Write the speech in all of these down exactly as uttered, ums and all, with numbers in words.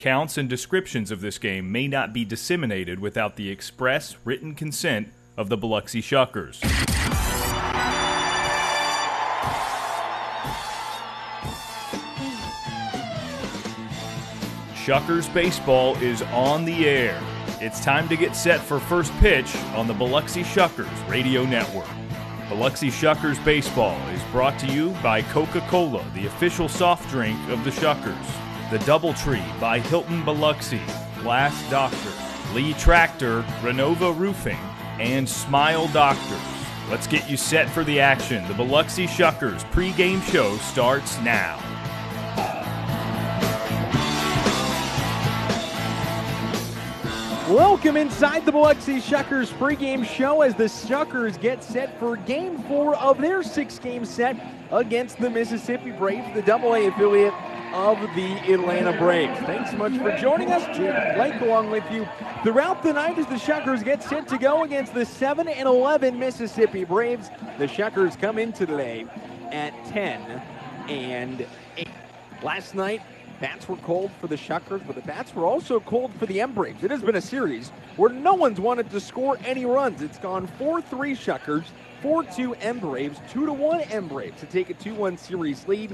Counts and descriptions of this game may not be disseminated without the express written consent of the Biloxi Shuckers. Shuckers Baseball is on the air. It's time to get set for first pitch on the Biloxi Shuckers Radio Network. Biloxi Shuckers Baseball is brought to you by Coca-Cola, the official soft drink of the Shuckers. The Doubletree by Hilton Biloxi, Glass Doctor, Lee Tractor, Renova Roofing, and Smile Doctors. Let's get you set for the action. The Biloxi Shuckers pregame show starts now. Welcome inside the Biloxi Shuckers pregame show as the Shuckers get set for Game four of their six-game set against the Mississippi Braves, the double A affiliate of the Atlanta Braves. Thanks so much for joining us. Jim Blake along with you throughout the night as the Shuckers get set to go against the seven and eleven Mississippi Braves. The Shuckers come in today at ten and eight. Last night, bats were cold for the Shuckers, but the bats were also cold for the M Braves. It has been a series where no one's wanted to score any runs. It's gone four three Shuckers, four two M Braves, two to one M Braves to take a two one series lead.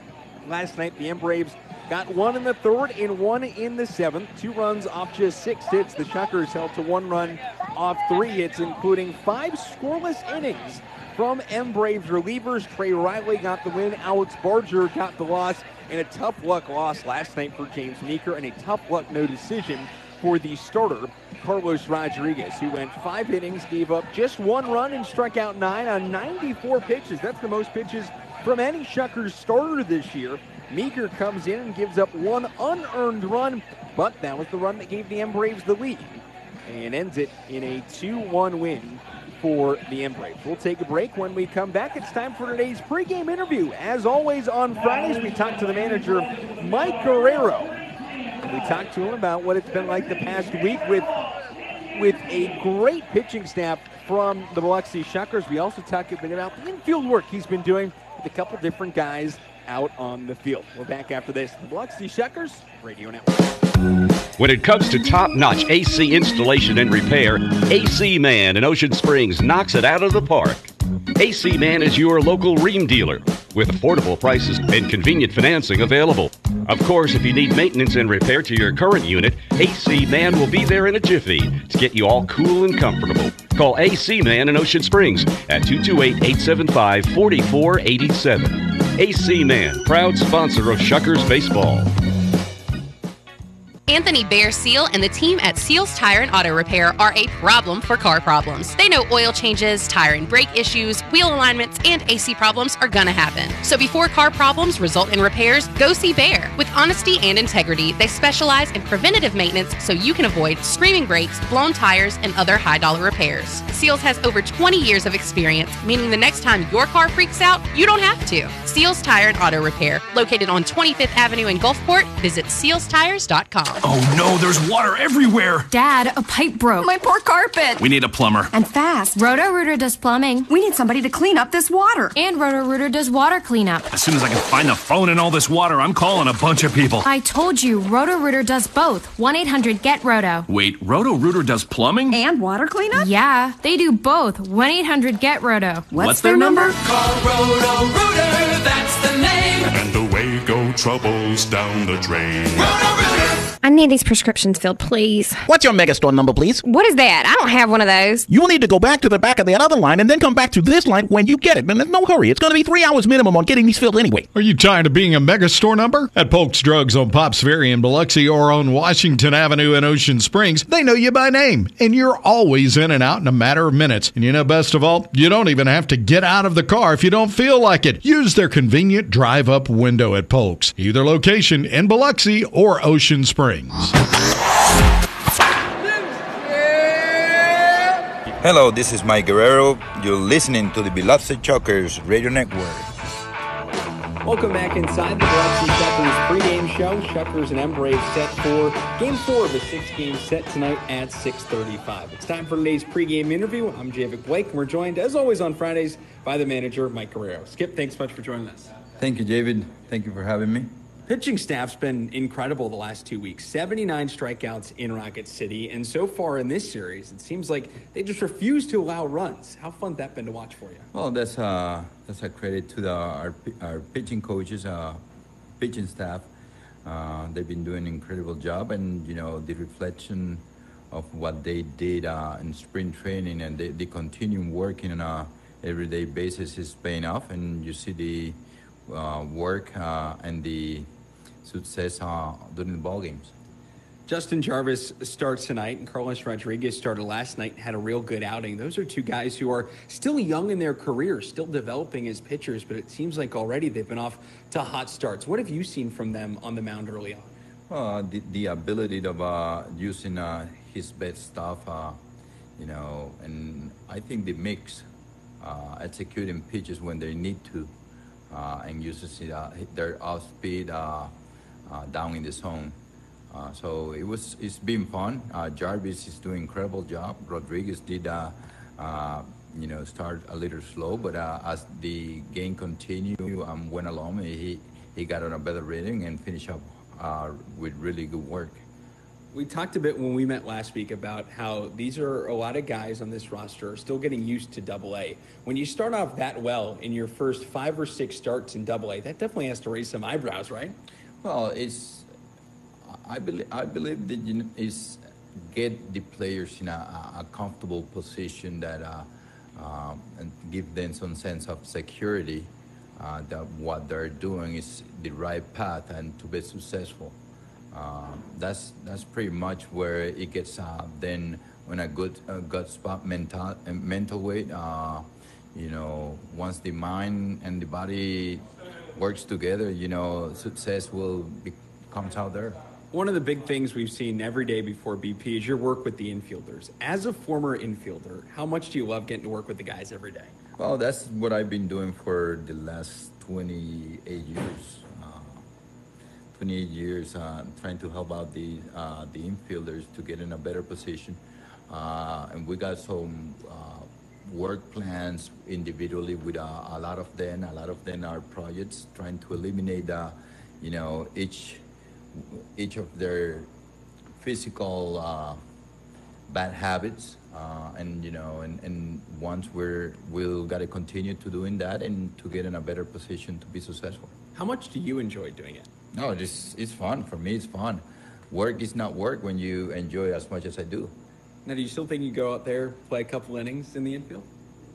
Last night, the M Braves got one in the third and one in the seventh. Two runs off just six hits. The Shuckers held to one run off three hits, including five scoreless innings from M Braves relievers. Trey Riley got the win. Alex Barger got the loss. And a tough luck loss last night for James Meeker, and a tough luck no decision for the starter, Carlos Rodriguez, who went five innings, gave up just one run, and struck out nine on ninety-four pitches. That's the most pitches from any Shuckers starter this year. Meeker comes in and gives up one unearned run, but that was the run that gave the M Braves the lead, and ends it in a two one win for the M Braves. We'll take a break. When we come back, it's time for today's pregame interview. As always, on Fridays, we talk to the manager, Mike Guerrero. We talked to him about what it's been like the past week with, with a great pitching staff from the Biloxi Shuckers. We also talk a bit about the infield work he's been doing with a couple different guys out on the field. We're back after this. The Biloxi Shuckers Radio Network. When it comes to top-notch A C installation and repair, A C Man in Ocean Springs knocks it out of the park. A C Man is your local Rheem dealer with affordable prices and convenient financing available. Of course, if you need maintenance and repair to your current unit, A C Man will be there in a jiffy to get you all cool and comfortable. Call A C Man in Ocean Springs at two two eight, eight seven five, four four eight seven. A C Man, proud sponsor of Shuckers Baseball. Anthony Bear Seal and the team at Seals Tire and Auto Repair are a problem for car problems. They know oil changes, tire and brake issues, wheel alignments, and A C problems are gonna happen. So before car problems result in repairs, go see Bear. With honesty and integrity, they specialize in preventative maintenance so you can avoid screaming brakes, blown tires, and other high-dollar repairs. Seals has over twenty years of experience, meaning the next time your car freaks out, you don't have to. Seals Tire and Auto Repair, located on twenty-fifth Avenue in Gulfport. Visit seals tires dot com. Oh no, there's water everywhere! Dad, a pipe broke. My poor carpet! We need a plumber. And fast. Roto-Rooter does plumbing. We need somebody to clean up this water. And Roto-Rooter does water cleanup. As soon as I can find the phone in all this water, I'm calling a bunch of people. I told you, Roto-Rooter does both. one eight hundred get roto. Wait, Roto-Rooter does plumbing? And water cleanup? Yeah, they do both. one eight hundred get roto. What's, What's their, their number? Call Roto-Rooter, that's the name. And away go troubles down the drain. Roto-Rooter! I need these prescriptions filled, please. What's your Megastore number, please? What is that? I don't have one of those. You will need to go back to the back of the other line and then come back to this line when you get it. And there's no hurry. It's going to be three hours minimum on getting these filled anyway. Are you tired of being a Megastore number? At Polk's Drugs on Pops Ferry in Biloxi or on Washington Avenue in Ocean Springs, they know you by name. And you're always in and out in a matter of minutes. And you know, best of all, you don't even have to get out of the car if you don't feel like it. Use their convenient drive-up window at Polk's. Either location in Biloxi or Ocean Springs. Hello, this is Mike Guerrero. You're listening to the Biloxi Shuckers Radio Network. Welcome back inside the Biloxi Shuckers pregame show. Shuckers and M Braves set for Game four of a six-game set tonight at six thirty-five. It's time for today's pregame interview. I'm Javik Blake, and we're joined, as always on Fridays, by the manager, Mike Guerrero. Skip, thanks so much for joining us. Thank you, David. Thank you for having me. Pitching staff's been incredible the last two weeks. seventy-nine strikeouts in Rocket City, and so far in this series, it seems like they just refuse to allow runs. How fun's that been to watch for you? Well, that's uh, that's a credit to the, our our pitching coaches, uh, pitching staff. Uh, they've been doing an incredible job, and you know the reflection of what they did uh, in spring training, and they, they continue working on a everyday basis is paying off, and you see the uh, work uh, and the success uh, during the ball games. Justin Jarvis starts tonight, and Carlos Rodriguez started last night and had a real good outing. Those are two guys who are still young in their careers, still developing as pitchers, but it seems like already they've been off to hot starts. What have you seen from them on the mound early on? Uh, the, the ability of uh, using uh, his best stuff, uh, you know, and I think the mix, uh, executing pitches when they need to, uh, and uses uh, their off speed uh, uh, down in the zone. Uh, so it was, it's been fun. Uh, Jarvis is doing an incredible job. Rodriguez did, uh, uh, you know, start a little slow, but uh, as the game continued and um, went along, he, he got on a better rhythm and finished up uh, with really good work. We talked a bit when we met last week about how these are a lot of guys on this roster are still getting used to Double A. When you start off that well in your first five or six starts in Double A, that definitely has to raise some eyebrows, right? Well, it's I believe I believe that you know, is get the players in a, a comfortable position that uh, uh, and give them some sense of security uh, that what they're doing is the right path and to be successful. Uh, that's that's pretty much where it gets uh, then on a good uh, good spot mental uh, mental weight. Uh, you know, once the mind and the body works together, you know, success will be, comes out there. One of the big things we've seen every day before B P is your work with the infielders. As a former infielder, how much do you love getting to work with the guys every day? Well, that's what I've been doing for the last twenty-eight years. Uh, twenty-eight years uh, trying to help out the uh, the infielders to get in a better position. Uh, and we got some uh, work plans individually with uh, a lot of them. A lot of them are projects trying to eliminate, uh, you know, each each of their physical uh, bad habits, uh, and you know, and, and once we're we'll got to continue to doing that and to get in a better position to be successful. How much do you enjoy doing it? No, this it's fun for me. It's fun. Work is not work when you enjoy it as much as I do. Now, do you still think you go out there, play a couple innings in the infield?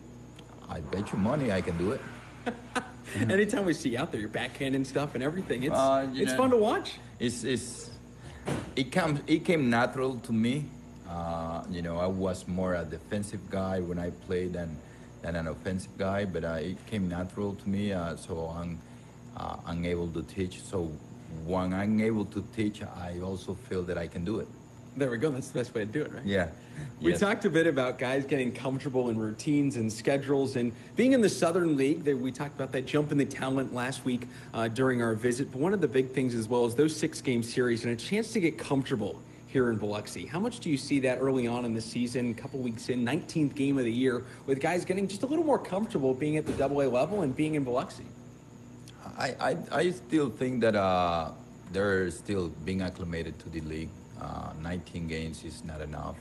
I bet you money I can do it. Anytime we see you out there, you're backhanding stuff and everything. It's uh, it's know, fun to watch. It's it's it comes it came natural to me. Uh, you know, I was more a defensive guy when I played than than an offensive guy, but uh, it came natural to me. Uh, so I'm uh, I'm able to teach. So when I'm able to teach, I also feel that I can do it. There we go. That's the best way to do it, right? Yeah. We yes. talked a bit about guys getting comfortable in routines and schedules and being in the Southern League. That we talked about that jump in the talent last week uh, during our visit. But one of the big things as well is those six-game series and a chance to get comfortable here in Biloxi. How much do you see that early on in the season, a couple weeks in, nineteenth game of the year, with guys getting just a little more comfortable being at the Double A level and being in Biloxi? I, I, I still think that uh, they're still being acclimated to the league. Uh, nineteen games is not enough.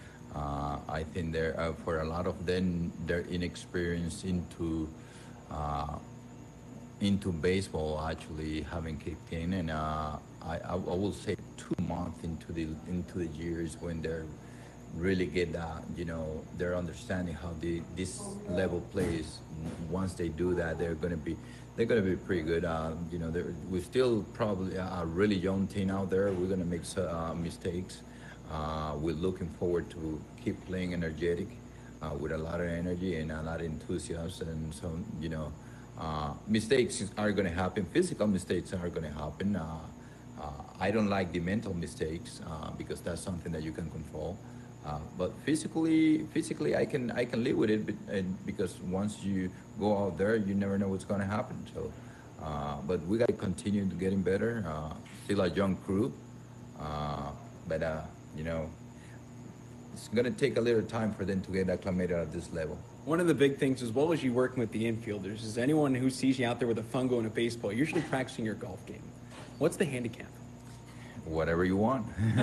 Uh, I think there uh, for a lot of them, they're inexperienced into uh, into baseball. Actually, having kicked in, and uh, I, I will say two months into the into the years when they're really get uh, you know they're understanding how the this level plays. Once they do that, they're going to be they're going to be pretty good. Uh, you know, we're still probably a really young team out there. We're going to make uh, mistakes. Uh, we're looking forward to keep playing energetic uh, with a lot of energy and a lot of enthusiasm. And so, you know, uh, mistakes are going to happen. Physical mistakes are going to happen. Uh, uh, I don't like the mental mistakes uh, because that's something that you can control. Uh, but physically, physically, I can I can live with it, but, and because once you go out there, you never know what's going to happen. So, uh, but we got to continue to getting better. Uh, still a young crew, uh, but uh, you know, it's going to take a little time for them to get acclimated at this level. One of the big things, as well as you working with the infielders, is anyone who sees you out there with a fungo and a baseball, you're usually practicing your golf game. What's the handicap? Whatever you want.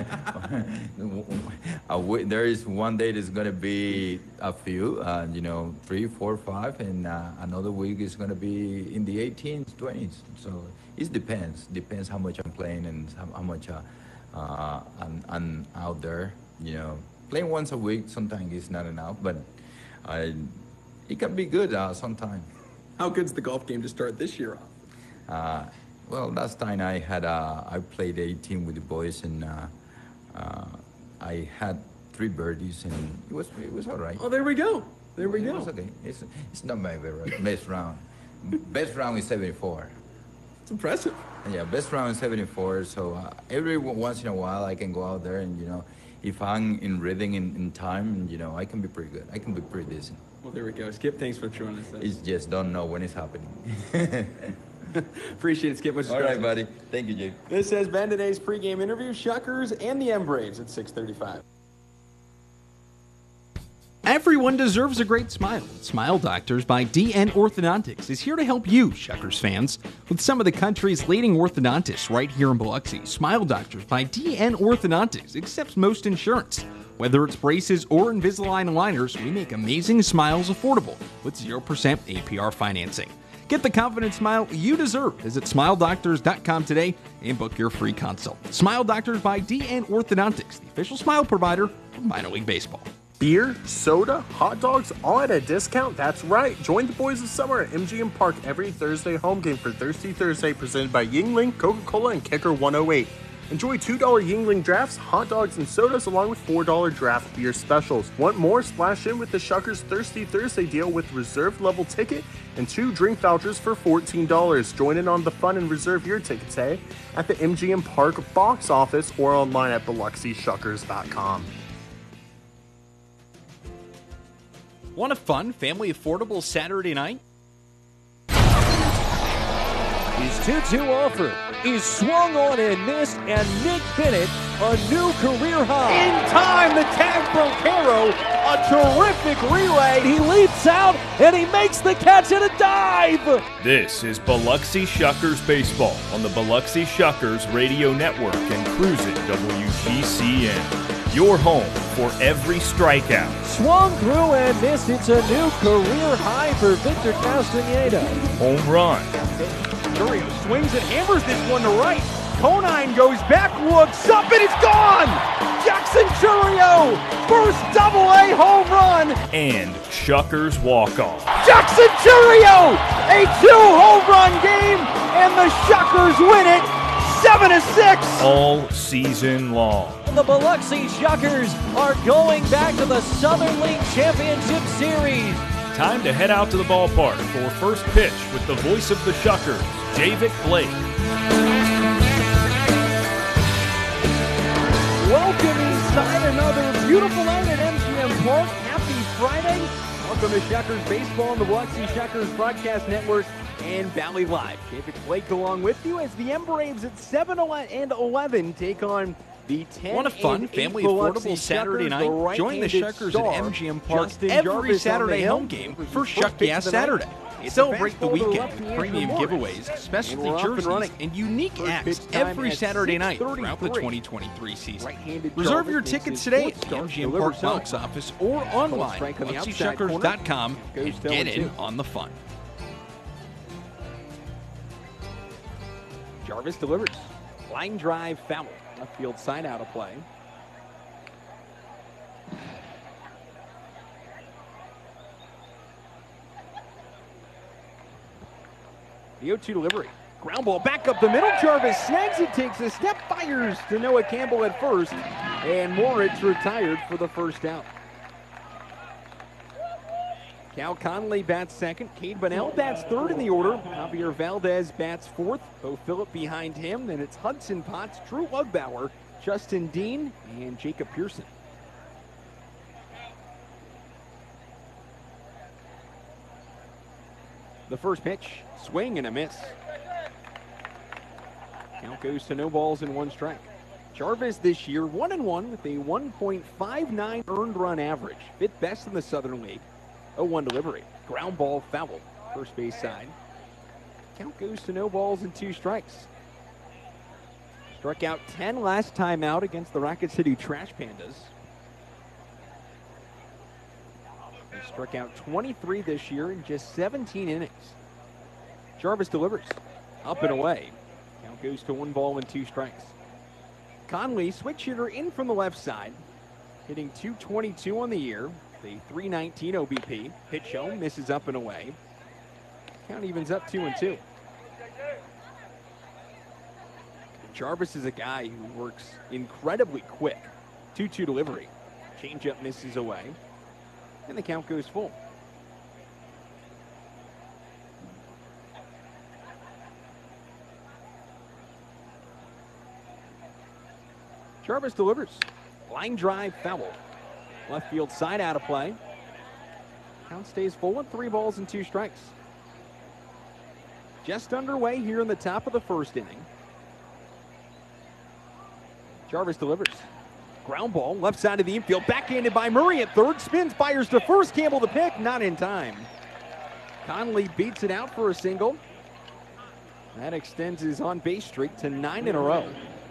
uh, we, there is one day there's going to be a few, uh, you know, three, four, five, and uh, another week is going to be in the eighteens, twenties. So it depends. Depends how much I'm playing and how, how much uh, uh, I'm, I'm out there. You know, playing once a week sometimes is not enough, but uh, it can be good uh, sometimes. How good's the golf game to start this year off? Uh, Well, last time I had uh, I played eighteen with the boys, and uh, uh, I had three birdies, and it was it was all right. Oh, there we go. There we it go. Was okay. It's it's not my favorite best round. Best round is seventy-four. It's impressive. Yeah, best round is seventy-four. So uh, every once in a while, I can go out there, and you know, if I'm in rhythm in, in time, you know, I can be pretty good. I can be pretty decent. Well, there we go. Skip, thanks for joining us. It's just don't know when it's happening. Appreciate it, Skip. Much All right, buddy. Thank you, Jake. This has been today's pregame interview. Shuckers and the M Braves at six thirty-five. Everyone deserves a great smile. Smile Doctors by D N Orthodontics is here to help you, Shuckers fans, with some of the country's leading orthodontists right here in Biloxi. Smile Doctors by D N Orthodontics accepts most insurance. Whether it's braces or Invisalign aligners, we make amazing smiles affordable with zero percent A P R financing. Get the confident smile you deserve. Visit smile doctors dot com today and book your free consult. Smile Doctors by D N Orthodontics, the official smile provider of Minor League Baseball. Beer, soda, hot dogs, all at a discount? That's right. Join the boys of summer at M G M Park every Thursday home game for Thirsty Thursday presented by Yingling, Coca-Cola, and Kicker one oh eight. Enjoy two dollar Yingling drafts, hot dogs, and sodas along with four dollar draft beer specials. Want more? Splash in with the Shuckers Thirsty Thursday deal with reserved level ticket and two drink vouchers for fourteen dollars. Join in on the fun and reserve your ticket today at the M G M Park box office or online at Biloxi Shuckers dot com. Want a fun, family affordable Saturday night? His two two offer is swung on and missed, and Nick Bennett, a new career high. In time, the tag from Caro, a terrific relay. He leaps out, and he makes the catch at a dive. This is Biloxi Shuckers Baseball on the Biloxi Shuckers Radio Network and Cruisin' W G C N. Your home for every strikeout. Swung through and missed. It's a new career high for Victor Castaneda. Home run. Churio swings and hammers this one to right. Conine goes back, looks up, and it's gone! Jackson Churio, first double-A home run! And Shuckers walk-off. Jackson Churio, a two-home run game, and the Shuckers win it seven to six! All season long. The Biloxi Shuckers are going back to the Southern League Championship Series. Time to head out to the ballpark for first pitch with the voice of the Shuckers, Javik Blake. Welcome inside another beautiful night at M G M Park. Happy Friday. Welcome to Shuckers Baseball on the Biloxi Shuckers Broadcast Network and Valley Live. Javik Blake along with you as the M Braves at seven and eleven take on the ten. Want a fun, family affordable Saturday night? The Join the Shuckers at M G M Park every Saturday home game for Shuck Yeah Saturday. Celebrate the weekend with premium giveaways, specialty jerseys, and unique acts every Saturday night throughout the twenty twenty-three season. Reserve your tickets today at the M G M Park box office or online at Biloxi Shuckers dot com and get in on the fun. Jarvis delivers. Line drive foul. Left field side out of play. The oh two delivery. Ground ball back up the middle. Jarvis snags it, takes a step, fires to Noah Campbell at first. And Moritz retired for the first out. Cal Connolly bats second. Cade Bunnell bats third in the order. Javier Valdez bats fourth. Bo Phillip behind him. Then it's Hudson Potts, Drew Lugbauer, Justin Dean, and Jacob Pearson. The first pitch, swing and a miss. Count goes to no balls and one strike. Jarvis this year, one and one with a one point five nine earned run average. Fifth best in the Southern League. oh one delivery. Ground ball foul. First base side. Count goes to no balls and two strikes. Struck out ten last time out against the Rocket City Trash Pandas. He struck out twenty-three this year in just seventeen innings. Jarvis delivers. Up and away. Count goes to one ball and two strikes. Conley, switch hitter in from the left side. Hitting two twenty-two on the year. The three nineteen O B P. Pitch home, misses up and away. Count evens up two and two. Jarvis is a guy who works incredibly quick. two two delivery. Changeup misses away. And the count goes full. Jarvis delivers. Line drive foul. Left field side out of play. Count stays full at three balls and two strikes. Just underway here in the top of the first inning. Jarvis delivers. Ground ball, left side of the infield, backhanded by Murray at third, spins, fires to first, Campbell the pick, not in time. Conley beats it out for a single. That extends his on-base streak to nine in a row.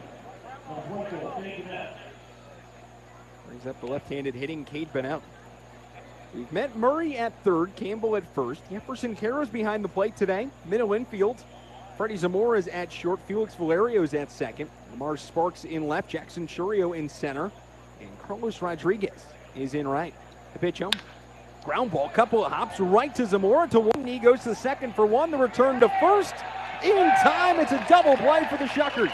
Brings up the left-handed hitting Cade Bennell. We've met Murray at third, Campbell at first. Jefferson Caro's behind the plate today. Middle infield. Freddie Zamora is at short. Felix Valerio is at second. Lamar Sparks in left. Jackson Churio in center. And Carlos Rodriguez is in right. The pitch home. Ground ball. Couple of hops right to Zamora to one. He goes to the second for one. The return to first. In time. It's a double play for the Shuckers.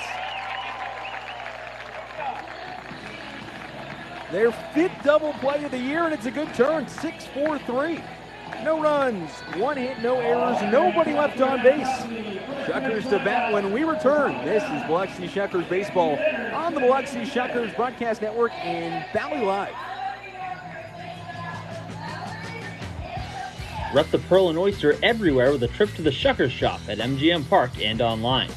Their fifth double play of the year, and it's a good turn. six four three. No runs, one hit, no errors, nobody left on base. Shuckers to bat when we return. This is Biloxi Shuckers Baseball on the Biloxi Shuckers Broadcast Network and Valley Live. Rep the Pearl and Oyster everywhere with a trip to the Shuckers shop at M G M Park and online.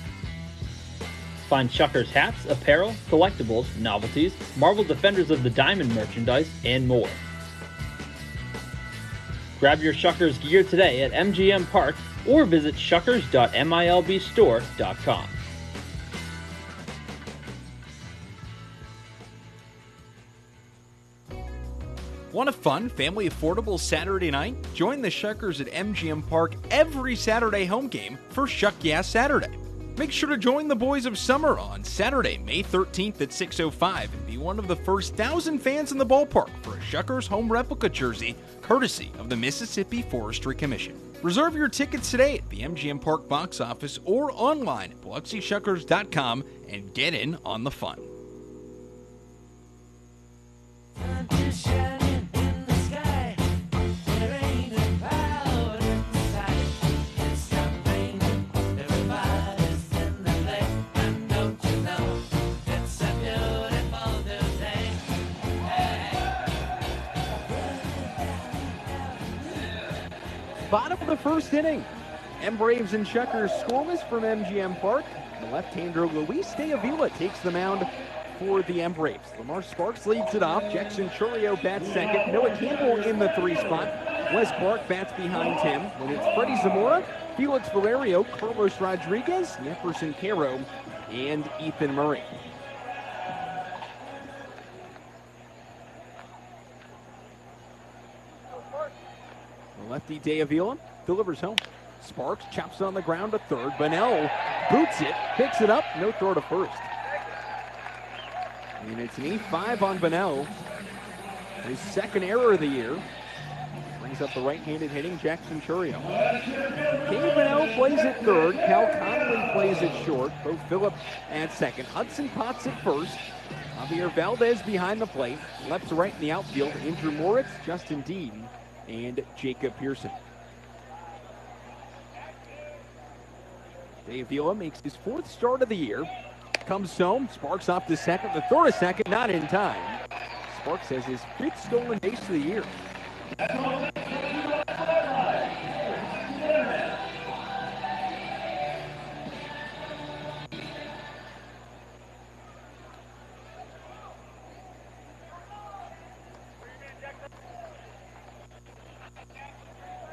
Find Shuckers hats, apparel, collectibles, novelties, Marvel Defenders of the Diamond merchandise, and more. Grab your Shuckers gear today at M G M Park or visit shuckers dot milb store dot com. Want a fun, family affordable Saturday night? Join the Shuckers at M G M Park every Saturday home game for Shuck Yeah Saturday. Make sure to join the Boys of Summer on Saturday, May thirteenth at six oh five and be one of the first thousand fans in the ballpark for a Shuckers home replica jersey, courtesy of the Mississippi Forestry Commission. Reserve your tickets today at the M G M Park box office or online at biloxi shuckers dot com and get in on the fun. Bottom of the first inning. M Braves and Shuckers scoreless from M G M Park. The left-hander Luis De Avila takes the mound for the M Braves. Lamar Sparks leads it off. Jackson Churio bats second. Noah Campbell in the three spot. Wes Clark bats behind him. And it's Freddie Zamora, Felix Valerio, Carlos Rodriguez, Jefferson Caro, and Ethan Murray. Lefty De Avila delivers home. Sparks chops on the ground to third. Bennell boots it, picks it up, no throw to first. And it's an E five on Bennell. His second error of the year. Brings up the right-handed hitting Jackson Churio. Cade Bennell plays at third. Cal Conley plays at short. Bo Phillip at second. Hudson Potts at first. Javier Valdez behind the plate. Left to right in the outfield. Andrew Moritz, Justin Dean, and Jacob Pearson. De Avila makes his fourth start of the year. Comes home, Sparks off to second, the throw to second, not in time. Sparks has his fifth stolen base of the year.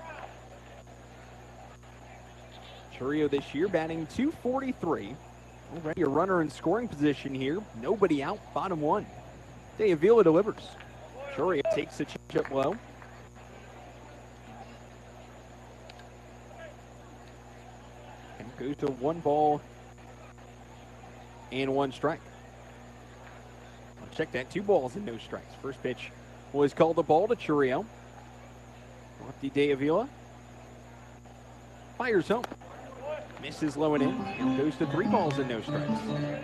Churio this year batting two forty-three, Already a runner in scoring position here. Nobody out, bottom one. De Avila delivers. Churio takes the changeup low. And goes to one ball and one strike. I'll check that, two balls and no strikes. First pitch was called the ball to Churio. Lefty De Avila fires home. Misses low and in. And goes to three balls and no strikes.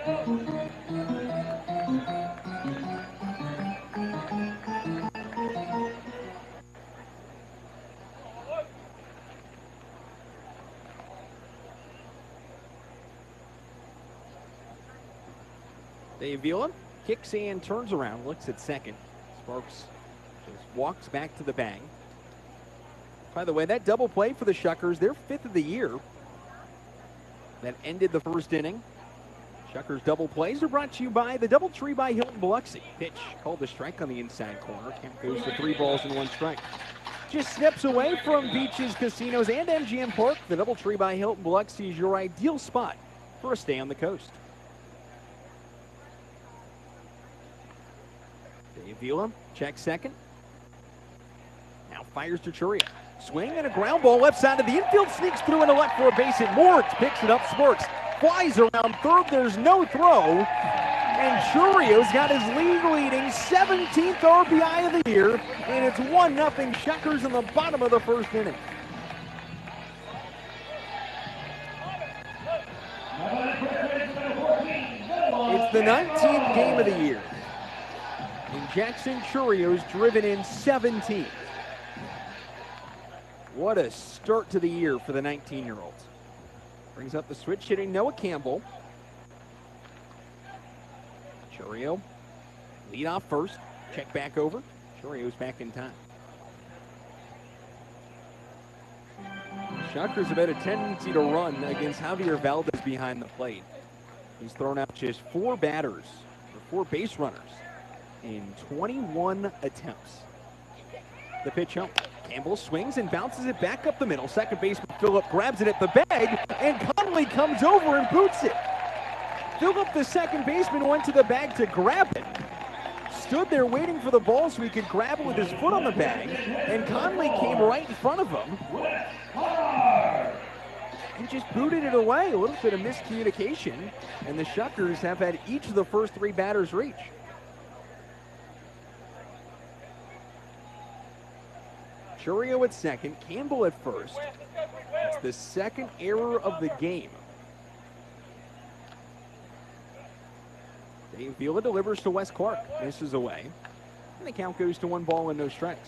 De Avila kicks and turns around, looks at second. Sparks just walks back to the bag. By the way, that double play for the Shuckers, their fifth of the year. That ended the first inning. Shuckers double plays are brought to you by the Doubletree by Hilton Biloxi. Pitch called the strike on the inside corner. Count goes to three balls and one strike. Just steps away from beaches, casinos, and M G M Park. The Doubletree by Hilton Biloxi is your ideal spot for a stay on the coast. De Avila checks second. Now fires to Churio. Swing and a ground ball left side of the infield, sneaks through into left for a base hit. Moritz picks it up, Sparks flies around third, there's no throw. And Churio's got his league-leading seventeenth R B I of the year, and it's one nothing Shuckers in the bottom of the first inning. It's the nineteenth game of the year, and Jackson Churio's driven in seventeen. What a start to the year for the nineteen-year-olds. Brings up the switch hitting Noah Campbell. Churio, lead off first. Check back over. Churio's back in time. Shuckers have had a tendency to run against Javier Valdez behind the plate. He's thrown out just four batters, or four base runners, in twenty-one attempts. The pitch home. Campbell swings and bounces it back up the middle. Second baseman Phillip grabs it at the bag, and Conley comes over and boots it. Phillip, the second baseman, went to the bag to grab it. Stood there waiting for the ball so he could grab it with his foot on the bag, and Conley came right in front of him and just booted it away. A little bit of miscommunication, and the Shuckers have had each of the first three batters reach. Churio at second, Campbell at first. It's the second error of the game. De Avila delivers to Wes Clark, misses away, and the count goes to one ball and no strikes.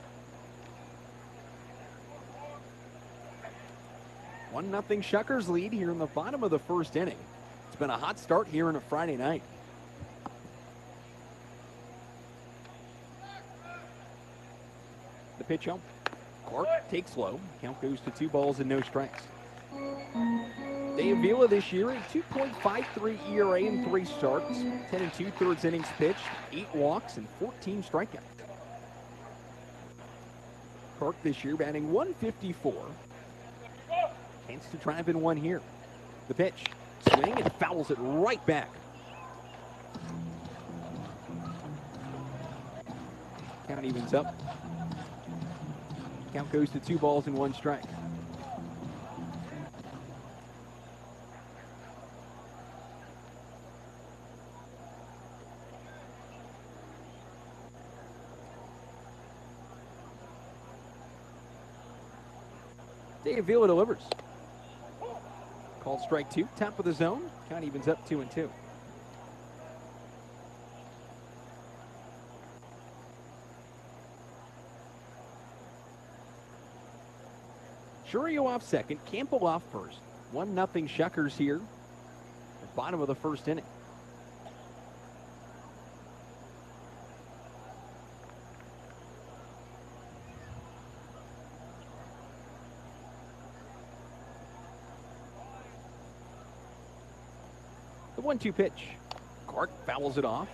One nothing Shuckers lead here in the bottom of the first inning. It's been a hot start here on a Friday night. The pitch home. Clark takes low. Count goes to two balls and no strikes. De Avila this year a two point five three E R A in three starts, ten and two thirds innings pitched, eight walks and fourteen strikeouts. Clark this year batting one fifty-four. Chance to drive in one here. The pitch. Swing and fouls it right back. Count evens up. Count goes to two balls and one strike. De Avila delivers. Called strike two, top of the zone. Count evens up two and two. Churio off second, Campbell off first. One nothing Shuckers here. At the bottom of the first inning. The one two pitch. Clark fouls it off.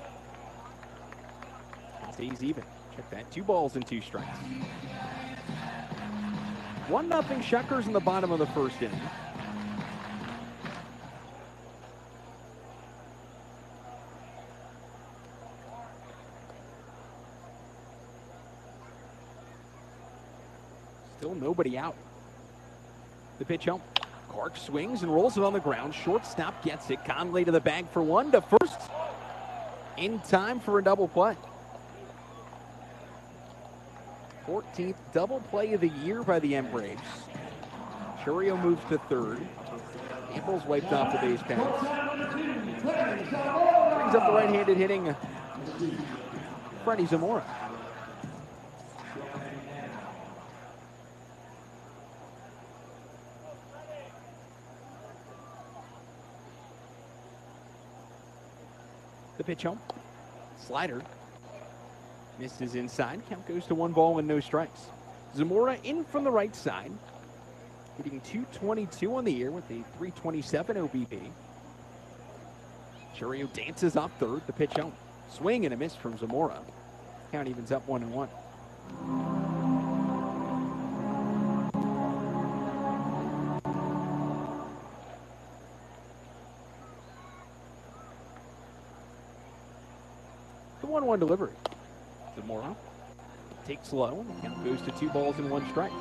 And stays even. Check that. Two balls and two strikes. One nothing Shuckers in the bottom of the first inning. Still nobody out. The pitch home. Clark swings and rolls it on the ground. Shortstop gets it. Conley to the bag for one. To first. In time for a double play. fourteenth double play of the year by the M Braves. Chourio moves to third. Campbell's wiped off the base paths. Brings up the right-handed hitting Freddie Zamora. The pitch home. Slider. Misses inside. Count goes to one ball and no strikes. Zamora in from the right side. Hitting two twenty-two on the year with a three twenty-seven O B P. Chourio dances off third. The pitch home. Swing and a miss from Zamora. Count evens up one and one. The one one delivery. Zamora takes low. Count goes to two balls and one strike.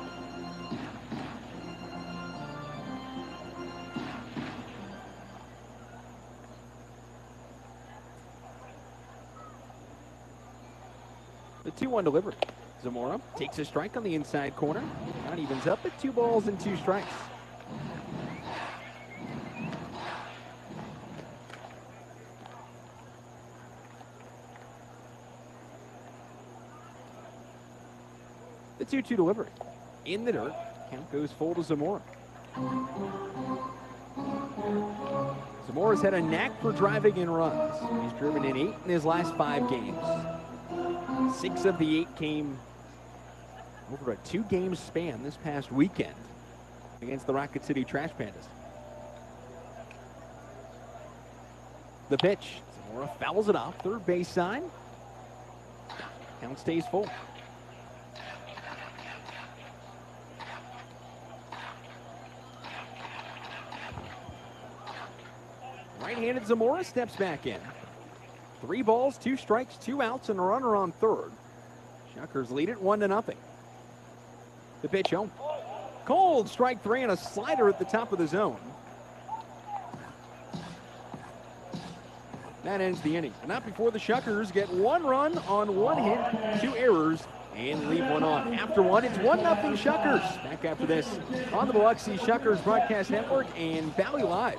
The two one delivery. Zamora takes a strike on the inside corner. Count evens up at two balls and two strikes. The two two delivery. In the dirt. Count goes full to Zamora. Zamora's had a knack for driving in runs. He's driven in eight in his last five games. Six of the eight came over a two-game span this past weekend against the Rocket City Trash Pandas. The pitch. Zamora fouls it off. Third base side. Count stays full. Right-handed Zamora steps back in. Three balls, two strikes, two outs, and a runner on third. Shuckers lead it one to nothing. The pitch home. Cold strike three and a slider at the top of the zone. That ends the inning. Not before the Shuckers get one run on one hit, two errors, and leave one on. After one, it's one nothing Shuckers. Back after this on the Biloxi Shuckers Broadcast Network and Valley Live.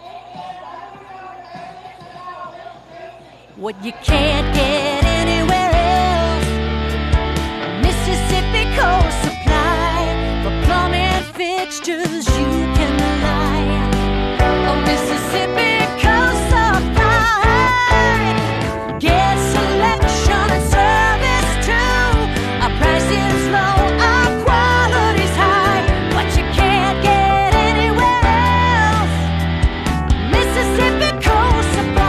What you can't get anywhere else. Mississippi Coast Supply. For plumbing fixtures you can rely. Oh, Mississippi Coast Supply. Get selection and service too. Our prices low, our quality's high. What you can't get anywhere else. Mississippi Coast Supply.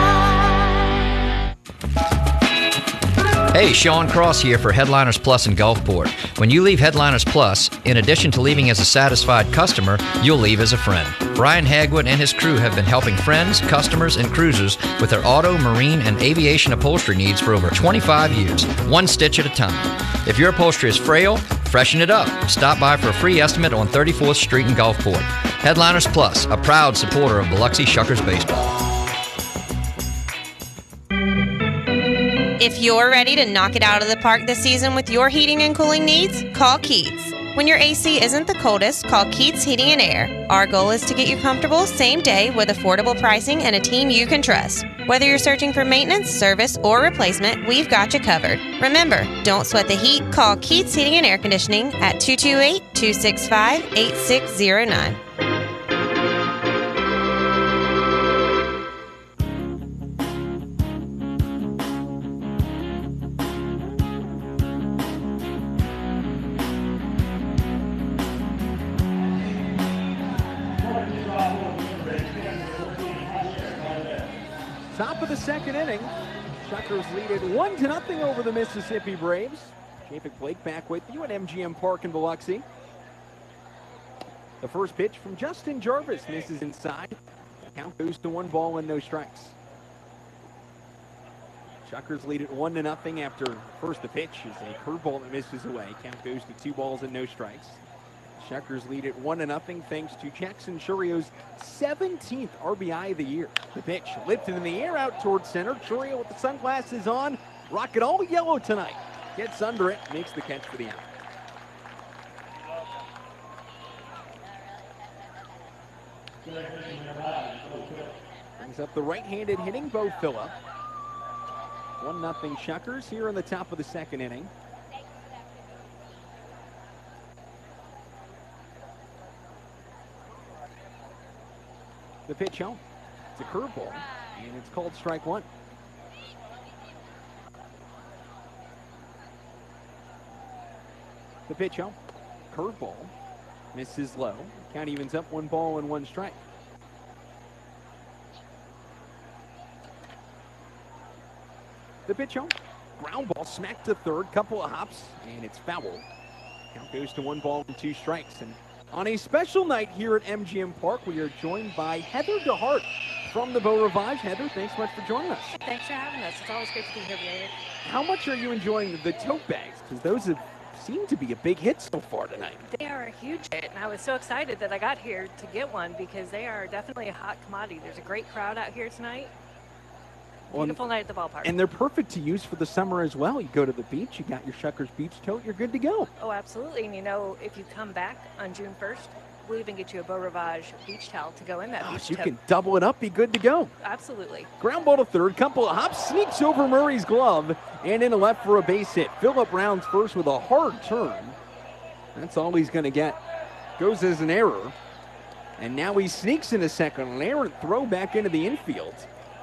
Hey, Sean Cross here for Headliners Plus in Gulfport. When you leave Headliners Plus, in addition to leaving as a satisfied customer, you'll leave as a friend. Brian Hagwood and his crew have been helping friends, customers, and cruisers with their auto, marine, and aviation upholstery needs for over twenty-five years, one stitch at a time. If your upholstery is frail, freshen it up. Stop by for a free estimate on thirty-fourth Street in Gulfport. Headliners Plus, a proud supporter of Biloxi Shuckers baseball. If you're ready to knock it out of the park this season with your heating and cooling needs, call Keats. When your A C isn't the coldest, call Keats Heating and Air. Our goal is to get you comfortable same day with affordable pricing and a team you can trust. Whether you're searching for maintenance, service, or replacement, we've got you covered. Remember, don't sweat the heat. Call Keats Heating and Air Conditioning at two two eight, two six five, eight six zero nine. Top of the second inning. Shuckers lead it one to nothing over the Mississippi Braves. Japek Blake back with you at M G M Park in Biloxi. The first pitch from Justin Jarvis misses inside. Count goes to one ball and no strikes. Shuckers lead it one to nothing after first the pitch is a curveball that misses away. Count goes to two balls and no strikes. Shuckers lead it one to nothing thanks to Jackson Churio's seventeenth R B I of the year. The pitch lifted in the air out towards center. Churio with the sunglasses on, rocking all yellow tonight. Gets under it, makes the catch for the out. Brings up the right-handed hitting Bo Phillip. one nothing Shuckers here in the top of the second inning. The pitch home. It's a curveball, and it's called strike one. The pitch home. Curveball. Misses low. Count evens up one ball and one strike. The pitch home. Ground ball smacked to third. Couple of hops, and it's foul. Count goes to one ball and two strikes. And on a special night here at M G M Park, we are joined by Heather DeHart from the Beau Rivage. Heather, thanks so much for joining us. Thanks for having us. It's always great to be here, David. How much are you enjoying the tote bags? Because those have seemed to be a big hit so far tonight. They are a huge hit, and I was so excited that I got here to get one because they are definitely a hot commodity. There's a great crowd out here tonight. Beautiful night at the ballpark. And they're perfect to use for the summer as well. You go to the beach, you got your Shuckers beach tote, you're good to go. Oh, absolutely. And you know, if you come back on June first, we'll even get you a Beau Rivage beach towel to go in that Gosh, beach you tote. can double it up, be good to go. Absolutely. Ground ball to third, couple of hops, sneaks over Murray's glove, and into left for a base hit. Phillip rounds first with a hard turn. That's all he's going to get. Goes as an error. And now he sneaks into second. An errant throw back into the infield.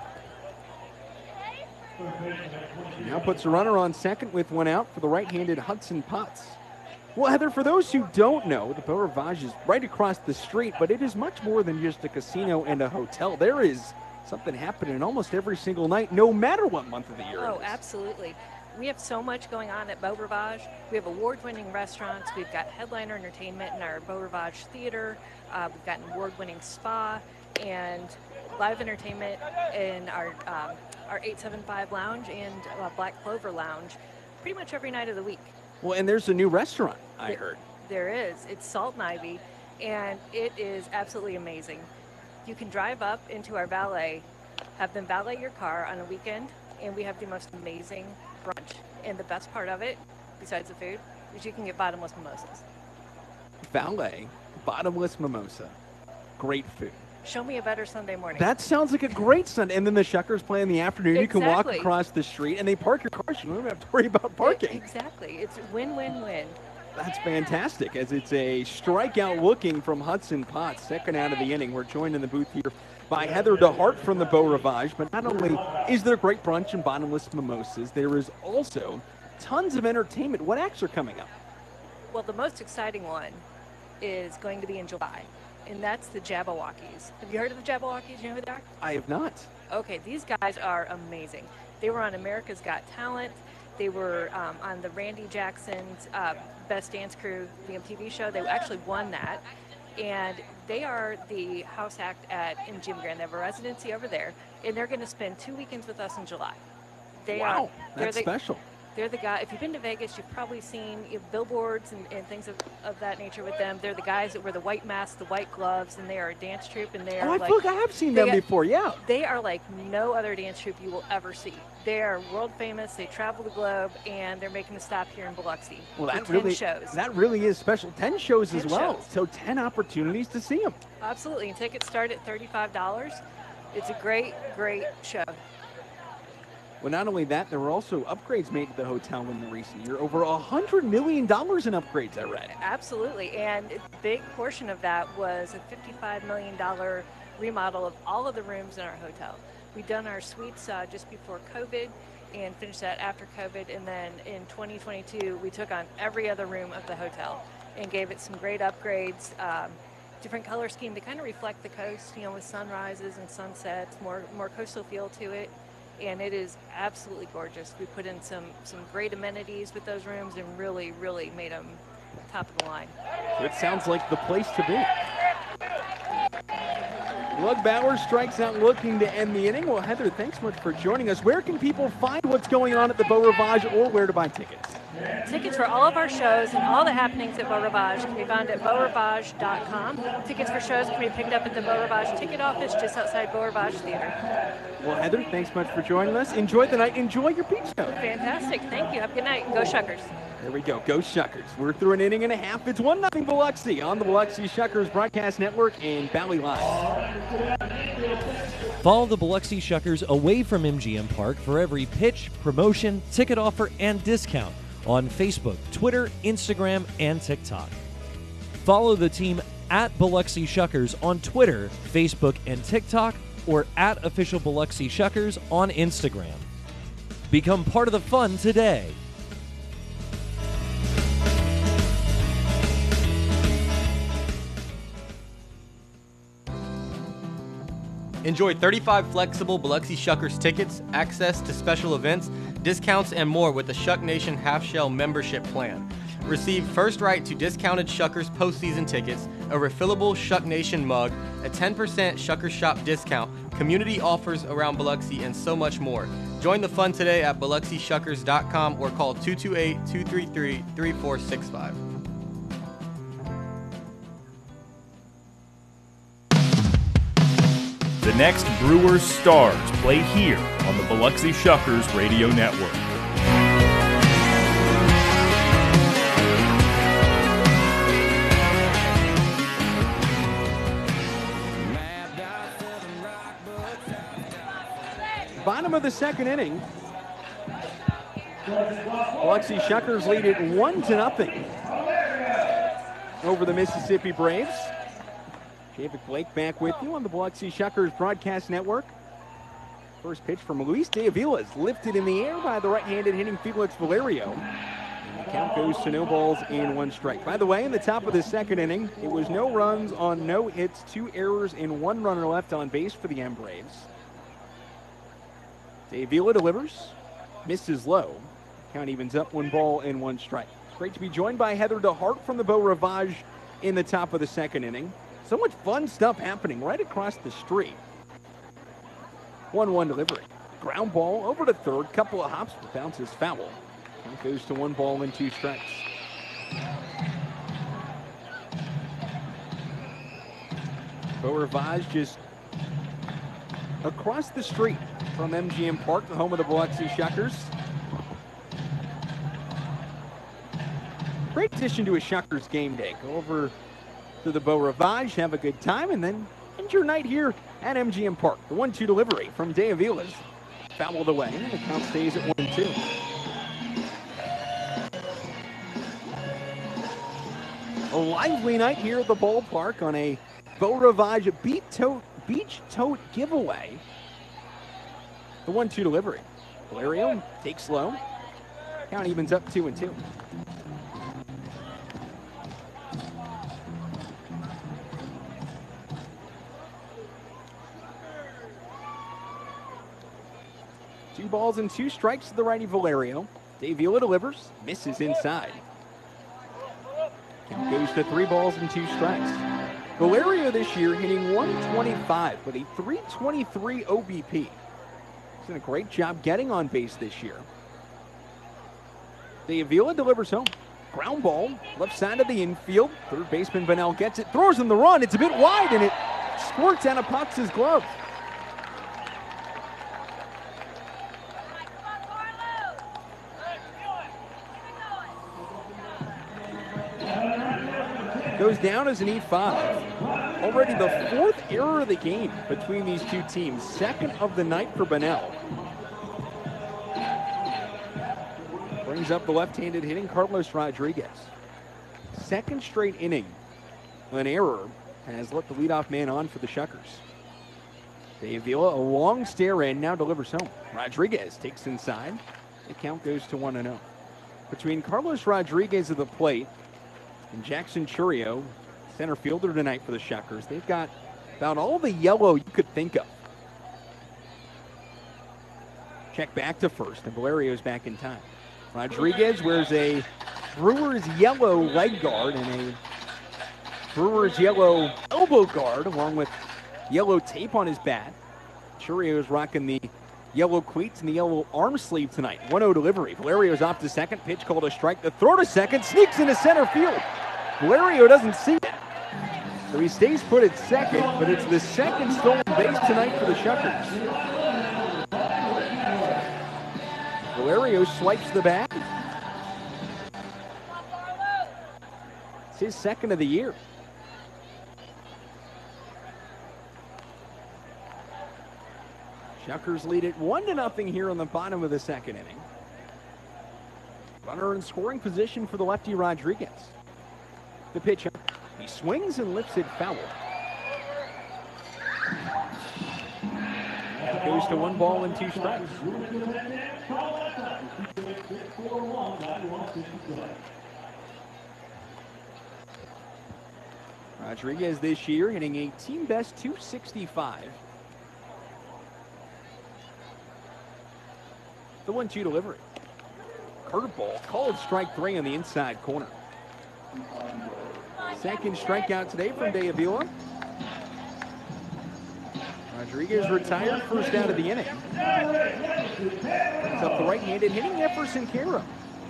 Now puts a runner on second with one out for the right-handed Hudson Potts. Well, Heather, for those who don't know, the Beau Rivage is right across the street, but it is much more than just a casino and a hotel. There is something happening almost every single night, no matter what month of the year Oh, it is. absolutely. We have so much going on at Beau Rivage. We have award-winning restaurants. We've got headliner entertainment in our Beau Rivage Theater. Uh, we've got an award-winning spa and live entertainment in our um, our eight seven five Lounge and uh, Black Clover Lounge pretty much every night of the week. Well, and there's a new restaurant, I There- heard. There is. It's Salt and Ivy, and it is absolutely amazing. You can drive up into our valet, have them valet your car on a weekend, and we have the most amazing brunch. And the best part of it, besides the food, is you can get bottomless mimosas. Valet, bottomless mimosa, great food. Show me a better Sunday morning. That sounds like a great Sunday. And then the Shuckers play in the afternoon. You can walk Exactly. across the street, and they park your cars. You don't even have to worry about parking. Exactly. It's win-win-win. That's fantastic, as it's a strikeout looking from Hudson Potts, second out of the inning. We're joined in the booth here by Heather DeHart from the Beau Rivage. But not only is there great brunch and bottomless mimosas, there is also tons of entertainment. What acts are coming up? Well, the most exciting one is going to be in July, and that's the Jabberwockies. Have you heard of the Jabberwockies? You know who they are? I have not. Okay, these guys are amazing. They were on America's Got Talent. They were um, on the Randy Jackson's uh, Best Dance Crew, the M T V show. They actually won that. And they are the house act at M G M Grand. They have a residency over there, and they're going to spend two weekends with us in July. They Wow, are, they're that's the, special. They're the guy. If you've been to Vegas, you've probably seen you know, billboards and, and things of, of that nature with them. They're the guys that wear the white masks, the white gloves, and they are a dance troupe. And they are Oh, I like, feel like I have seen they them got- before, yeah. They are like no other dance troupe you will ever see. They are world famous. They travel the globe, and they're making a stop here in Biloxi Well, for that ten really, shows. that really is special. ten shows as ten well. shows. So ten opportunities to see them. Absolutely. And tickets start at thirty-five dollars. It's a great, great show. Well, not only that, there were also upgrades made to the hotel in the recent year. Over one hundred million dollars in upgrades, I read. Absolutely, and a big portion of that was a fifty-five million dollars remodel of all of the rooms in our hotel. We've done our suites uh, just before COVID and finished that after COVID, and then in twenty twenty-two, we took on every other room of the hotel and gave it some great upgrades, um, different color scheme to kind of reflect the coast, you know, with sunrises and sunsets, more, more coastal feel to it. And it is absolutely gorgeous. We put in some, some great amenities with those rooms and really, really made them top of the line. So it sounds like the place to be. Lug Bauer strikes out looking to end the inning. Well, Heather, thanks so much for joining us. Where can people find what's going on at the Beau Rivage or where to buy tickets? Tickets for all of our shows and all the happenings at Beau Rivage can be found at beau rivage dot com. Tickets for shows can be picked up at the Beau Rivage ticket office just outside Beau Rivage Theater. Well, Heather, thanks much for joining us. Enjoy the night. Enjoy your peach stone. Fantastic. Thank you. Have a good night. Go Shuckers. There we go. Go Shuckers. We're through an inning and a half. It's one nothing Biloxi on the Biloxi Shuckers Broadcast Network and Valley Live. Follow the Biloxi Shuckers away from M G M Park for every pitch, promotion, ticket offer, and discount on Facebook, Twitter, Instagram, and TikTok. Follow the team at Biloxi Shuckers on Twitter, Facebook, and TikTok, or at Official Biloxi Shuckers on Instagram. Become part of the fun today. Enjoy thirty-five flexible Biloxi Shuckers tickets, access to special events, discounts, and more with the Shuck Nation Half Shell membership plan. Receive first right to discounted Shuckers postseason tickets, a refillable Shuck Nation mug, a ten percent Shuckers Shop discount, community offers around Biloxi, and so much more. Join the fun today at biloxi shuckers dot com or call two two eight, two three three, three four six five. The next Brewers Stars play here on the Biloxi Shuckers Radio Network. Bottom of the second inning. Biloxi Shuckers lead it one to nothing over the Mississippi Braves. David Blake back with you on the Biloxi Shuckers Broadcast Network. First pitch from Luis De Avila is lifted in the air by the right-handed hitting Felix Valerio. And the count goes to no balls and one strike. By the way, in the top of the second inning, it was no runs on no hits, two errors, and one runner left on base for the M Braves. De Avila delivers, misses low. Count evens up one ball and one strike. It's great to be joined by Heather DeHart from the Beau Rivage in the top of the second inning. So much fun stuff happening right across the street. one one delivery. Ground ball over to third. Couple of hops, but bounces foul. Count goes to one ball and two strikes. Beau Rivage just across the street from M G M Park, the home of the Biloxi Shuckers. Great addition to a Shuckers game day. Go over to the Beau Rivage, have a good time, and then end your night here at M G M Park. The one two delivery from De Avila's fouled away, and the count stays at one two. A lively night here at the ballpark on a Beau Rivage beat tote, beach tote giveaway. The one two delivery. Valerio takes low. Count evens up two and two. Two balls and two strikes to the righty Valerio. De Avila delivers, misses inside. Count goes to three balls and two strikes. Valerio this year hitting one twenty-five with a three twenty-three O B P. He's done a great job getting on base this year. De Avila delivers home. Ground ball, left side of the infield. Third baseman Bunnell gets it, throws in the run. It's a bit wide, and it squirts out of Potts' glove. Goes down as an E five. Already the fourth error of the game between these two teams. Second of the night for Bunnell. Brings up the left-handed hitting Carlos Rodriguez. Second straight inning. An error has let the leadoff man on for the Shuckers. De Avila, a long stare in, now delivers home. Rodriguez takes inside. The count goes to one and oh. Between Carlos Rodriguez at the plate and Jackson Churio, center fielder tonight for the Shuckers, they've got about all the yellow you could think of. Check back to first, and Valerio's back in time. Rodriguez wears a Brewers yellow leg guard and a Brewers yellow elbow guard, along with yellow tape on his bat. Churio's rocking the yellow cleats and the yellow arm sleeve tonight. one oh delivery. Valerio's off to second. Pitch called a strike. The throw to second. Sneaks into center field. Valerio doesn't see it. So he stays put at second, but it's the second stolen base tonight for the Shuckers. Valerio swipes the bag. It's his second of the year. Shuckers lead it one to nothing here on the bottom of the second inning. Runner in scoring position for the lefty Rodriguez. The pitch, he swings and lifts it foul. It goes to one ball and two strikes. Rodriguez this year hitting a team best two sixty-five. The one two delivery. Curveball called strike three on the inside corner. Second strikeout today from De Avila. Rodriguez retired first out of the inning. It's up the right-handed hitting Jefferson Caro.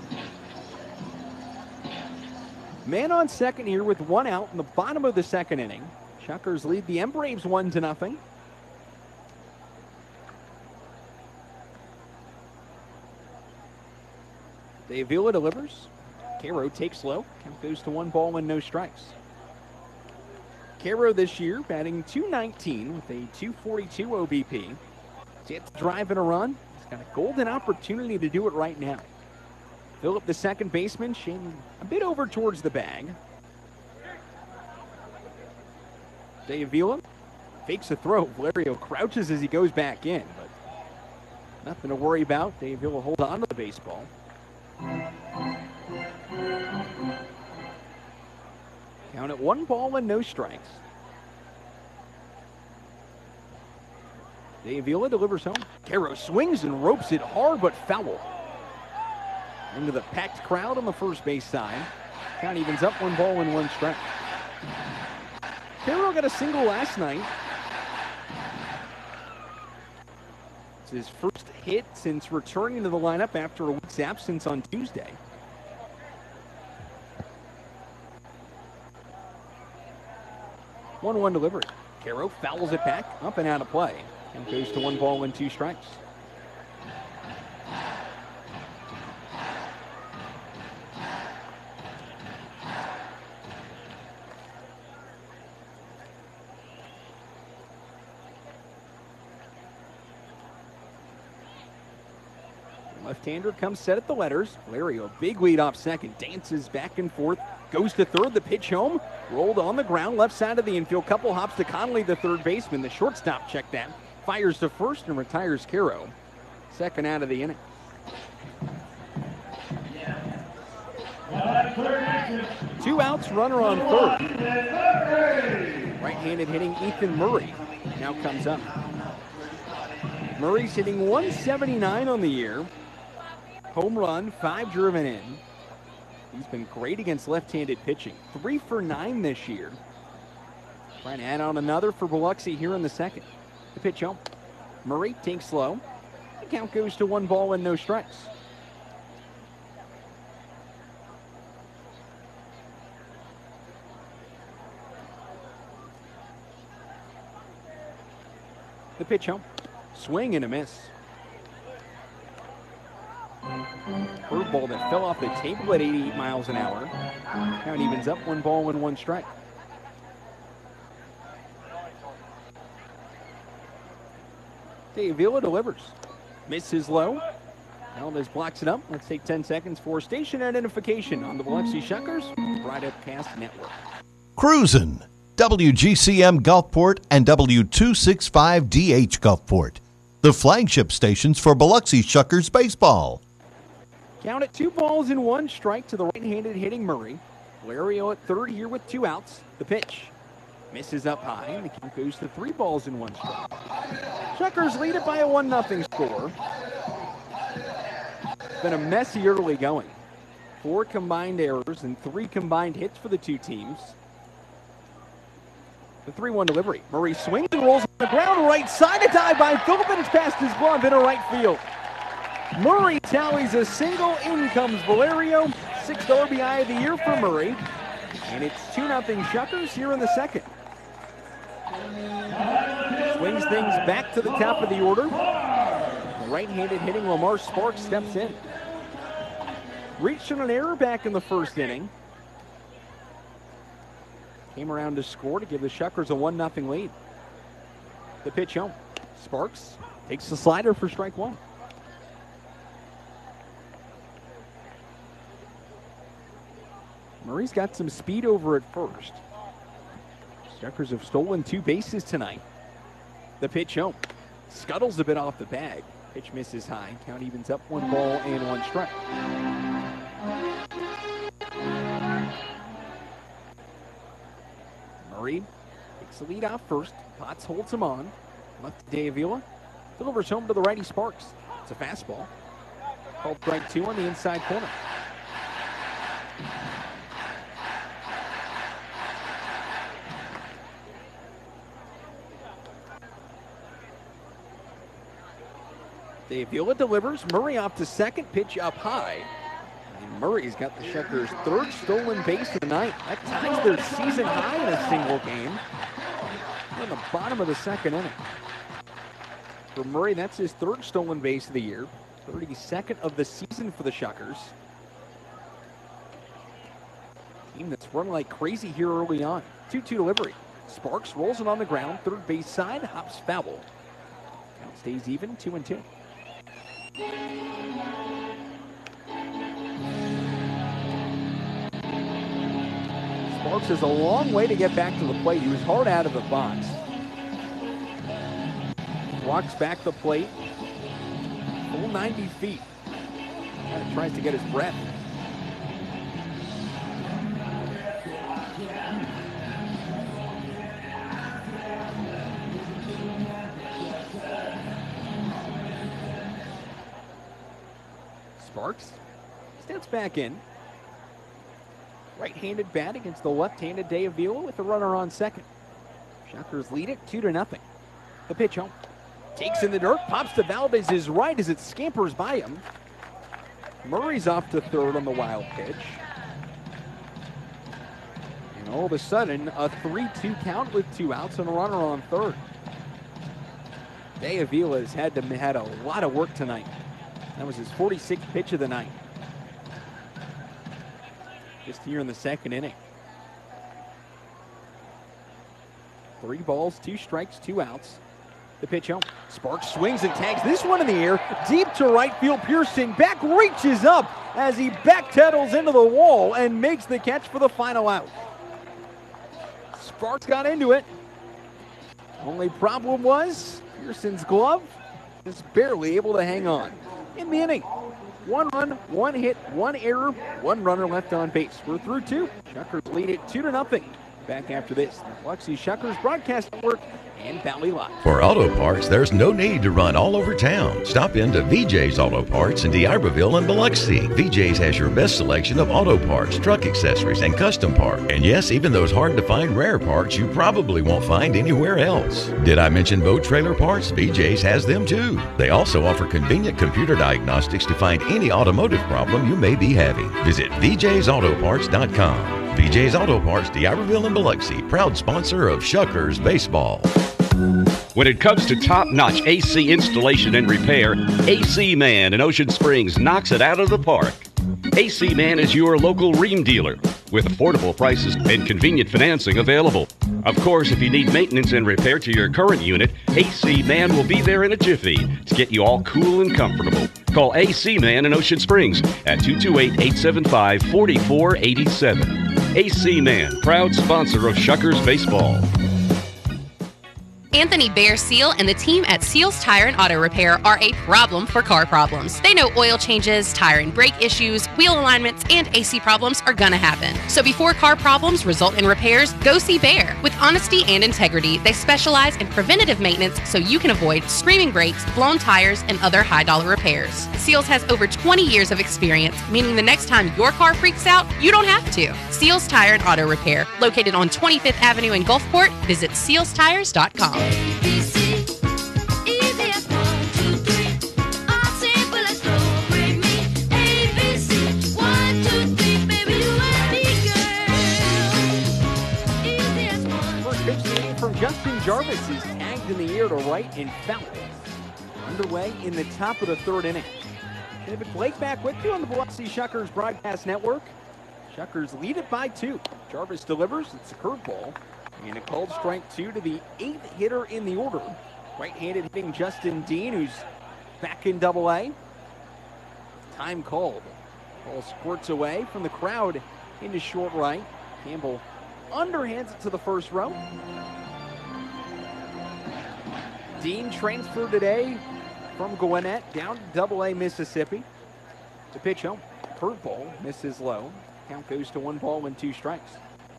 Man on second here with one out in the bottom of the second inning. Shuckers lead the M Braves one to nothing. De Avila delivers. Caro takes low. Count goes to one ball and no strikes. Caro this year batting two nineteen with a two forty-two O B P. He's yet to drive in a run. He's got a golden opportunity to do it right now. Phillip, the second baseman, shading a bit over towards the bag. De Avila fakes a throw. Valerio crouches as he goes back in, but nothing to worry about. De Avila holds on to the baseball. Count at one ball and no strikes. De Avila delivers home. Caro swings and ropes it hard but foul. Into the packed crowd on the first base side. Count evens up one ball and one strike. Caro got a single last night. It's his first hit since returning to the lineup after a week's absence on Tuesday. one one delivery. Caro fouls it back, up and out of play, and goes to one ball and two strikes. Left-hander comes set at the letters. Valerio, big lead off second, dances back and forth, goes to third, the pitch home, rolled on the ground, left side of the infield, couple hops to Connolly, the third baseman. The shortstop checked that, fires to first and retires Caro. Second out of the inning. Two outs, runner on third. Right-handed hitting Ethan Murray now comes up. Murray's hitting one seventy-nine on the year. Home run, five driven in. He's been great against left-handed pitching. Three for nine this year. Trying to add on another for Biloxi here in the second. The pitch home. Murray takes low. The count goes to one ball and no strikes. The pitch home. Swing and a miss. Curveball that fell off the table at eighty-eight miles an hour. Count evens up one ball and one strike. De Avila delivers. Misses low. Alves blocks it up. Let's take ten seconds for station identification on the Biloxi Shuckers Broadcast Network. Cruisin'. W G C M Gulfport and W two sixty-five D H Gulfport, the flagship stations for Biloxi Shuckers baseball. Count at two balls and one strike to the right-handed hitting Murray. Valerio at third here with two outs. The pitch misses up high, and the count goes to three balls and one strike. Shuckers lead it by a one nothing score. It's been a messy early going. Four combined errors and three combined hits for the two teams. The three one delivery. Murray swings and rolls on the ground, right side, a dive by Phillip, and it's past his glove into right field. Murray tallies a single, in comes Valerio. Sixth R B I of the year for Murray. And it's two nothing Shuckers here in the second. Swings things back to the top of the order. The right-handed hitting Lamar Sparks steps in. Reached on an error back in the first inning. Came around to score to give the Shuckers a one nothing lead. The pitch home. Sparks takes the slider for strike one. Murray's got some speed over at first. Shuckers have stolen two bases tonight. The pitch home. Scuttles a bit off the bag. Pitch misses high. Count evens up one ball and one strike. Murray takes the lead off first. Potts holds him on. Left to Davila. Delivers home to the righty Sparks. It's a fastball. Called strike two on the inside corner. Davila delivers. Murray off to second. Pitch up high. And Murray's got the Shuckers' third stolen base of the night. That ties their season high in a single game. We're in the bottom of the second inning. For Murray, that's his third stolen base of the year. thirty-second of the season for the Shuckers. Team that's run like crazy here early on. two two delivery. Sparks rolls it on the ground. Third base side. Hops foul. Count stays even. Two and two. Sparks has a long way to get back to the plate. He was hard out of the box. Walks back the plate. Full ninety feet. Kind of tries to get his breath. Sparks steps back in. Right-handed bat against the left-handed Davila with the runner on second. Shuckers lead it two to nothing. The pitch home. Takes in the dirt, pops to Valdez's right as it scampers by him. Murray's off to third on the wild pitch. And all of a sudden, a three two count with two outs and a runner on third. Davila's had to had a lot of work tonight. That was his forty-sixth pitch of the night. Just here in the second inning. Three balls, two strikes, two outs. The pitch home. Sparks swings and tags this one in the air. Deep to right field. Pearson back reaches up as he backpedals into the wall and makes the catch for the final out. Sparks got into it. Only problem was Pearson's glove is barely able to hang on. In the inning, one run, one hit, one error, one runner left on base. We're through two. Shuckers lead it two to nothing. Back after this, the Biloxi Shuckers Broadcast Network and Valley Live. For auto parts, there's no need to run all over town. Stop into V J's Auto Parts in D'Iberville and Biloxi. V J's has your best selection of auto parts, truck accessories, and custom parts. And yes, even those hard-to-find rare parts you probably won't find anywhere else. Did I mention boat trailer parts? V J's has them too. They also offer convenient computer diagnostics to find any automotive problem you may be having. Visit V J's Auto Parts dot com. V J's Auto Parts, D'Iberville and Biloxi, proud sponsor of Shuckers Baseball. When it comes to top-notch A C installation and repair, A C Man in Ocean Springs knocks it out of the park. A C Man is your local Rheem dealer with affordable prices and convenient financing available. Of course, if you need maintenance and repair to your current unit, A C Man will be there in a jiffy to get you all cool and comfortable. Call A C Man in Ocean Springs at two two eight, eight seven five, four four eight seven. A C Man, proud sponsor of Shuckers Baseball. Anthony Bear Seal and the team at Seals Tire and Auto Repair are a problem for car problems. They know oil changes, tire and brake issues, wheel alignments, and A C problems are gonna happen. So before car problems result in repairs, go see Bear. With honesty and integrity, they specialize in preventative maintenance so you can avoid screaming brakes, blown tires, and other high-dollar repairs. Seals has over twenty years of experience, meaning the next time your car freaks out, you don't have to. Seals Tire and Auto Repair, located on twenty-fifth Avenue in Gulfport. Visit seals tires dot com. First pitch from Justin Jarvis is tagged in the air to right and foul. Underway in the top of the third inning. David Blake back with you on the Biloxi Shuckers Broadcast Network. Shuckers lead it by two. Jarvis delivers. It's a curveball. And a called strike two to the eighth hitter in the order. Right-handed hitting Justin Dean, who's back in double A. Time called. Ball squirts away from the crowd into short right. Campbell underhands it to the first row. Dean transferred today from Gwinnett down to double A Mississippi. The pitch home. Curveball misses low. Count goes to one ball and two strikes.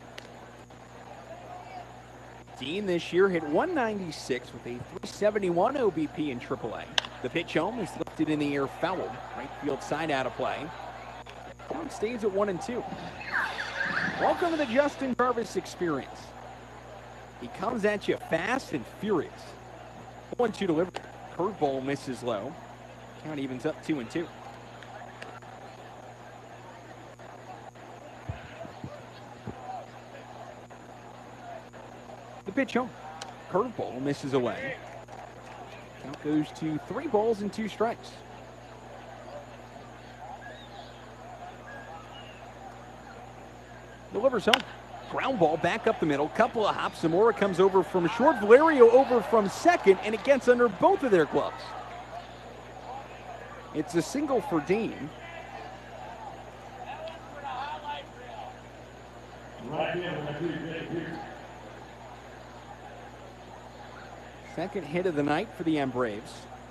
Dean this year hit one ninety-six with a three seventy-one O B P in triple A. The pitch home is lifted in the air, fouled. Right field side out of play. Count stays at one and two. Welcome to the Justin Jarvis experience. He comes at you fast and furious. one two delivery. Curveball misses low. Count evens up two and two. The pitch home. Curveball misses away. Count goes to three balls and two strikes. Delivers home. Ground ball back up the middle. Couple of hops. Zamora comes over from short. Valerio over from second, and it gets under both of their gloves. It's a single for Dean. Second hit of the night for the M Braves.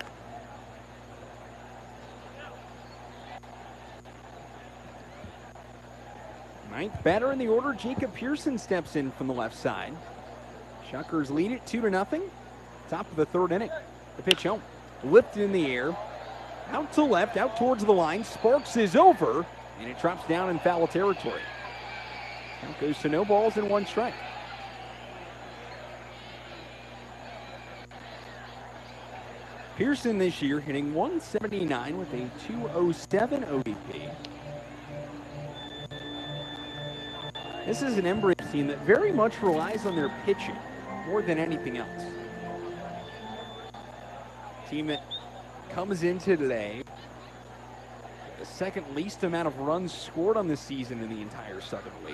Ninth batter in the order, Jacob Pearson steps in from the left side. Shuckers lead it two to nothing. Top of the third inning. The pitch home. Lifted in the air. Out to left, out towards the line. Sparks is over, and it drops down in foul territory. Count goes to no balls and one strike. Pearson this year hitting one seventy-nine with a two oh seven O B P. This is an M Braves team that very much relies on their pitching more than anything else. Team that comes into today the second least amount of runs scored on the season in the entire Southern League.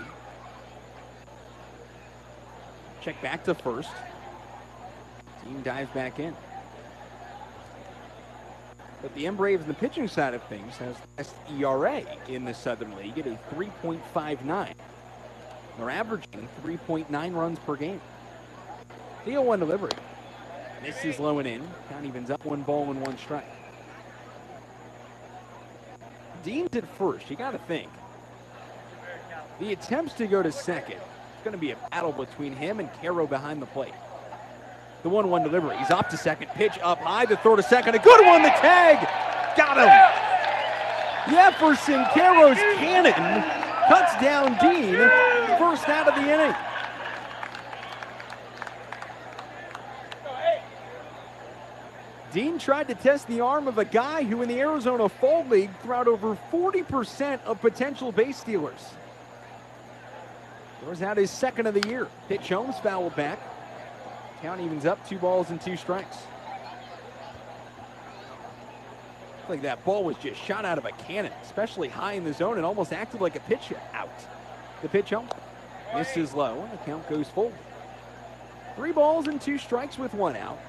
Check back to first. Team dives back in. But the M Braves on the pitching side of things has the best E R A in the Southern League at a three point five nine. They're averaging three point nine runs per game. The oh one delivery. This is low and in. Count evens up one ball and one strike. Dean's at first. You got to think. The attempts to go to second. It's going to be a battle between him and Caro behind the plate. The one one delivery. He's up to second. Pitch up high. The throw to second. A good one. The tag. Got him. Jefferson Caro's cannon cuts down Dean. First out of the inning. Dean tried to test the arm of a guy who in the Arizona Fall League threw out over forty percent of potential base stealers. Throws out his second of the year. Pitch Holmes fouled back. Count evens up, two balls and two strikes. Looks like that ball was just shot out of a cannon, especially high in the zone, and almost acted like a pitch out. The pitch home. Misses low, and the count goes full. Three balls and two strikes with one out.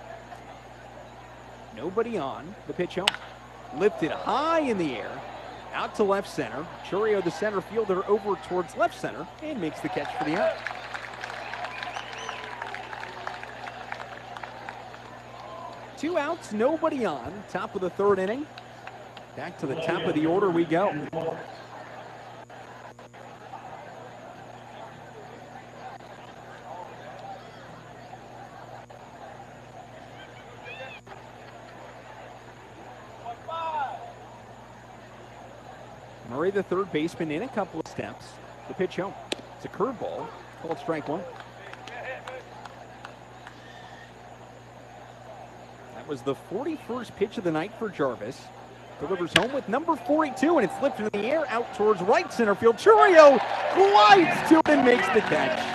Nobody on. The pitch home. Lifted high in the air. Out to left center. Churio, the center fielder, over towards left center and makes the catch for the out. Two outs, nobody on. Top of the third inning. Back to the top of the order we go. Murray, the third baseman, in a couple of steps. The pitch home. It's a curveball. Called strike one. That was the forty-first pitch of the night for Jarvis. Delivers home with number forty-two, and it's lifted in the air out towards right center field. Churio glides to it and makes the catch.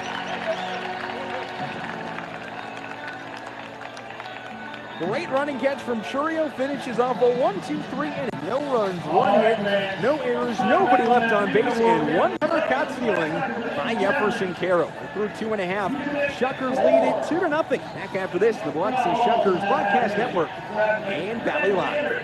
Great running catch from Churio. Finishes off a one two three inning. No runs, one hit, no errors, nobody left on base, and one hundred caught stealing by Jefferson Caro. Through two and a half. Shuckers lead it two to nothing. Back after this, the Biloxi Shuckers Broadcast Network and Valley Live.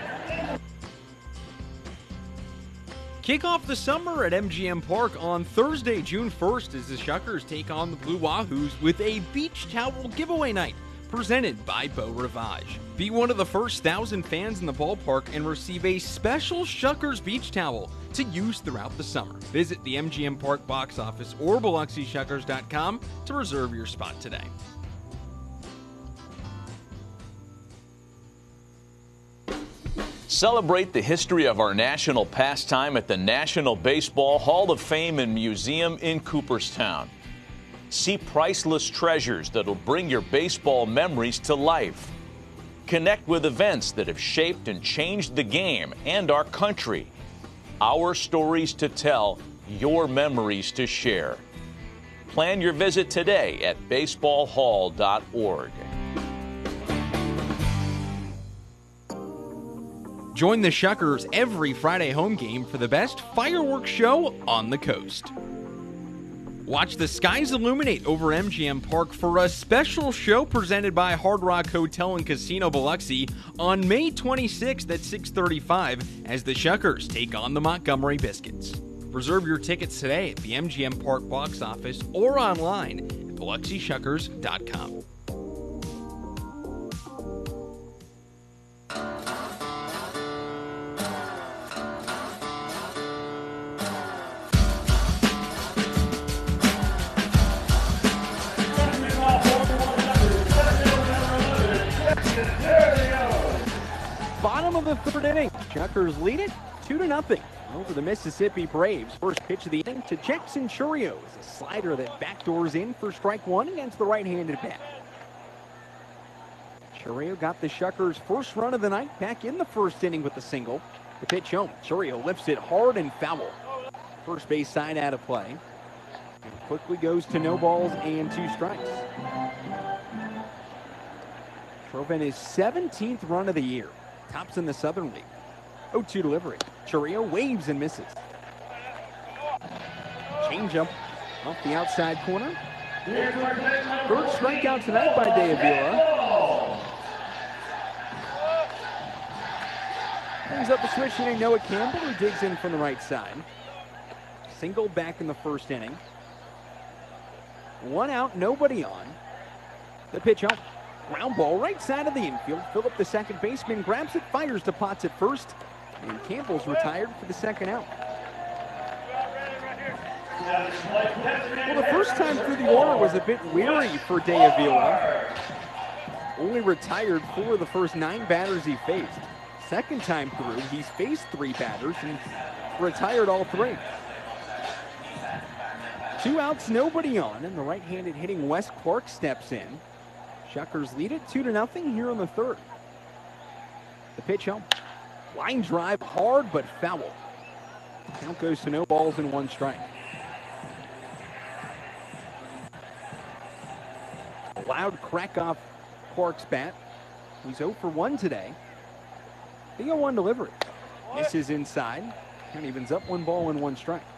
Kick off the summer at M G M Park on Thursday, June first, as the Shuckers take on the Blue Wahoos with a beach towel giveaway night presented by Beau Rivage. Be one of the first thousand fans in the ballpark and receive a special Shuckers beach towel to use throughout the summer. Visit the M G M Park box office or Biloxi Shuckers dot com to reserve your spot today. Celebrate the history of our national pastime at the National Baseball Hall of Fame and Museum in Cooperstown. See priceless treasures that'll bring your baseball memories to life. Connect with events that have shaped and changed the game and our country. Our stories to tell, your memories to share. Plan your visit today at baseball hall dot org. Join the Shuckers every Friday home game for the best fireworks show on the coast. Watch the skies illuminate over M G M Park for a special show presented by Hard Rock Hotel and Casino Biloxi on May twenty-sixth at six thirty-five as the Shuckers take on the Montgomery Biscuits. Reserve your tickets today at the M G M Park box office or online at Biloxi Shuckers dot com. Bottom of the third inning. Shuckers lead it two to nothing over the Mississippi Braves. First pitch of the inning to Jackson Churio. It's a slider that backdoors in for strike one against the right-handed bat. Churio got the Shuckers' first run of the night back in the first inning with a single. The pitch home. Churio lifts it hard and foul. First base side out of play. And quickly goes to no balls and two strikes. Drove in his seventeenth run of the year. Tops in the Southern League. oh two delivery. Churio waves and misses. Changeup off the outside corner. Third strikeout tonight by De Avila. Brings up the switch hitting Noah Campbell, who digs in from the right side. Single back in the first inning. One out, nobody on. The pitch home. Ground ball right side of the infield. Phillip, the second baseman, grabs it, fires to Potts at first, and Campbell's retired for the second out. Well, the first time through the order was a bit weary for De Avila. Only retired four of the first nine batters he faced. Second time through, he's faced three batters and retired all three. Two outs, nobody on, and the right-handed hitting Wes Clark steps in. Shuckers lead it two to nothing here in the third. The pitch home. Line drive hard but foul. Count goes to no balls and one strike. A loud crack off Clark's bat. He's oh for one today. The oh one delivery. Misses inside. Count evens up one ball and one strike.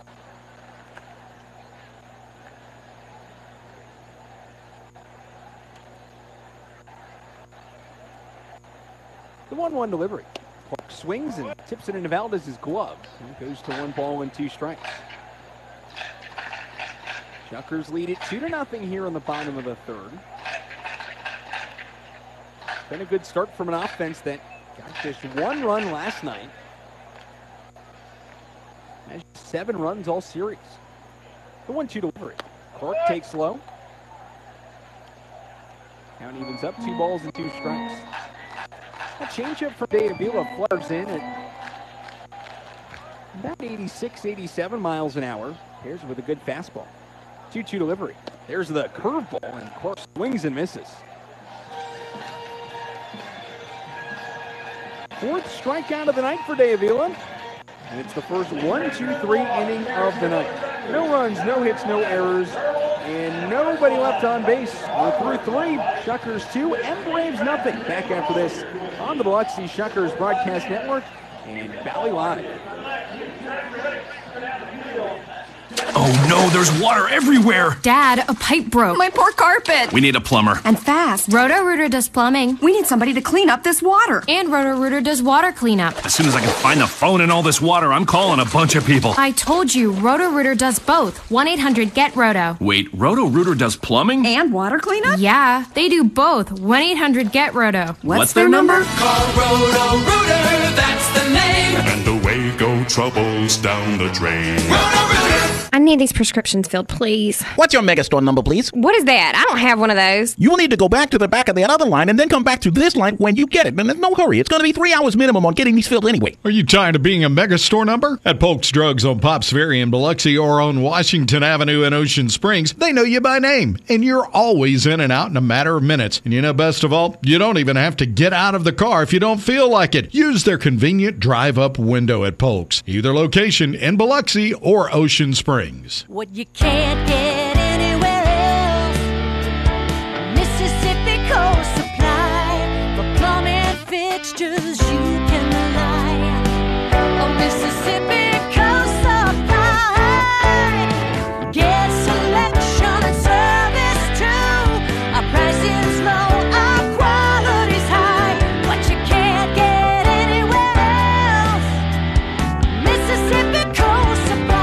The one one delivery. Clark swings and tips it into Valdez's glove. And goes to one ball and two strikes. Shuckers lead it two to nothing here in the bottom of the third. Been a good start from an offense that got just one run last night. Has seven runs all series. The one two delivery. Clark takes low. Count evens up, two balls and two strikes. A changeup from De Avila flutters in at about eighty-six, eighty-seven miles an hour. Pairs with a good fastball. two two delivery. There's the curveball, and Clark swings and misses. Fourth strikeout of the night for De Avila. And it's the first one, two, three inning of the night. No runs, no hits, no errors, and nobody left on base. We're through three, Shuckers two, and Braves nothing. Back after this on the Biloxi Shuckers Broadcast Network and Valley Live. Oh no, there's water everywhere! Dad, a pipe broke. My poor carpet. We need a plumber. And fast. Roto-Rooter does plumbing. We need somebody to clean up this water. And Roto-Rooter does water cleanup. As soon as I can find the phone in all this water, I'm calling a bunch of people. I told you, Roto-Rooter does both. one eight hundred get roto. Wait, Roto-Rooter does plumbing? And water cleanup? Yeah, they do both. one eight hundred get roto. What's, What's their, their number? number? Call Roto-Rooter, that's the name. And away go troubles down the drain. Roto-Rooter! I need these prescriptions filled, please. What's your Megastore number, please? What is that? I don't have one of those. You'll need to go back to the back of that other line and then come back to this line when you get it. And there's no hurry. It's going to be three hours minimum on getting these filled anyway. Are you tired of being a Megastore number? At Polk's Drugs on Pops Ferry in Biloxi or on Washington Avenue in Ocean Springs, they know you by name, and you're always in and out in a matter of minutes. And you know, best of all, you don't even have to get out of the car if you don't feel like it. Use their convenient drive-up window at Polk's, either location in Biloxi or Ocean Springs. What you can't get anywhere else. Mississippi Coast Supply for plumbing fixtures you can rely. Oh, Mississippi Coast Supply. Get selection and service too. Our prices low, our quality's high. What you can't get anywhere else. Mississippi Coast Supply.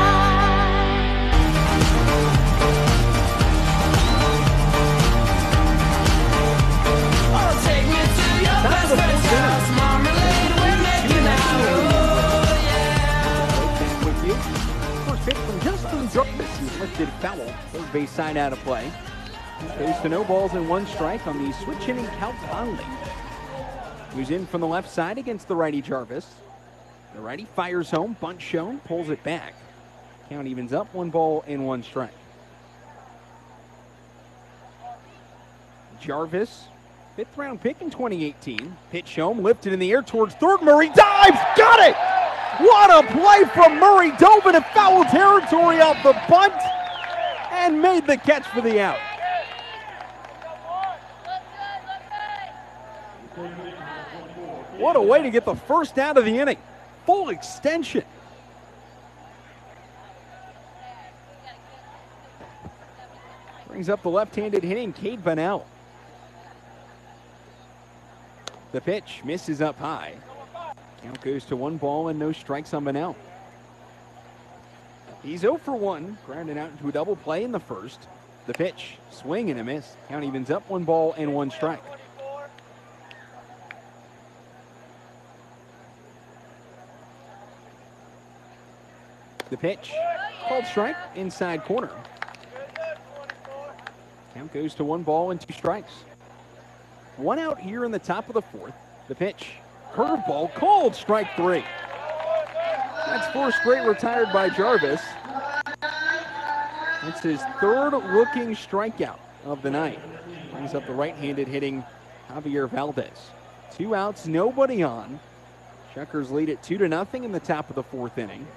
First pitch from Justin Jarvis, who's lifted foul. Third base side out of play. Goes to no balls and one strike on the switch inning. Cal Conley, who's in from the left side against the righty Jarvis. The righty fires home, bunt shown, pulls it back. Count evens up, one ball and one strike. Jarvis, fifth round pick in twenty eighteen. Pitch home, lifted in the air towards third. Murray dives, got it! What a play from Murray, dove into foul territory off the bunt and made the catch for the out. What a way to get the first out of the inning. Full extension. Brings up the left-handed hitting Cade Bunnell. The pitch misses up high. Count goes to one ball and no strikes on Bunnell. He's oh for one, grounded out into a double play in the first. The pitch, swing and a miss. Count evens up, one ball and one strike. The pitch, called strike, inside corner. Count goes to one ball and two strikes. One out here in the top of the fourth. The pitch, curveball, called strike three. That's four straight retired by Jarvis. It's his third looking strikeout of the night. Brings up the right-handed hitting Javier Valdez. Two outs, nobody on. Shuckers lead it two to nothing in the top of the fourth inning.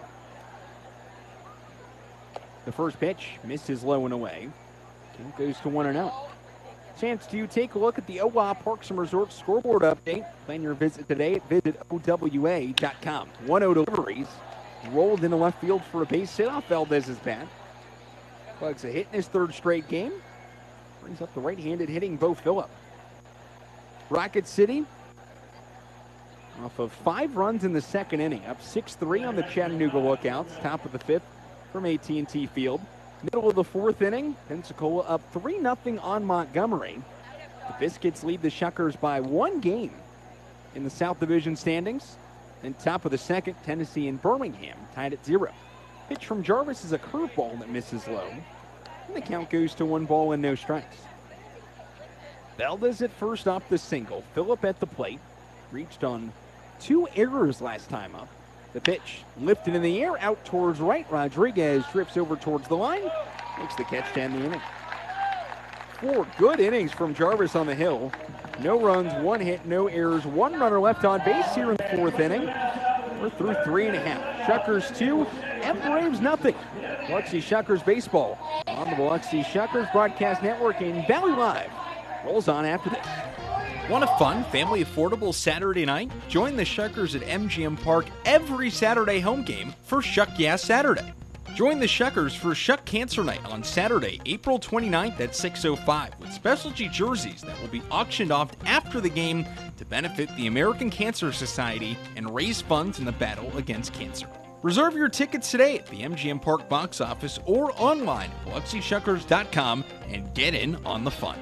The first pitch misses low and away. Count goes to one and out. Chance to take a look at the O W A Parks and Resorts scoreboard update. Plan your visit today at visit O W A dot com. one oh deliveries. Rolled into left field for a base hit off Valdez's bat. Plugs a hit in his third straight game. Brings up the right-handed hitting Bo Phillip. Rocket City off of five runs in the second inning, up six three on the Chattanooga Lookouts, top of the fifth from A T and T Field. Middle of the fourth inning, Pensacola up three nothing on Montgomery. The Biscuits lead the Shuckers by one game in the South Division standings. And top of the second, Tennessee and Birmingham tied at zero. Pitch from Jarvis is a curveball that misses low. And the count goes to one ball and no strikes. Valdez at first off the single. Phillip at the plate. Reached on two errors last time up. The pitch lifted in the air out towards right. Rodriguez drifts over towards the line. Makes the catch to end the inning. Four good innings from Jarvis on the hill. No runs, one hit, no errors, one runner left on base here in the fourth inning. We're through three and a half. Shuckers two, and Braves nothing. Biloxi Shuckers baseball on the Biloxi Shuckers Broadcast Network in Valley Live. Rolls on after this. Want a fun, family affordable Saturday night? Join the Shuckers at M G M Park every Saturday home game for Shuck Yeah Saturday. Join the Shuckers for Shuck Cancer Night on Saturday, April twenty-ninth at six oh five with specialty jerseys that will be auctioned off after the game to benefit the American Cancer Society and raise funds in the battle against cancer. Reserve your tickets today at the M G M Park box office or online at Biloxi Shuckers dot com and get in on the fun.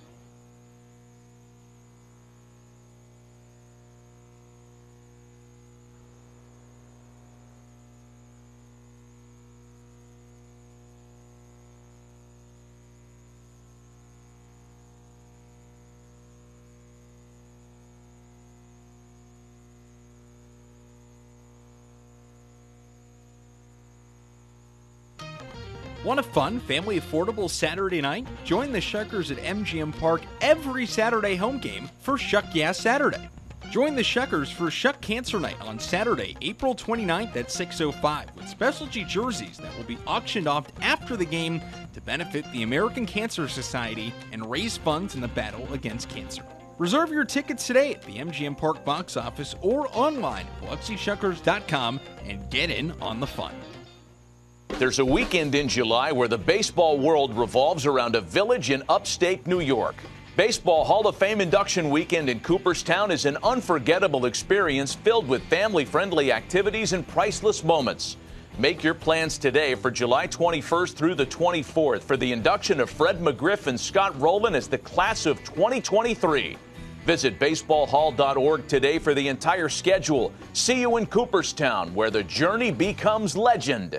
Want a fun, family affordable Saturday night? Join the Shuckers at M G M Park every Saturday home game for Shuck Yeah Saturday. Join the Shuckers for Shuck Cancer Night on Saturday, April twenty-ninth at six oh five with specialty jerseys that will be auctioned off after the game to benefit the American Cancer Society and raise funds in the battle against cancer. Reserve your tickets today at the M G M Park box office or online at Biloxi Shuckers dot com and get in on the fun. There's a weekend in July where the baseball world revolves around a village in upstate New York. Baseball Hall of Fame induction weekend in Cooperstown is an unforgettable experience filled with family-friendly activities and priceless moments. Make your plans today for July twenty-first through the twenty-fourth for the induction of Fred McGriff and Scott Rowland as the class of twenty twenty-three. Visit baseball hall dot org today for the entire schedule. See you in Cooperstown, where the journey becomes legend.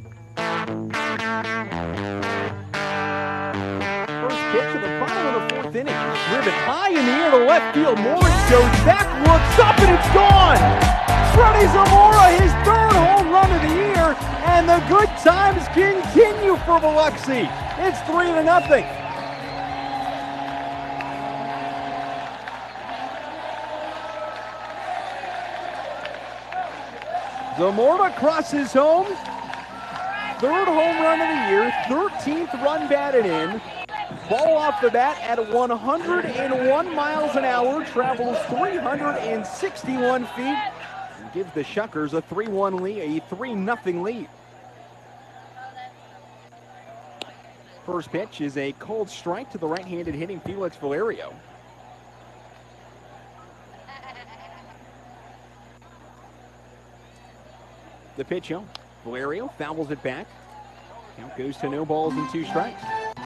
First pitch of the bottom of the fourth inning. Driven high in the air to left field. Morris goes back, looks up, and it's gone. Freddie Zamora, his third home run of the year, and the good times continue for Biloxi. It's three to nothing. Zamora crosses home. Third home run of the year, thirteenth run batted in. Ball off the bat at one hundred one miles an hour, travels three hundred sixty-one feet, and gives the Shuckers a three one lead, a three nothing lead. First pitch is a cold strike to the right-handed hitting Felix Valerio. The pitch home. Valerio fouls it back. Count goes to no balls and two strikes.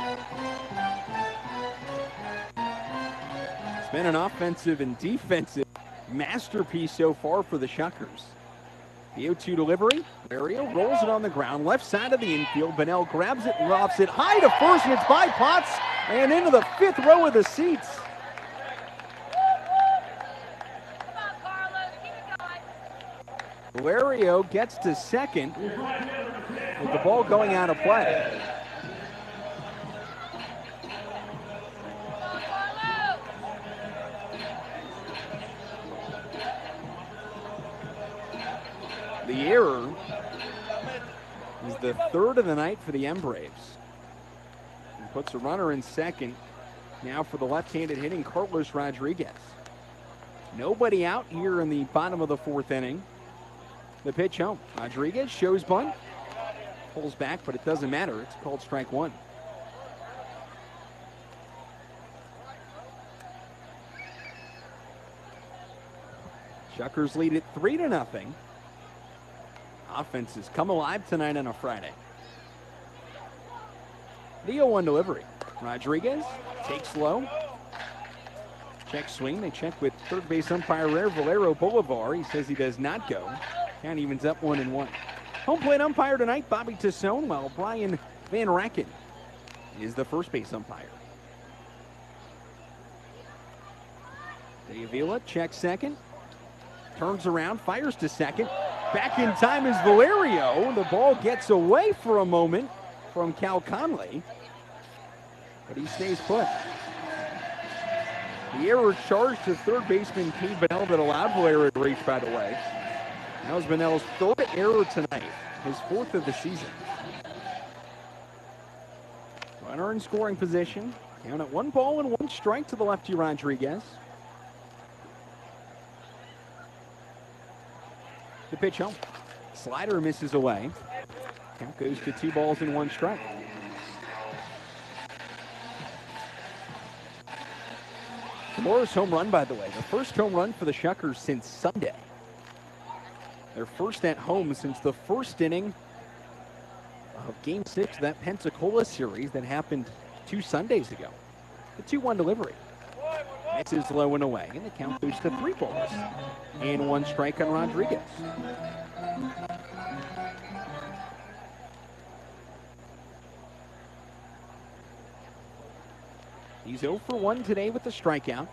It's been an offensive and defensive masterpiece so far for the Shuckers. The oh two delivery. Valerio rolls it on the ground, left side of the infield. Bennell grabs it, lofts it high to first, and it's by Potts and into the fifth row of the seats. Valerio gets to second with the ball going out of play. The error is the third of the night for the M Braves. He puts a runner in second now for the left-handed hitting Carlos Rodriguez. Nobody out here in the bottom of the fourth inning. The pitch home. Rodriguez shows bunt. Pulls back, but it doesn't matter. It's called strike one. Shuckers lead it three to nothing. Offenses come alive tonight on a Friday. The oh one delivery. Rodriguez takes low. Check swing. They check with third base umpire Rare Valero Bolivar. He says he does not go. Count evens up one and one. Home plate umpire tonight, Bobby Tassone, while Brian Van Racken is the first base umpire. De Avila checks second. Turns around, fires to second. Back in time is Valerio. The ball gets away for a moment from Cal Conley, but he stays put. The error charged to third baseman Cade Bennell that allowed Valerio to reach, by the way. That was Bennell's third error tonight, his fourth of the season. Runner in scoring position. Count at one ball and one strike to the lefty Rodriguez. The pitch home. Slider misses away. Count goes to two balls and one strike. Morris home run, by the way. The first home run for the Shuckers since Sunday. Their first at home since the first inning of Game six of that Pensacola series that happened two Sundays ago. The two one delivery. Misses low and away, and the count goes to three balls and one strike on Rodriguez. He's oh for one today with the strikeout.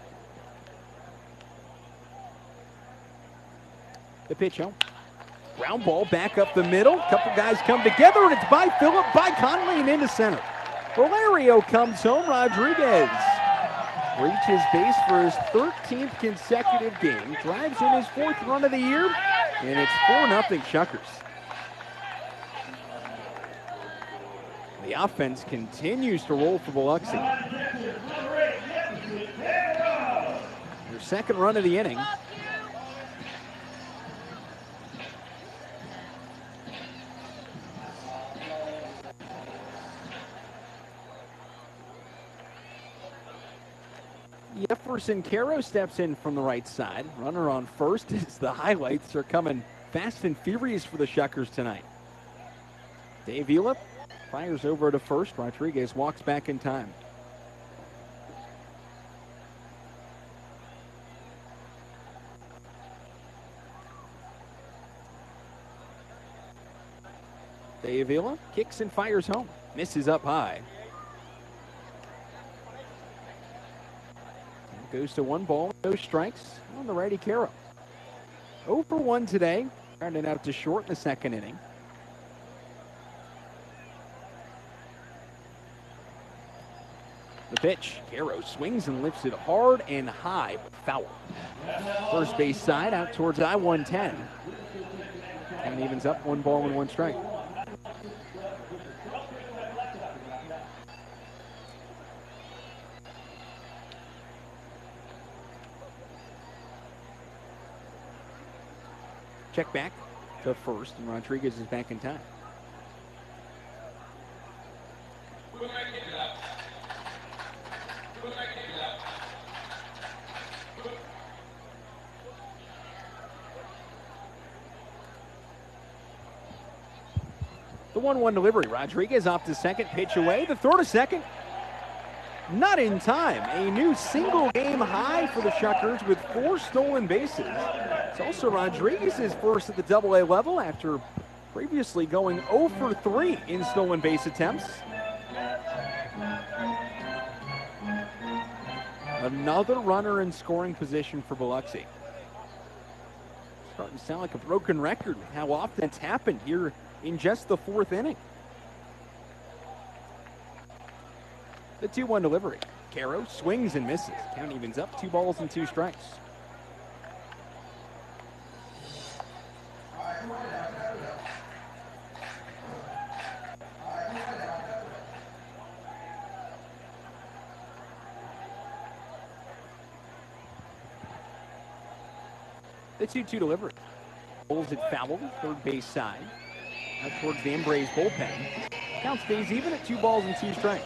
The pitch home. Ground ball back up the middle. Couple guys come together, and it's by Phillip, by Conley, and into center. Valerio comes home. Rodriguez reaches base for his thirteenth consecutive game. Drives in his fourth run of the year, and it's four nothing Shuckers. The offense continues to roll for Biloxi. Their second run of the inning. Jefferson Caro steps in from the right side. Runner on first as the highlights are coming fast and furious for the Shuckers tonight. De Avila fires over to first. Rodriguez walks back in time. De Avila kicks and fires home. Misses up high. Goes to one ball, no strikes on the righty Caro. oh for one today. Grounded out to short in the second inning. The pitch. Caro swings and lifts it hard and high, but foul. First base side out towards I one ten. And evens up one ball and one strike. Check back to first, and Rodriguez is back in time. The one one delivery. Rodriguez off to second, pitch away. The throw to second. Not in time. A new single game high for the Shuckers with four stolen bases. It's also Rodriguez's first at the double A level after previously going oh for three in stolen base attempts. Another runner in scoring position for Biloxi. Starting to sound like a broken record with how often it's happened here in just the fourth inning. The two one delivery. Caro swings and misses. Count evens up, two balls and two strikes. The two two delivery. Holds it foul, third base side. Out towards the Embrace bullpen. Count stays even at two balls and two strikes.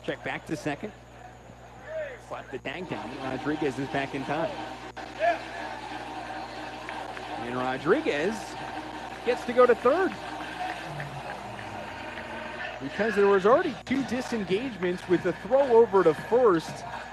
Check back to second. Slap the tag down. Rodriguez is back in time. And Rodriguez gets to go to third. Because there was already two disengagements with the throw over to first.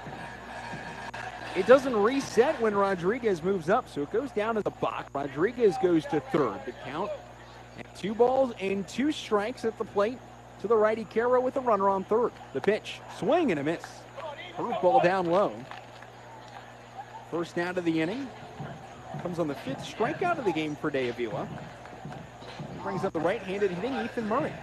It doesn't reset when Rodriguez moves up, so it goes down to the box. Rodriguez goes to third. The count at two balls and two strikes at the plate. To the righty, Caro with a runner on third. The pitch, swing and a miss. Curveball down low. First out of the inning. Comes on the fifth strikeout of the game for De Avila. Brings up the right-handed hitting Ethan Murray.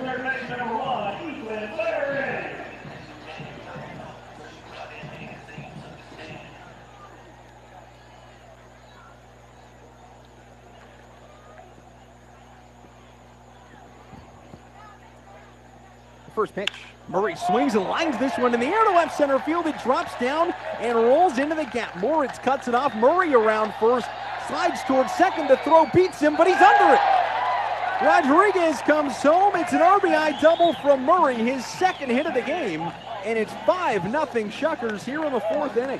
First pitch. Murray swings and lines this one in the air to left center field. It drops down and rolls into the gap. Moritz cuts it off. Murray around first. Slides towards second to throw. Beats him, but he's under it. Rodriguez comes home. It's an R B I double from Murray, his second hit of the game. And it's five nothing Shuckers here in the fourth inning.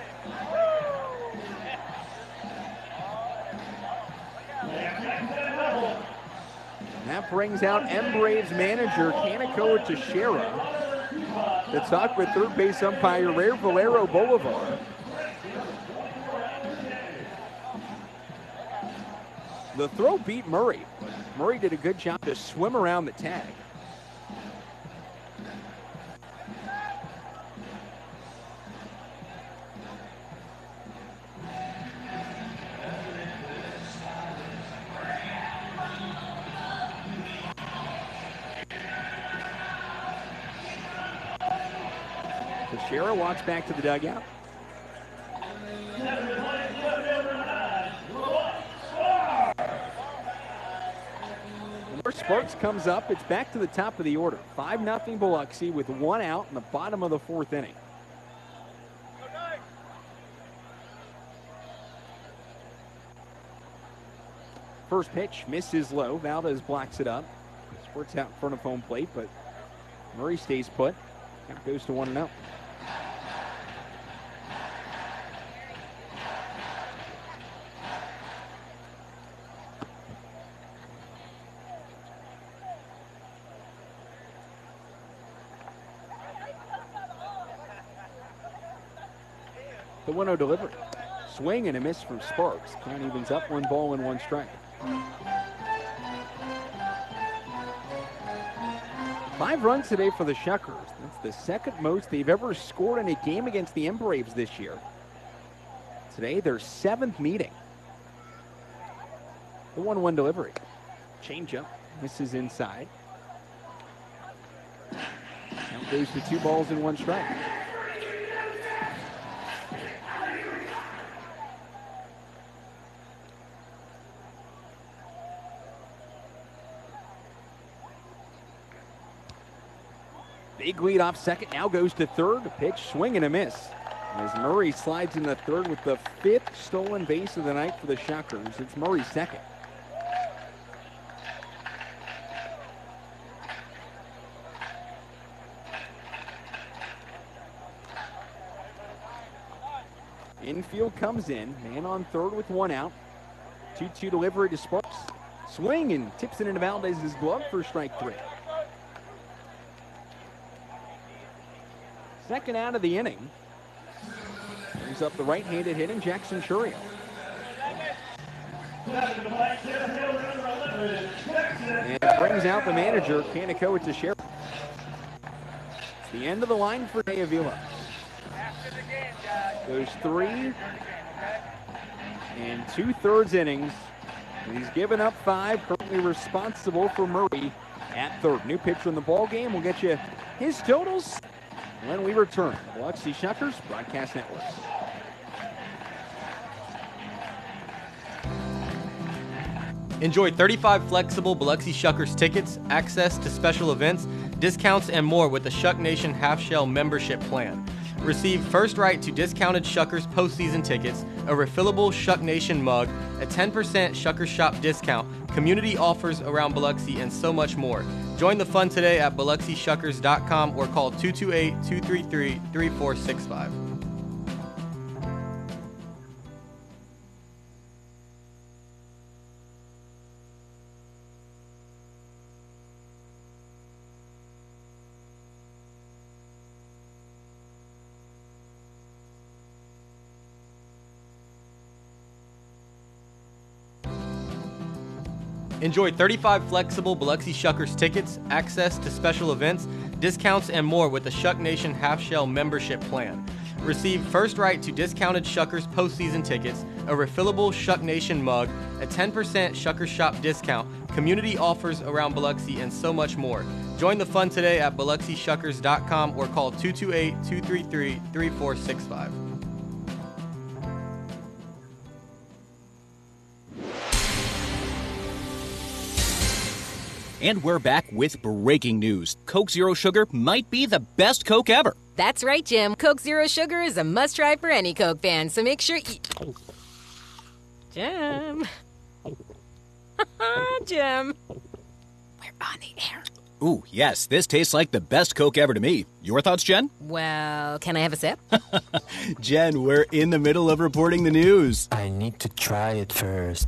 That brings out M-Braves manager Kaneko Teixeira to talk with third base umpire Rare Valero Bolivar. The throw beat Murray. Murray did a good job to swim around the tag. Teixeira walks back to the dugout. More Sparks comes up. It's back to the top of the order. five nothing Biloxi with one out in the bottom of the fourth inning. First pitch misses low. Valdez blocks it up. Squirts out in front of home plate, but Murray stays put. Count goes to one and oh. The one oh delivery. Swing and a miss from Sparks. Count evens up, one ball and one strike. Five runs today for the Shuckers. That's the second most they've ever scored in a game against the M-Braves this year. Today, their seventh meeting. The one one delivery. Changeup. Misses inside. Count goes to two balls and one strike. Big lead off second, now goes to third. A pitch, swing and a miss. As Murray slides in the third with the fifth stolen base of the night for the Shuckers. It's Murray's second. Infield comes in, man on third with one out. two two delivery to Sparks. Swing and tips it into Valdez's glove for strike three. Second out of the inning. Brings up the right-handed hitting Jackson Churio. And brings out the manager, Kaneko Teixeira. It's the end of the line for De Avila. Goes three and two-thirds innings. And he's given up five, currently responsible for Murray at third. New pitcher in the ball game. We'll get you his totals when we return. Biloxi Shuckers Broadcast Network. Enjoy thirty-five flexible Biloxi Shuckers tickets, access to special events, discounts, and more with the Shuck Nation Half Shell membership plan. Receive first right to discounted Shuckers postseason tickets, a refillable Shuck Nation mug, a ten percent Shucker Shop discount, community offers around Biloxi, and so much more. Join the fun today at Biloxi Shuckers dot com or call two two eight, two three three, three four six five. Enjoy thirty-five flexible Biloxi Shuckers tickets, access to special events, discounts, and more with the Shuck Nation Half Shell membership plan. Receive first right to discounted Shuckers postseason tickets, a refillable Shuck Nation mug, a ten percent Shucker Shop discount, community offers around Biloxi, and so much more. Join the fun today at Biloxi Shuckers dot com or call two two eight, two three three, three four six five. And we're back with breaking news. Coke Zero Sugar might be the best Coke ever. That's right, Jim. Coke Zero Sugar is a must-try for any Coke fan, so make sure you... Jim. Jim. We're on the air. Ooh, yes, this tastes like the best Coke ever to me. Your thoughts, Jen? Well, can I have a sip? Jen, we're in the middle of reporting the news. I need to try it first.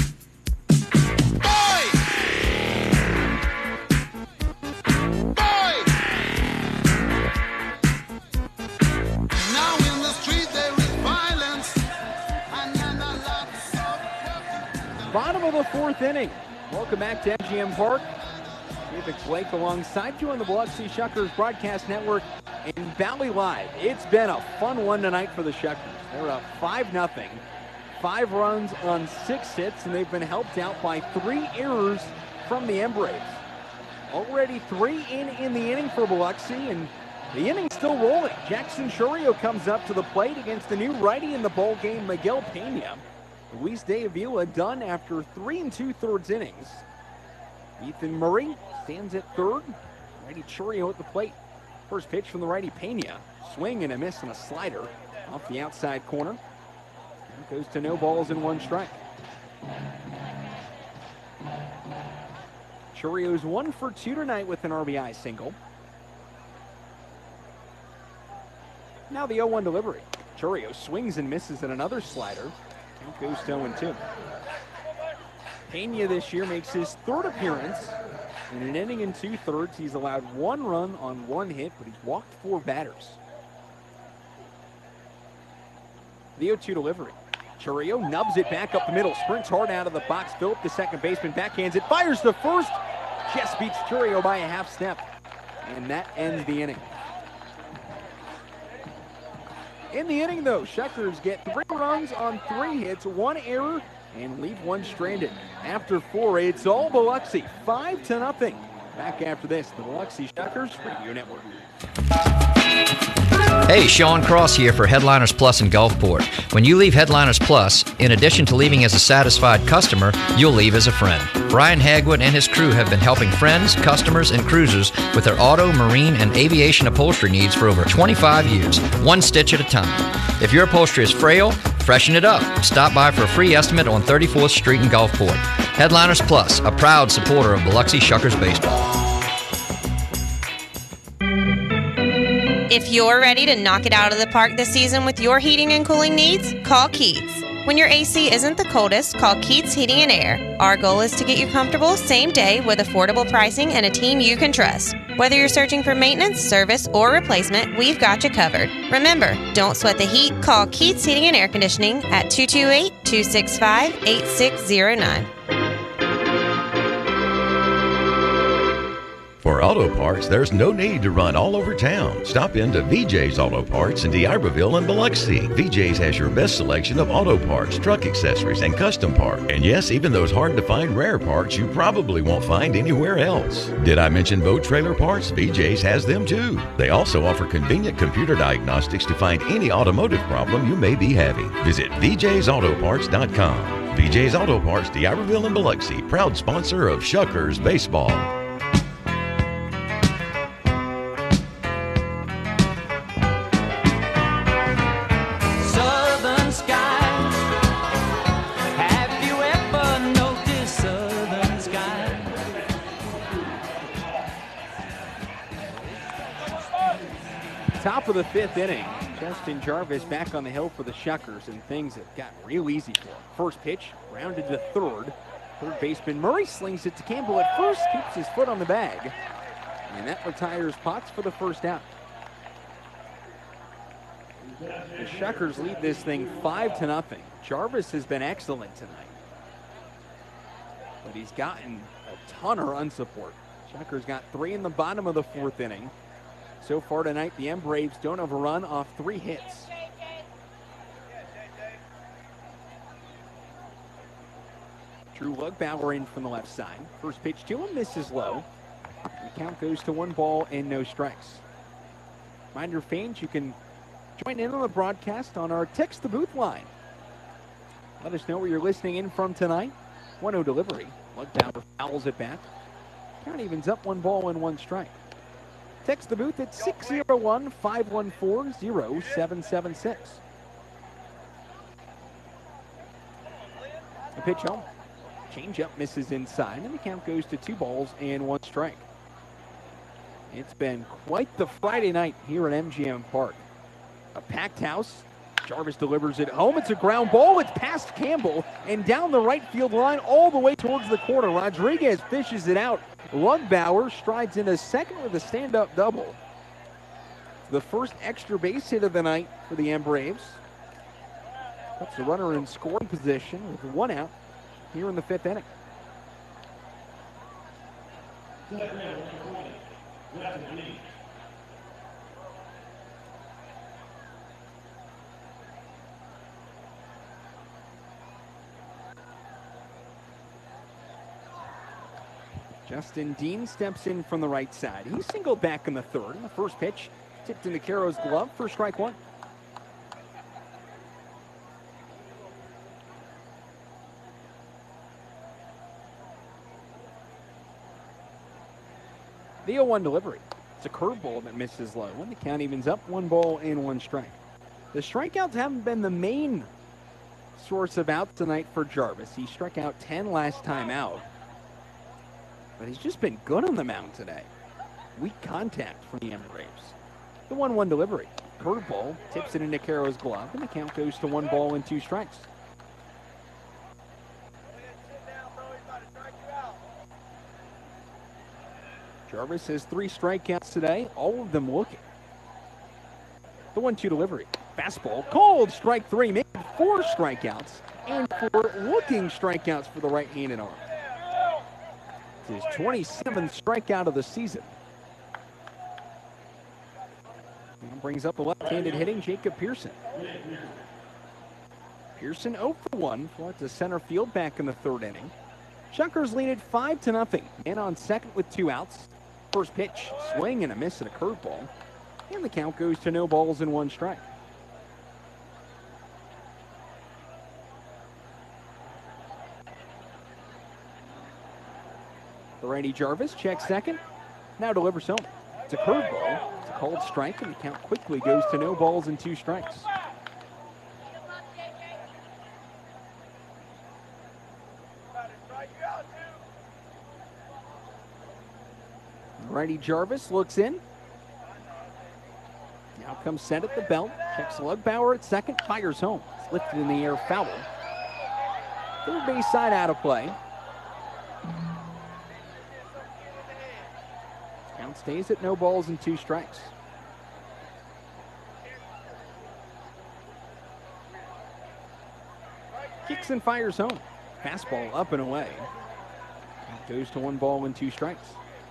Bottom of the fourth inning. Welcome back to M G M Park. David Blake alongside you on the Biloxi Shuckers Broadcast Network and Valley Live. It's been a fun one tonight for the Shuckers. They're up five nothing. Five runs on six hits, and they've been helped out by three errors from the Embraves. Already three in in the inning for Biloxi, and the inning's still rolling. Jackson Churio comes up to the plate against the new righty in the ball game, Miguel Pena. Luis De Avila done after three and two-thirds innings. Ethan Murray stands at third. Righty Churio at the plate. First pitch from the righty Pena. Swing and a miss and a slider off the outside corner. And goes to no balls and one strike. Churio's one for two tonight with an R B I single. Now the oh one delivery. Churio swings and misses at another slider. Count goes to oh and two. Pena this year makes his third appearance. In an inning and two-thirds, he's allowed one run on one hit, but he's walked four batters. The oh two delivery. Churio nubs it back up the middle, sprints hard out of the box. Phillip, the second baseman, backhands it, fires to first. Just beats Churio by a half step. And that ends the inning. In the inning, though, Shuckers get three runs on three hits, one error, and leave one stranded. After four, it's all Biloxi, five to nothing. Back after this, the Biloxi Shuckers Radio Network. Hey, Sean Cross here for Headliners Plus in Gulfport. When you leave Headliners Plus, in addition to leaving as a satisfied customer, you'll leave as a friend. Brian Hagwood and his crew have been helping friends, customers, and cruisers with their auto, marine, and aviation upholstery needs for over twenty-five years, one stitch at a time. If your upholstery is frail, freshen it up. Stop by for a free estimate on thirty-fourth Street in Gulfport. Headliners Plus, a proud supporter of Biloxi Shuckers baseball. If you're ready to knock it out of the park this season with your heating and cooling needs, call Keats. When your A C isn't the coldest, call Keats Heating and Air. Our goal is to get you comfortable same day with affordable pricing and a team you can trust. Whether you're searching for maintenance, service, or replacement, we've got you covered. Remember, don't sweat the heat. Call Keats Heating and Air Conditioning at two two eight, two six five, eight six zero nine. For auto parts, there's no need to run all over town. Stop into V J's Auto Parts in D'Iberville and Biloxi. V J's has your best selection of auto parts, truck accessories, and custom parts. And yes, even those hard-to-find rare parts you probably won't find anywhere else. Did I mention boat trailer parts? V J's has them too. They also offer convenient computer diagnostics to find any automotive problem you may be having. Visit V J's Auto Parts dot com. V J's Auto Parts, D'Iberville and Biloxi, proud sponsor of Shuckers Baseball. Top of the fifth inning. Justin Jarvis back on the hill for the Shuckers, and things have got real easy for him. First pitch, rounded to third. Third baseman Murray slings it to Campbell at first, keeps his foot on the bag. And that retires Potts for the first out. The Shuckers lead this thing five to nothing. Jarvis has been excellent tonight, but he's gotten a ton of run support. Shuckers got three in the bottom of the fourth inning. So far tonight, the M Braves don't have a run off three hits. Drew Lugbauer in from the left side. First pitch to him, misses low. The count goes to one ball and no strikes. Reminder, fans, you can join in on the broadcast on our Text the Booth line. Let us know where you're listening in from tonight. one oh delivery. Lugbauer fouls it back. Count evens up, one ball and one strike. Text the booth at six oh one, five one four, oh seven seven six. A pitch home. Changeup misses inside, and the count goes to two balls and one strike. It's been quite the Friday night here at M G M Park. A packed house. Jarvis delivers it home. It's a ground ball. It's past Campbell and down the right field line all the way towards the corner. Rodriguez fishes it out. Lugbauer strides into second with a stand-up double. The first extra base hit of the night for the M Braves. Puts the runner in scoring position with one out here in the fifth inning. Justin Dean steps in from the right side. He's singled back in the third. And the first pitch tipped into Caro's glove for strike one. The oh one delivery. It's a curveball that misses low. And the count evens up, one ball and one strike. The strikeouts haven't been the main source of outs tonight for Jarvis. He struck out ten last time out. But he's just been good on the mound today. Weak contact from the M Braves. The one one delivery. Curveball tips it into Caro's glove, and the count goes to one ball and two strikes. Jarvis has three strikeouts today, all of them looking. The one two delivery. Fastball, cold, strike three, maybe four strikeouts, and four looking strikeouts for the right-handed arm. His twenty-seventh strikeout of the season. And brings up the left-handed hitting Jacob Pearson. Pearson oh for one, flies to center field back in the third inning. Shuckers lead it five to nothing. And on second with two outs. First pitch, swing and a miss at a curveball. And the count goes to no balls and one strike. The righty Jarvis checks second, now delivers home. It's a curveball, it's a called strike, and the count quickly goes to no balls and two strikes. The righty Jarvis looks in. Now comes set at the belt, checks Lugbauer at second, fires home. It's lifted in the air, foul. Third base side out of play. Count stays at no balls and two strikes. Kicks and fires home. Fastball up and away. Count goes to one ball and two strikes.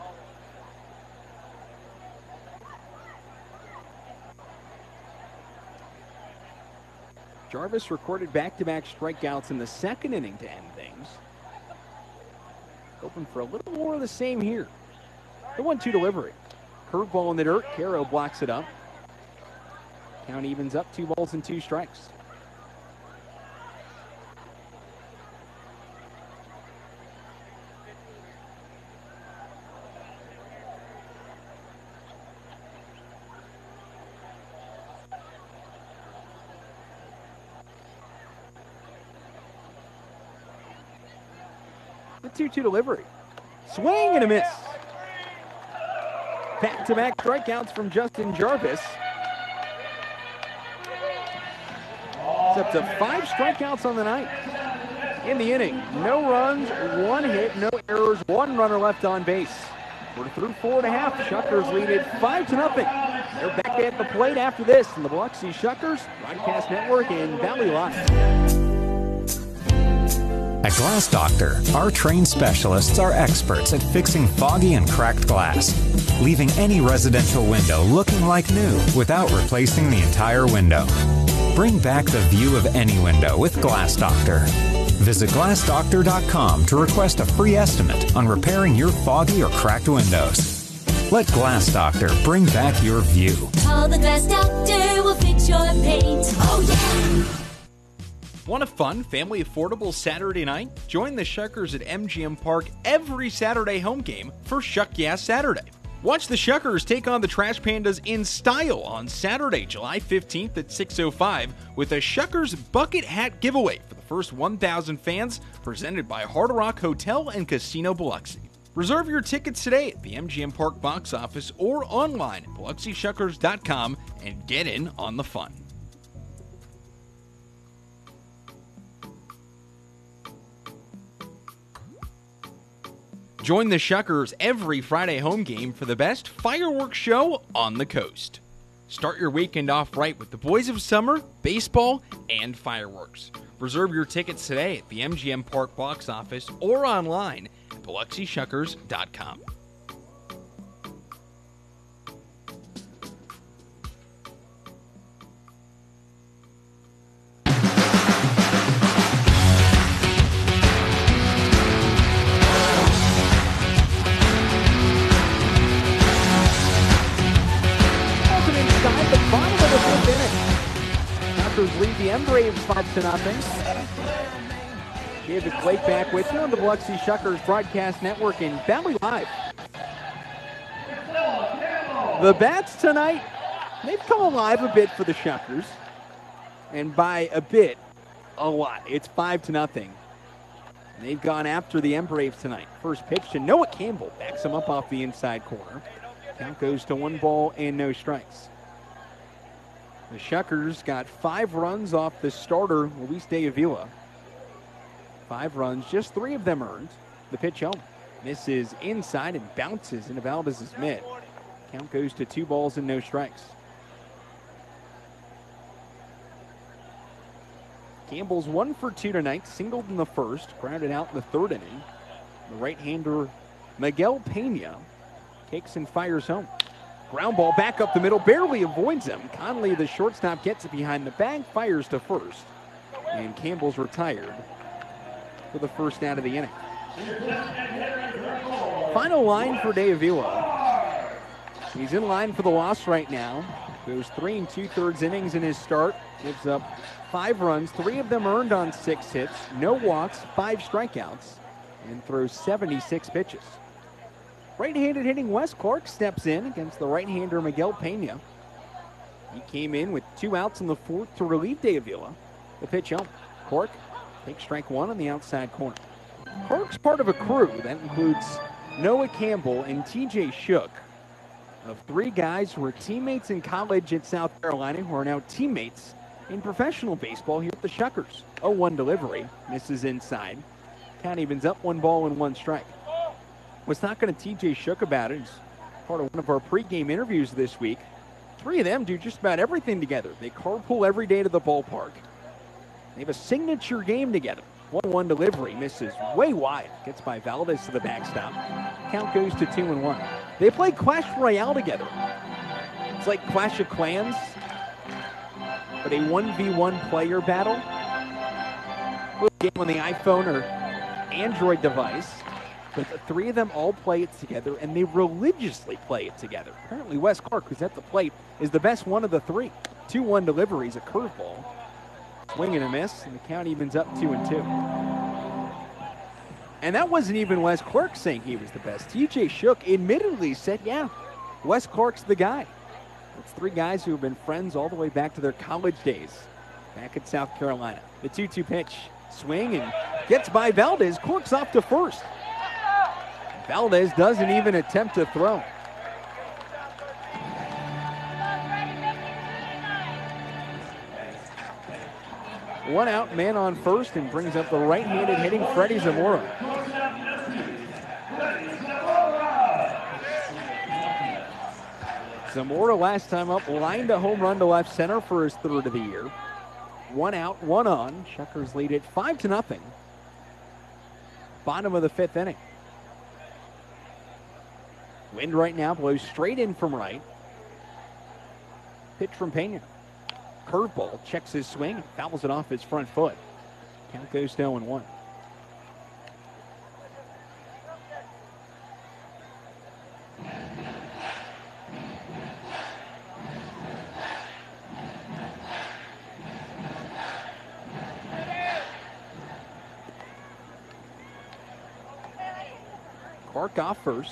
Jarvis recorded back-to-back strikeouts in the second inning to end things. Hoping for a little more of the same here. The one two delivery. Curveball in the dirt. Caro blocks it up. Count evens up, two balls and two strikes. The two two delivery. Swing and a miss. Back-to-back strikeouts from Justin Jarvis. up to five strikeouts on the night. In the inning, no runs, one hit, no errors, one runner left on base. We're through four and a half. Shuckers lead it five to nothing. They're back at the plate after this in the Biloxi Shuckers Broadcast Network and Valley Live. At Glass Doctor, our trained specialists are experts at fixing foggy and cracked glass, leaving any residential window looking like new without replacing the entire window. Bring back the view of any window with Glass Doctor. Visit glass doctor dot com to request a free estimate on repairing your foggy or cracked windows. Let Glass Doctor bring back your view. Call the Glass Doctor, we'll fix your paint. Oh yeah! Want a fun, family affordable Saturday night? Join the Shuckers at M G M Park every Saturday home game for Shuck Yeah Saturday. Watch the Shuckers take on the Trash Pandas in style on Saturday, July fifteenth at six oh five with a Shuckers bucket hat giveaway for the first one thousand fans, presented by Hard Rock Hotel and Casino Biloxi. Reserve your tickets today at the M G M Park box office or online at biloxi shuckers dot com and get in on the fun. Join the Shuckers every Friday home game for the best fireworks show on the coast. Start your weekend off right with the Boys of Summer, baseball, and fireworks. Reserve your tickets today at the M G M Park box office or online at biloxi shuckers dot com. Lead the M Braves five to nothing. David Blake back with you on the Biloxi Shuckers Broadcast Network in Valley Live. The bats tonight, they've come alive a bit for the Shuckers. And by a bit, a lot. It's five to nothing. And they've gone after the M Braves tonight. First pitch to Noah Campbell. Backs him up off the inside corner. Count goes to one ball and no strikes. The Shuckers got five runs off the starter, Luis De Avila. Five runs, just three of them earned. The pitch home. Misses inside and bounces into Valdez's mid. Count goes to two balls and no strikes. Campbell's one for two tonight, singled in the first, grounded out in the third inning. The right-hander Miguel Pena takes and fires home. Ground ball back up the middle, barely avoids him. Conley, the shortstop, gets it behind the bag, fires to first. And Campbell's retired for the first out of the inning. Final line for De Avila. He's in line for the loss right now. Goes three and two-thirds innings in his start. Gives up five runs, three of them earned on six hits, no walks, five strikeouts, and throws seventy-six pitches. Right-handed hitting Wes Clark steps in against the right-hander Miguel Pena. He came in with two outs in the fourth to relieve De Avila. The pitch home. Clark takes strike one on the outside corner. Clark's part of a crew that includes Noah Campbell and T J Shook, of three guys who were teammates in college at South Carolina who are now teammates in professional baseball here at the Shuckers. oh one delivery, misses inside. Count evens up, one ball and one strike. Was talking to T J Shook about it. He's part of one of our pregame interviews this week. Three of them do just about everything together. They carpool every day to the ballpark. They have a signature game together. one one delivery, misses way wide. Gets by Valdez to the backstop. Count goes to two and one. They play Clash Royale together. It's like Clash of Clans, but a one v one player battle. A little game on the iPhone or Android device. But the three of them all play it together, and they religiously play it together. Apparently, Wes Clark, who's at the plate, is the best one of the three. two one deliveries, a curveball. Swing and a miss, and the count evens up two and two. And that wasn't even Wes Clark saying he was the best. T J Shook admittedly said, yeah, Wes Clark's the guy. It's three guys who have been friends all the way back to their college days back at South Carolina. The two two pitch, swing, and gets by Valdez. Clark's off to first. Valdez doesn't even attempt to throw. One out, man on first, and brings up the right-handed hitting Freddie Zamora. Zamora last time up lined a home run to left center for his third of the year. One out, one on. Shuckers lead it five to nothing. Bottom of the fifth inning. Wind right now blows straight in from right. Pitch from Pena. Curveball, checks his swing, fouls it off his front foot. Count goes to oh and one. Clark off first.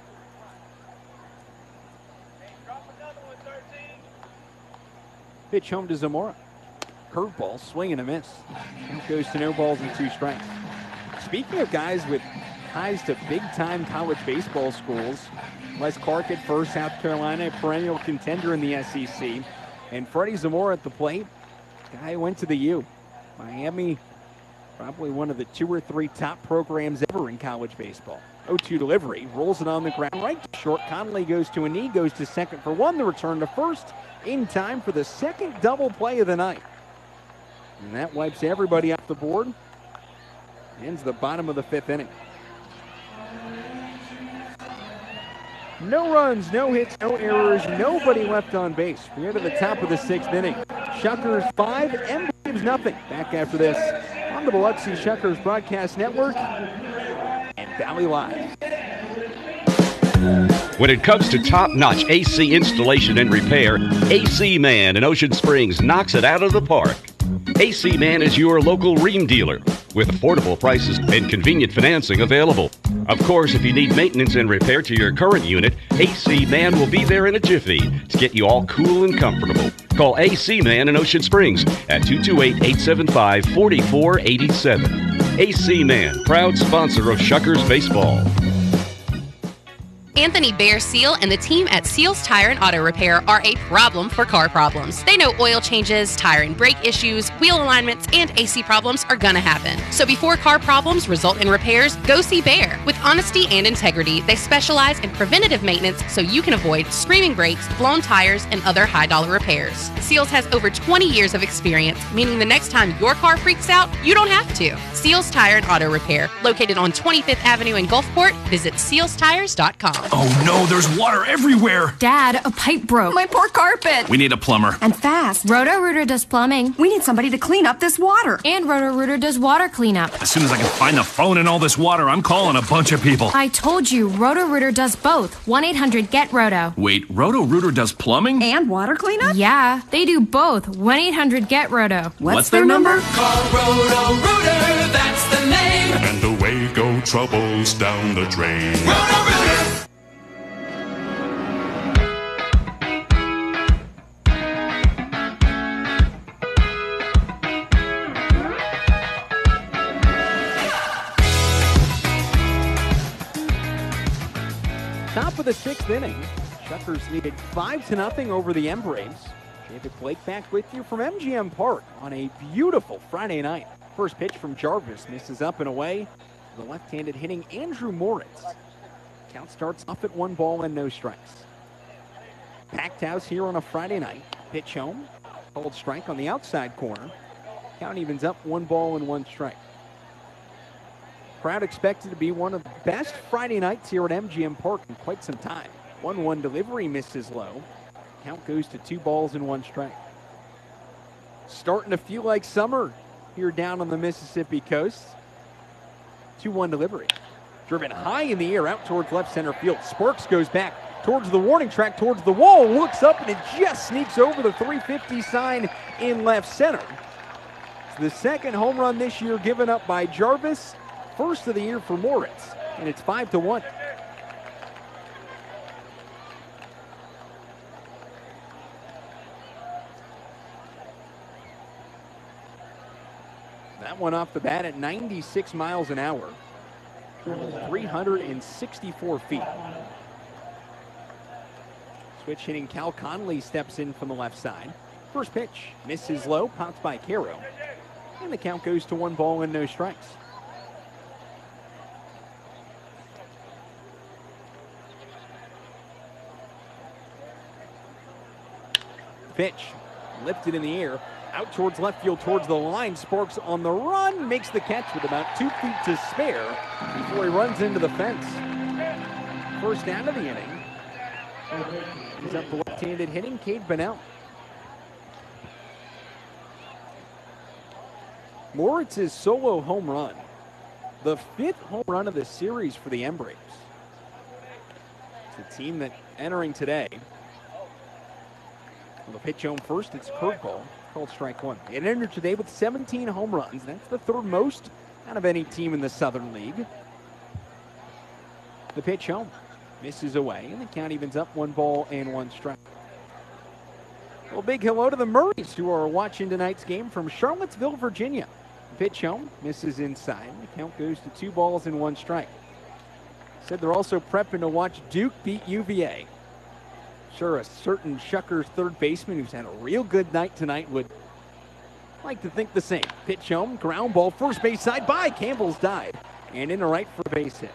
Pitch home to Zamora. Curveball, swing and a miss. Count goes to no balls and two strikes. Speaking of guys with ties to big-time college baseball schools, Les Clark at first, South Carolina, a perennial contender in the S E C. And Freddie Zamora at the plate, guy who went to the U. Miami, probably one of the two or three top programs ever in college baseball. oh two delivery, rolls it on the ground right to short. Conley goes to a knee, goes to second for one. The return to first in time for the second double play of the night. And that wipes everybody off the board. Ends the bottom of the fifth inning. No runs, no hits, no errors, nobody left on base. We're to the top of the sixth inning. Shuckers five, M Braves nothing. Back after this on the Biloxi Shuckers Broadcast Network and Valley Live. When it comes to top-notch A C installation and repair, A C Man in Ocean Springs knocks it out of the park. A C Man is your local Rheem dealer with affordable prices and convenient financing available. Of course, if you need maintenance and repair to your current unit, A C Man will be there in a jiffy to get you all cool and comfortable. Call A C Man in Ocean Springs at two two eight, eight seven five, four four eight seven. A C Man, proud sponsor of Shuckers Baseball. Anthony Bear Seal and the team at Seals Tire and Auto Repair are a problem for car problems. They know oil changes, tire and brake issues, wheel alignments, and A C problems are gonna happen. So before car problems result in repairs, go see Bear. With honesty and integrity, they specialize in preventative maintenance so you can avoid screaming brakes, blown tires, and other high-dollar repairs. Seals has over twenty years of experience, meaning the next time your car freaks out, you don't have to. Seals Tire and Auto Repair, located on twenty-fifth Avenue in Gulfport. Visit seals tires dot com. Oh no, there's water everywhere! Dad, a pipe broke. My poor carpet. We need a plumber. And fast. Roto-Rooter does plumbing. We need somebody to clean up this water. And Roto-Rooter does water cleanup. As soon as I can find the phone in all this water, I'm calling a bunch of people. I told you, Roto-Rooter does both. one eight hundred get roto. Wait, Roto-Rooter does plumbing? And water cleanup? Yeah, they do both. one eight hundred get roto. What's, What's their, their number? number? Call Roto-Rooter, that's the name. And away go troubles down the drain. Roto-Rooter! Top of the sixth inning, Shuckers lead it five to nothing over the M Braves. David Blake back with you from M G M Park on a beautiful Friday night. First pitch from Jarvis misses up and away. The left-handed hitting Andrew Moritz. Count starts off at one ball and no strikes. Packed house here on a Friday night. Pitch home, called strike on the outside corner. Count evens up one ball and one strike. Crowd expected to be one of the best Friday nights here at M G M Park in quite some time. one one delivery misses low. Count goes to two balls and one strike. Starting to feel like summer here down on the Mississippi coast. two one delivery. Driven high in the air out towards left center field. Sparks goes back towards the warning track, towards the wall, looks up, and it just sneaks over the three fifty sign in left center. It's the second home run this year given up by Jarvis. First of the year for Moritz, and it's five to one. That one off the bat at ninety-six miles an hour, three hundred sixty-four feet. Switch hitting Cal Conley steps in from the left side. First pitch misses low, popped by Caro. And the count goes to one ball and no strikes. Pitch lifted in the air, out towards left field, towards the line. Sparks on the run, makes the catch with about two feet to spare before he runs into the fence. First down of the inning. He's up the left-handed hitting, Cade Bunnell. Moritz's solo home run, the fifth home run of the series for the Embraves. It's a team that entering today. The pitch home first, it's a curveball, called strike one. It entered today with seventeen home runs. That's the third most out of any team in the Southern League. The pitch home, misses away, and the count evens up one ball and one strike. Well, big hello to the Murrays who are watching tonight's game from Charlottesville, Virginia. The pitch home, misses inside. The count goes to two balls and one strike. Said they're also prepping to watch Duke beat U V A. Sure, a certain Shuckers third baseman who's had a real good night tonight would like to think the same. Pitch home, ground ball, first base side by. Campbell's died, and in the right for a base hit.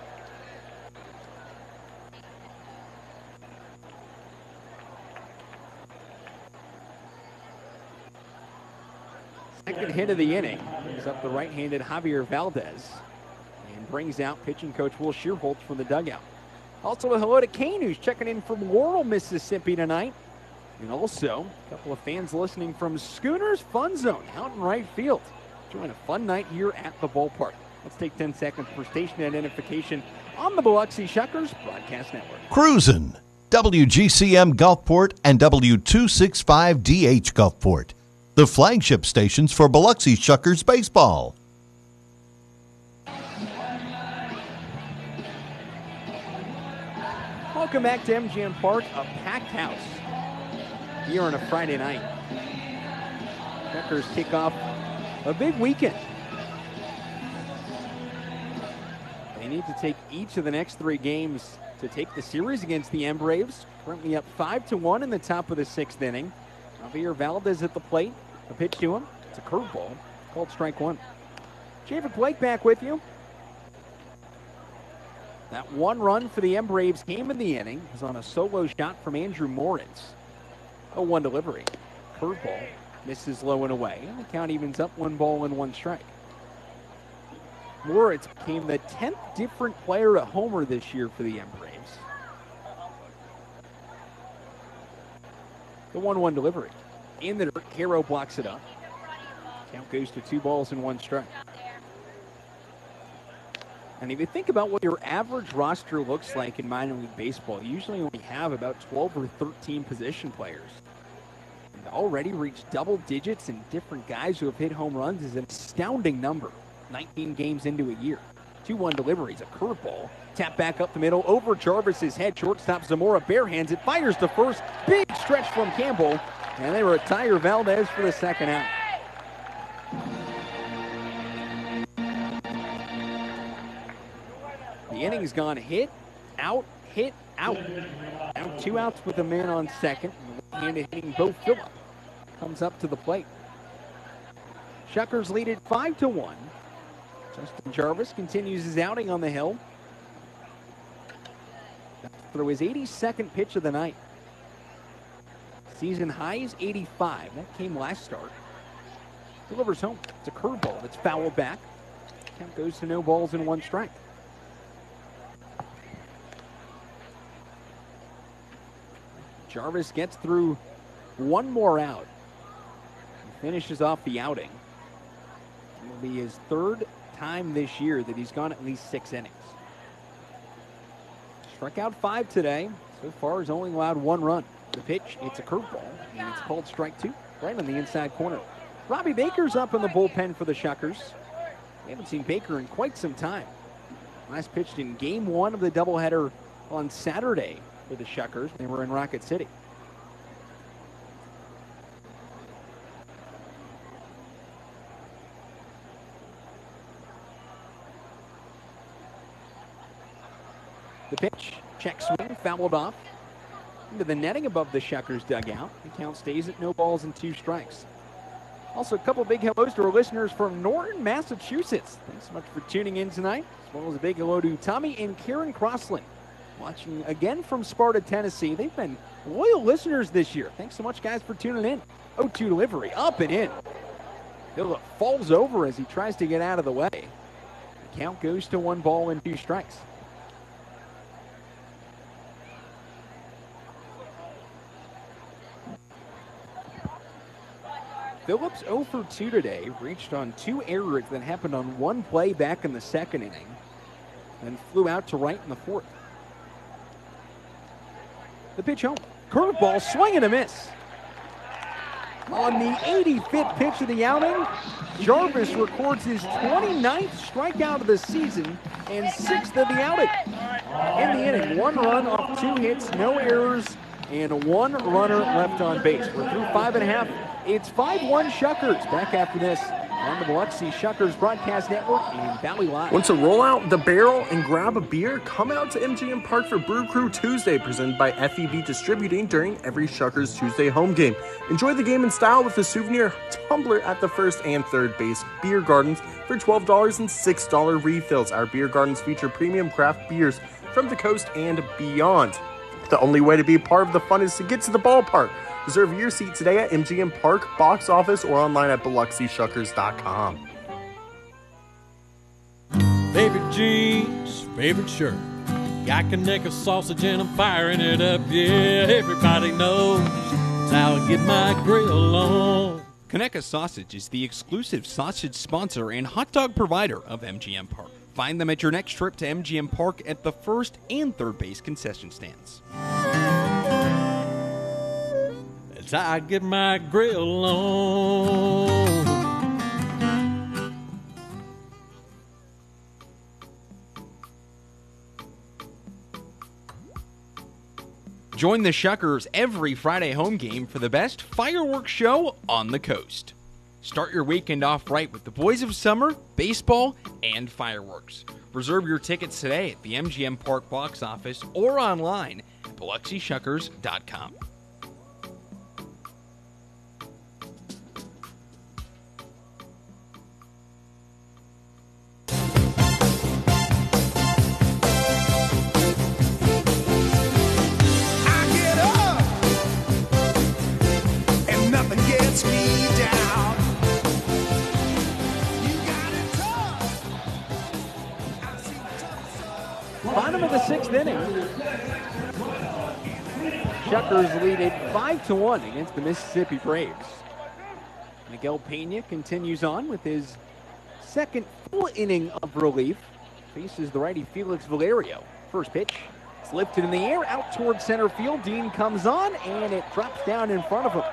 Second hit of the inning is up the right-handed Javier Valdez and brings out pitching coach Will Shearholtz from the dugout. Also a hello to Kane, who's checking in from Laurel, Mississippi tonight. And also a couple of fans listening from Schooners Fun Zone out in right field. Enjoying a fun night here at the ballpark. Let's take ten seconds for station identification on the Biloxi Shuckers Broadcast Network. Cruisin', W G C M Gulfport and W two sixty-five D H Gulfport, the flagship stations for Biloxi Shuckers baseball. Welcome back to M G M Park, a packed house here on a Friday night. Shuckers kick off a big weekend. They need to take each of the next three games to take the series against the Embraves. Currently up five to one in the top of the sixth inning. Javier Valdez at the plate. A pitch to him. It's a curveball. Called strike one. Javid Blake back with you. That one run for the Embraves came in the inning. It was on a solo shot from Andrew Moritz. oh one delivery. Curveball. Misses low and away. And the count evens up one ball and one strike. Moritz became the tenth different player to homer this year for the Embraves. The one one delivery. In the dirt, Hero blocks it up. Count goes to two balls and one strike. And if you think about what your average roster looks like in minor league baseball, you usually only have about twelve or thirteen position players. And already reached double digits and different guys who have hit home runs is an astounding number. nineteen games into a year. two one deliveries, a curveball. Tap back up the middle, over Jarvis's head. Shortstop Zamora barehands it, fires to first. Big stretch from Campbell. And they retire Valdez for the second out. The inning's gone hit, out, hit, out. Now two outs with a man on second. Left-handed hitting Bo Phillip comes up to the plate. Shuckers lead it five to one. Justin Jarvis continues his outing on the hill. Through his eighty-second pitch of the night. Season high is eighty-five. That came last start. Delivers home. It's a curveball that's fouled back. Count goes to no balls and one strike. Jarvis gets through one more out. He finishes off the outing. It will be his third time this year that he's gone at least six innings. Struck out five today. So far, he's only allowed one run. The pitch, it's a curveball, and it's called strike two, right on the inside corner. Robbie Baker's up in the bullpen for the Shuckers. We haven't seen Baker in quite some time. Last pitched in game one of the doubleheader on Saturday for the Shuckers. They were in Rocket City. The pitch, check swing, fouled off into the netting above the Shuckers dugout. The count stays at no balls and two strikes. Also, a couple big hellos to our listeners from Norton, Massachusetts. Thanks so much for tuning in tonight, as well as a big hello to Tommy and Karen Crossland, watching again from Sparta, Tennessee. They've been loyal listeners this year. Thanks so much, guys, for tuning in. oh two delivery, up and in. Phillip falls over as he tries to get out of the way. The count goes to one ball and two strikes. Phillips oh for two today, reached on two errors that happened on one play back in the second inning, then flew out to right in the fourth. The pitch home. Curveball, swing and a miss. On the eighty-fifth pitch of the outing, Jarvis records his twenty-ninth strikeout of the season and sixth of the outing. In the inning, one run off two hits, no errors, and one runner left on base. We're through five and a half. It's five one Shuckers. Back after this on the Biloxi Shuckers Broadcast Network and Valley Live. Want to roll out the barrel and grab a beer? Come out to M G M Park for Brew Crew Tuesday, presented by F E B Distributing during every Shuckers Tuesday home game. Enjoy the game in style with the souvenir tumbler at the first and third base beer gardens for twelve dollars and six dollars refills. Our beer gardens feature premium craft beers from the coast and beyond. The only way to be a part of the fun is to get to the ballpark. Reserve your seat today at M G M Park, box office, or online at Biloxi Shuckers dot com. Favorite jeans, favorite shirt. Got Conecuh sausage and I'm firing it up. Yeah, everybody knows it's how I get my grill on. Conecuh Sausage is the exclusive sausage sponsor and hot dog provider of M G M Park. Find them at your next trip to M G M Park at the first and third base concession stands. That's how I get my grill on. Join the Shuckers every Friday home game for the best fireworks show on the coast. Start your weekend off right with the Boys of Summer, baseball, and fireworks. Reserve your tickets today at the M G M Park box office or online at Biloxi Shuckers dot com. Bottom of the sixth inning. Shuckers lead it five to one against the Mississippi Braves. Miguel Pena continues on with his second full inning of relief. Faces the righty Felix Valerio. First pitch. It's lifted in the air out towards center field. Dean comes on and it drops down in front of him.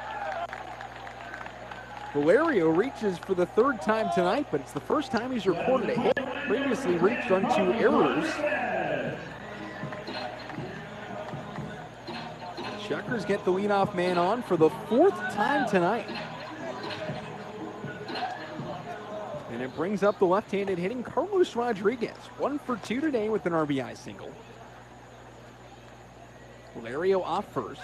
Valerio reaches for the third time tonight, but it's the first time he's recorded a hit. Previously reached on two errors. Shuckers get the leadoff man on for the fourth time tonight. And it brings up the left-handed hitting Carlos Rodriguez. One for two today with an R B I single. Valerio off first.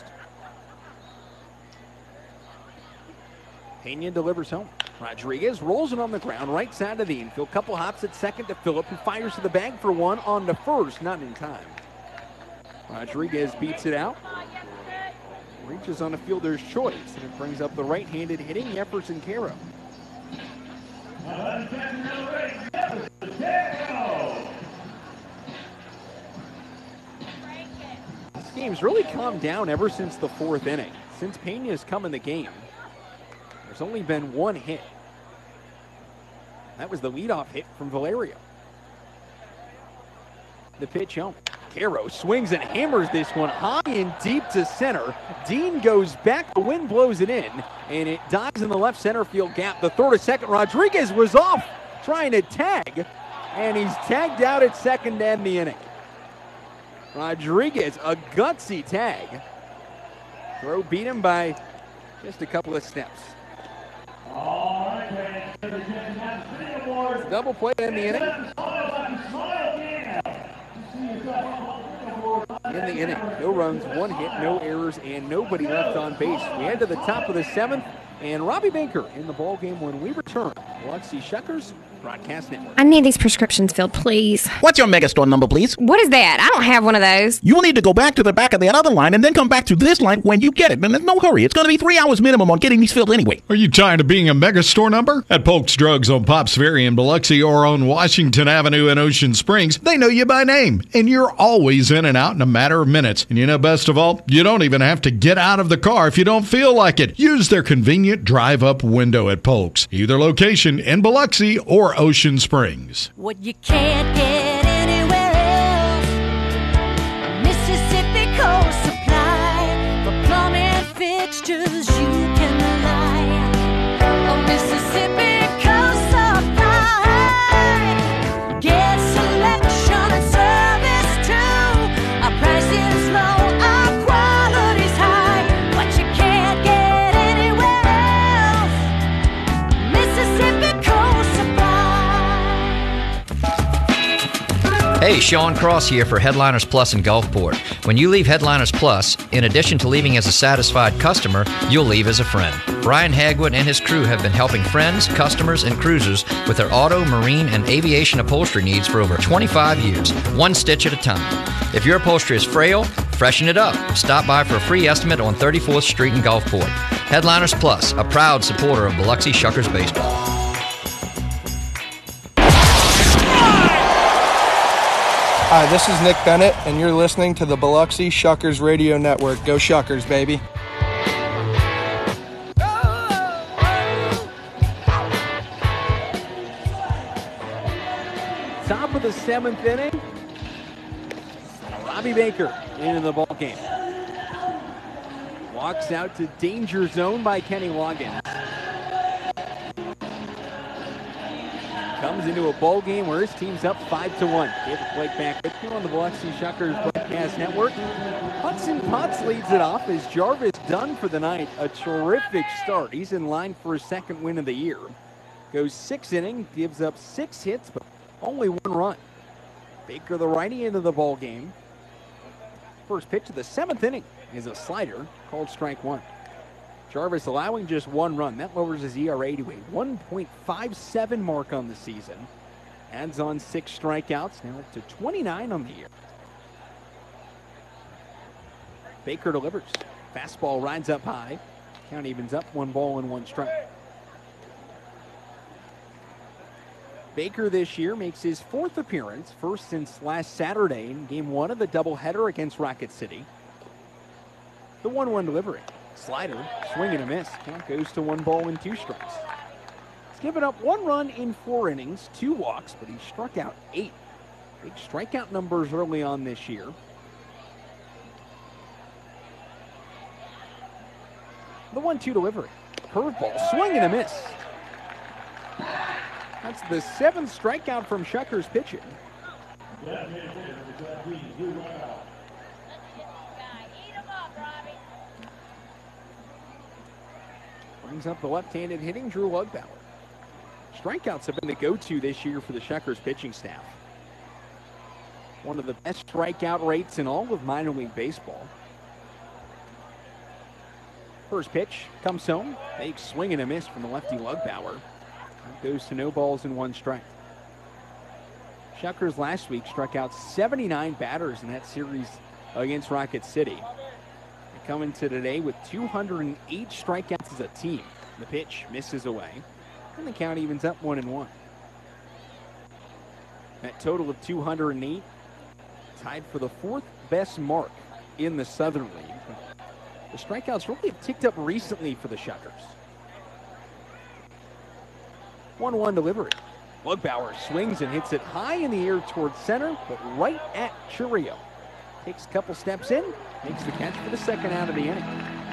Pena delivers home. Rodriguez rolls it on the ground, right side of the infield. Couple hops at second to Phillip, who fires to the bag for one on to first, not in time. Rodriguez beats it out. Reaches on a fielder's choice, and it brings up the right-handed hitting Jefferson Caro. This game's really calmed down ever since the fourth inning. Since Pena's come in the game, there's only been one hit. That was the leadoff hit from Valerio. The pitch home. Caro swings and hammers this one high and deep to center. Dean goes back, the wind blows it in, and it dives in the left center field gap. The throw to second, Rodriguez was off trying to tag, and he's tagged out at second to end the inning. Rodriguez, a gutsy tag. Throw beat him by just a couple of steps. Double play in the inning. In the inning, no runs, one hit, no errors, and nobody left on base. We head to the top of the seventh. and Robbie Baker in the ballgame when we return. Biloxi Shuckers Broadcast Network. I need these prescriptions filled, please. What's your Megastore number, please? What is that? I don't have one of those. You will need to go back to the back of that other line and then come back to this line when you get it. And there's no hurry. It's going to be three hours minimum on getting these filled anyway. Are you tired of being a Megastore number? At Polk's Drugs on Pops Ferry in Biloxi or on Washington Avenue in Ocean Springs, they know you by name, and you're always in and out in a matter of minutes. And you know, best of all, you don't even have to get out of the car if you don't feel like it. Use their convenient drive-up window at Polk's, either location in Biloxi or Ocean Springs. What you can't get anywhere else. Mississippi Coast Supply. For plumbing fixtures you can rely. Oh, Mississippi Coast Supply. Get selection and service too. Our prices low, our quality's high. What you can't get anywhere else. Mississippi Coast Supply. Hey, Sean Cross here for Headliners Plus in Gulfport. When you leave Headliners Plus, in addition to leaving as a satisfied customer, you'll leave as a friend. Brian Hagwood and his crew have been helping friends, customers, and cruisers with their auto, marine, and aviation upholstery needs for over twenty-five years, one stitch at a time. If your upholstery is frail, freshen it up. Stop by for a free estimate on thirty-fourth Street in Gulfport. Headliners Plus, a proud supporter of Biloxi Shuckers baseball. Hi, this is Nick Bennett, and you're listening to the Biloxi Shuckers Radio Network. Go Shuckers, baby. Top of the seventh inning. Robbie Baker into the ball game. Walks out to danger zone by Kenny Logan. Comes into a bowl game where his team's up five to one. David Blake back with you on the Biloxi Shuckers Broadcast Network. Hudson Potts leads it off as Jarvis Dunn for the night. A terrific start. He's in line for his second win of the year. Goes six innings, gives up six hits, but only one run. Baker, the righty, into the ball game. First pitch of the seventh inning is a slider called strike one. Jarvis allowing just one run. That lowers his E R A to a one point five seven mark on the season. Adds on six strikeouts, now up to twenty-nine on the year. Baker delivers. Fastball rides up high. Count evens up, one ball and one strike. Baker this year makes his fourth appearance, first since last Saturday in game one of the doubleheader against Rocket City. The one one delivery. Slider, swing and a miss. Count goes to one ball and two strikes. He's given up one run in four innings, two walks, but he struck out eight. Big strikeout numbers early on this year. The one two delivery. Curveball, swing and a miss. That's the seventh strikeout from Shuckers pitching. Brings up the left-handed hitting Drew Lugbauer. Strikeouts have been the go-to this year for the Shuckers pitching staff. One of the best strikeout rates in all of minor league baseball. First pitch comes home. Big swing and a miss from the lefty Lugbauer. Goes to no balls and one strike. Shuckers last week struck out seventy-nine batters in that series against Rocket City. They come into today with two hundred eight strikeouts as a team. The pitch misses away, and the count evens up one and one. That total of two hundred eight, tied for the fourth best mark in the Southern League. The strikeouts really have ticked up recently for the Shuckers. one one delivery. Lugbauer swings and hits it high in the air towards center, but right at Churio. Takes a couple steps in, makes the catch for the second out of the inning.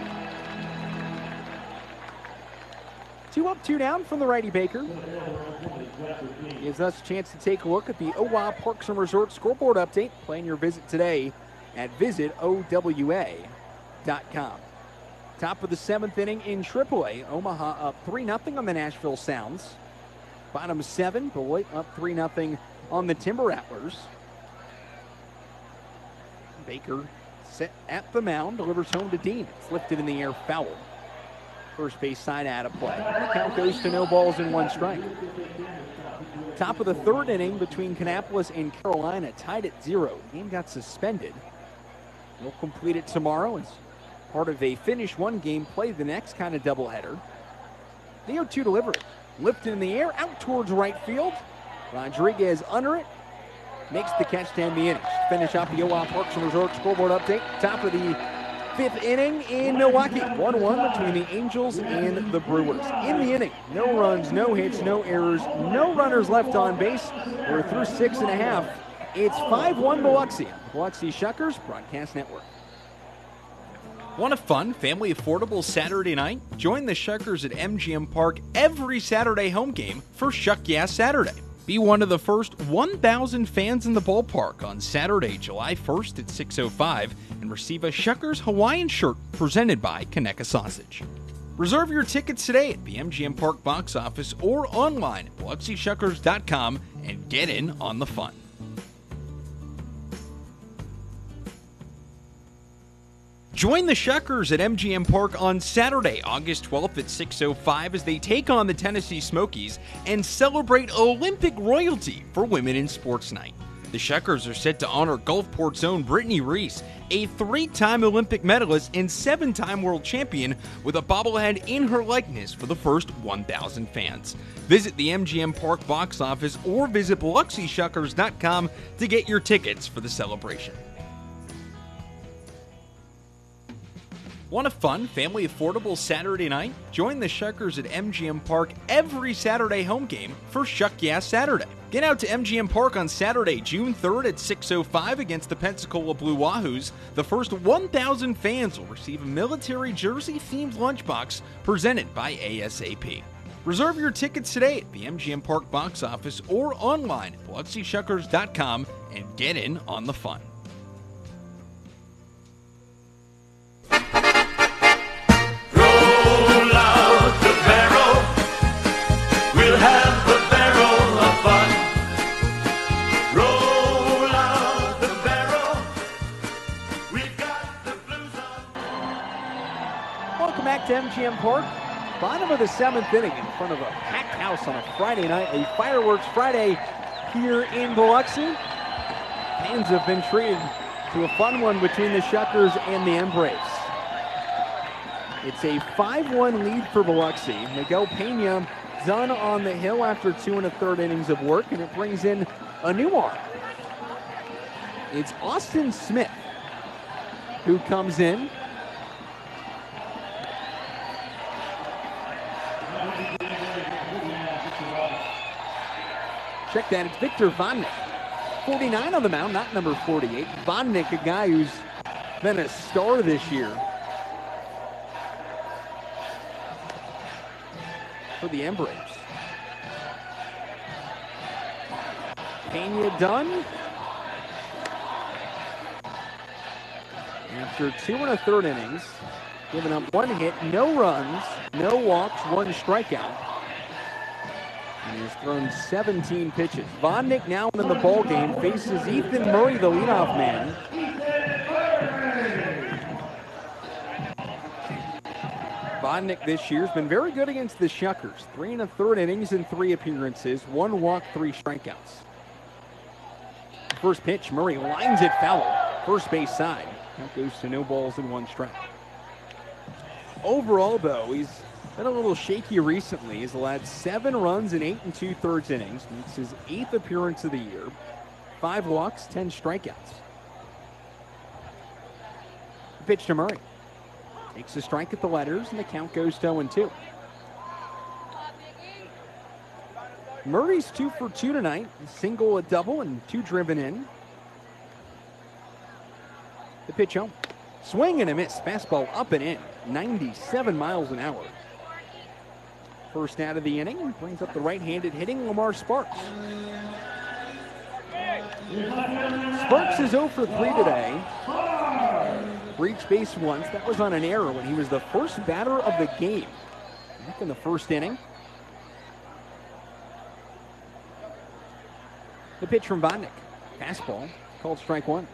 Two up, two down from the righty Baker. Gives us a chance to take a look at the O W A Parks and Resorts scoreboard update. Plan your visit today at visit O W A dot com. Top of the seventh inning in triple A. Omaha up three nothing on the Nashville Sounds. Bottom seven, Beloit up three nothing on the Timber Rattlers. Baker set at the mound, delivers home to Dean. It's lifted in the air, foul. First base side out of play. The count goes to no balls and one strike. Top of the third inning between Kannapolis and Carolina, tied at zero. The game got suspended. They'll complete it tomorrow as part of a finish one game, play the next kind of doubleheader. The oh two delivery. Lifted in the air, out towards right field. Rodriguez under it. Makes the catch to end the inning. Finish off the Omaha Parks and Resort scoreboard update. Top of the fifth inning in Milwaukee. one one between the Angels and the Brewers. In the inning, no runs, no hits, no errors, no runners left on base. We're through six and a half. It's five one Biloxi. Biloxi Shuckers Broadcast Network. Want a fun, family affordable Saturday night? Join the Shuckers at M G M Park every Saturday home game for Shuck Yeah Saturday. Be one of the first one thousand fans in the ballpark on Saturday, July first at six oh five and receive a Shuckers Hawaiian shirt presented by Conecuh Sausage. Reserve your tickets today at the M G M Park box office or online at Biloxi Shuckers dot com and get in on the fun. Join the Shuckers at M G M Park on Saturday, August twelfth at six oh five as they take on the Tennessee Smokies and celebrate Olympic royalty for Women in Sports Night. The Shuckers are set to honor Gulfport's own Brittany Reese, a three-time Olympic medalist and seven-time world champion, with a bobblehead in her likeness for the first one thousand fans. Visit the M G M Park box office or visit Biloxi Shuckers dot com to get your tickets for the celebration. Want a fun, family affordable Saturday night? Join the Shuckers at M G M Park every Saturday home game for Shuck Yeah Saturday. Get out to M G M Park on Saturday, June third at six oh five against the Pensacola Blue Wahoos. The first one thousand fans will receive a military jersey-themed lunchbox presented by A S A P. Reserve your tickets today at the M G M Park box office or online at Biloxi Shuckers dot com and get in on the fun. We'll have a barrel of fun. Roll out the barrel. We've got the blues on. Welcome back to M G M Park. Bottom of the seventh inning in front of a packed house on a Friday night, a Fireworks Friday here in Biloxi. Fans have been treated to a fun one between the Shuckers and the Embrace. It's a five one lead for Biloxi. Miguel Pena done on the hill after two and a third innings of work, and it brings in a new arm. It's Austin Smith who comes in. Check that, it's Victor Vonnick. forty-nine on the mound, not number forty-eight. Vonnick, a guy who's been a star this year for the Embrace. Pena done. After two and a third innings, giving up one hit, no runs, no walks, one strikeout. And he's thrown seventeen pitches. Vonnick now in the ball game faces Ethan Murray, the leadoff man. Vonnick this year has been very good against the Shuckers. Three and a third innings in three appearances, one walk, three strikeouts. First pitch, Murray lines it foul, first base side. That goes to no balls and one strike. Overall, though, he's been a little shaky recently. He's allowed seven runs in eight and two-thirds innings. It's his eighth appearance of the year. Five walks, ten strikeouts. Pitch to Murray. Takes a strike at the letters, and the count goes to oh and two. Murray's two for two tonight. A single, a double, and two driven in. The pitch home. Swing and a miss. Fastball up and in. ninety-seven miles an hour. First out of the inning. Brings up the right-handed hitting Lamar Sparks. Sparks is oh for three today. Reached base once. That was on an error when he was the first batter of the game. Back in the first inning. The pitch from Vonnick. Fastball. Called strike one.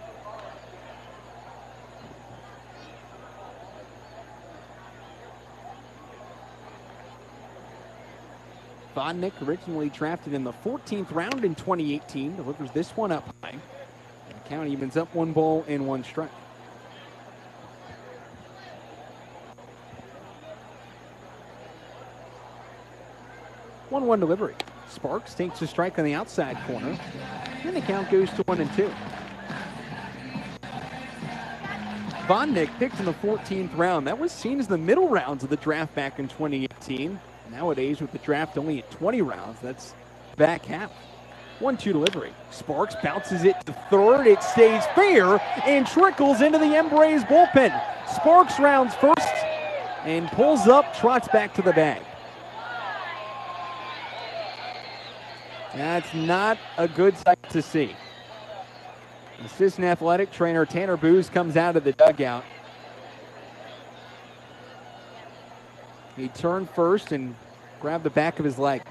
Vodnik, originally drafted in the fourteenth round in twenty eighteen, delivers this one up high. And the count evens up one ball and one strike. one one delivery. Sparks takes a strike on the outside corner. And the count goes to one and two. Vodnik picked in the fourteenth round. That was seen as the middle rounds of the draft back in twenty eighteen. Nowadays, with the draft only at twenty rounds, that's back half. one two delivery. Sparks bounces it to third. It stays fair and trickles into the Embrace bullpen. Sparks rounds first and pulls up, trots back to the bag. That's not a good sight to see. Assistant athletic trainer Tanner Booz comes out of the dugout. He turned first and grabbed the back of his leg.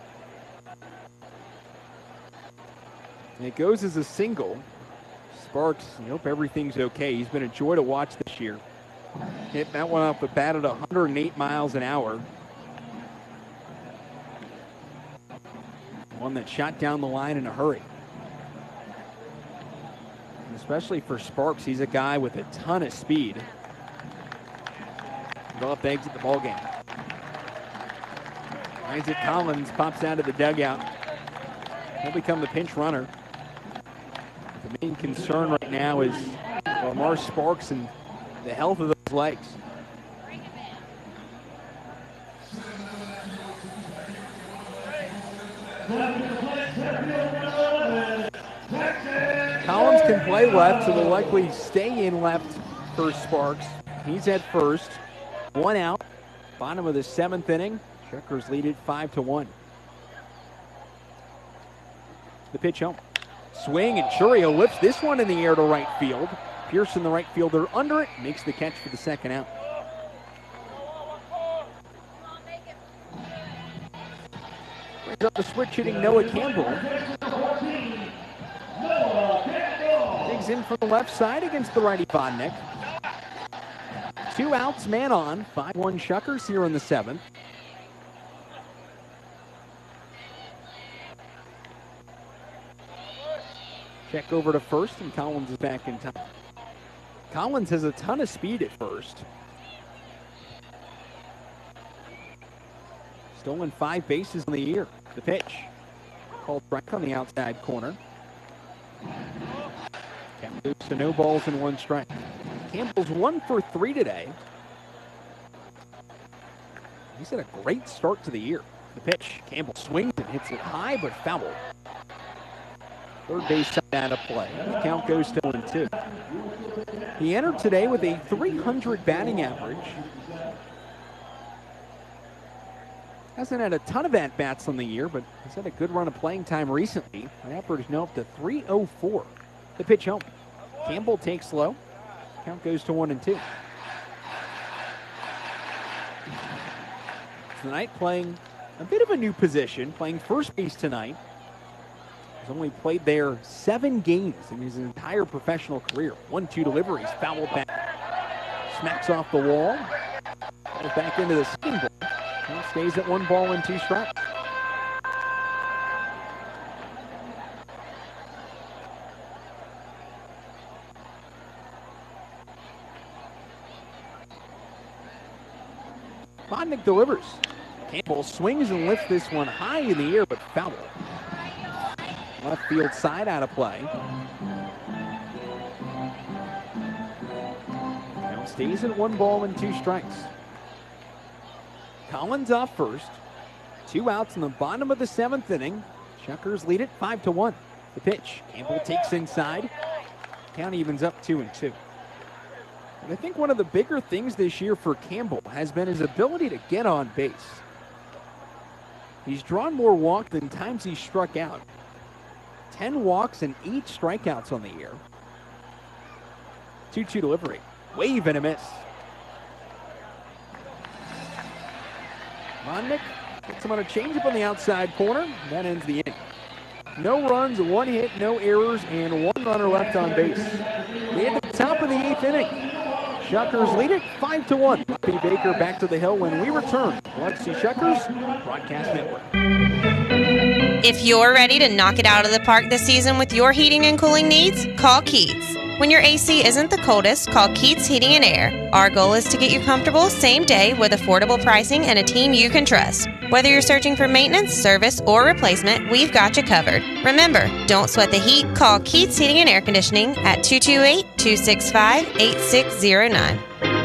And it goes as a single. Sparks, I hope everything's okay. He's been a joy to watch this year. Hit that one off the bat at one hundred eight miles an hour. One that shot down the line in a hurry. And especially for Sparks, he's a guy with a ton of speed. Developed eggs at the ball game. Isaac Collins pops out of the dugout. He'll become the pinch runner. The main concern right now is Lamar Sparks and the health of those legs. Collins can play left, so will likely stay in left for Sparks. He's at first. One out. Bottom of the seventh inning. Checkers lead it five to one. The pitch home. Swing, and Churio lifts this one in the air to right field. Pearson, the right fielder, under it, makes the catch for the second out. Brings up the switch hitting Noah Campbell. Digs in from the left side against the righty Vodnik. Two outs, man on. five one Shuckers here in the seventh. Check over to first, and Collins is back in time. Collins has a ton of speed at first. Stolen five bases in the year. The pitch. Called strike on the outside corner. Count goes to no balls and one strike. Campbell's one for three today. He's had a great start to the year. The pitch. Campbell swings and hits it high, but foul. Third base side out of play. The count goes to one and two. He entered today with a three hundred batting average. Hasn't had a ton of at-bats on the year, but he's had a good run of playing time recently. The average now up to three oh four. The pitch home. Campbell takes low. Count goes to one and two. Tonight playing a bit of a new position, playing first base tonight. He's only played there seven games in his entire professional career. one two deliveries, fouled back. Smacks off the wall. Goes back into the sitting ball. And stays at one ball and two strikes. Vodnik delivers. Campbell swings and lifts this one high in the air, but foul. Left field side out of play. Now stays at one ball and two strikes. Collins off first. Two outs in the bottom of the seventh inning. Shuckers lead it five to one. The pitch. Campbell takes inside. Count evens up two and two. And I think one of the bigger things this year for Campbell has been his ability to get on base. He's drawn more walks than times he's struck out. Ten walks and eight strikeouts on the year. two two delivery. Wave and a miss. Vodnik gets him on a changeup on the outside corner. That ends the inning. No runs, one hit, no errors, and one runner left on base. We hit the top of the eighth inning. Shuckers lead it five to one. P. Baker back to the hill when we return. Biloxi Shuckers Broadcast Network. If you're ready to knock it out of the park this season with your heating and cooling needs, call Keats. When your A C isn't the coldest, call Keats Heating and Air. Our goal is to get you comfortable same day with affordable pricing and a team you can trust. Whether you're searching for maintenance, service, or replacement, we've got you covered. Remember, don't sweat the heat. Call Keats Heating and Air Conditioning at two two eight, two six five, eight six zero nine.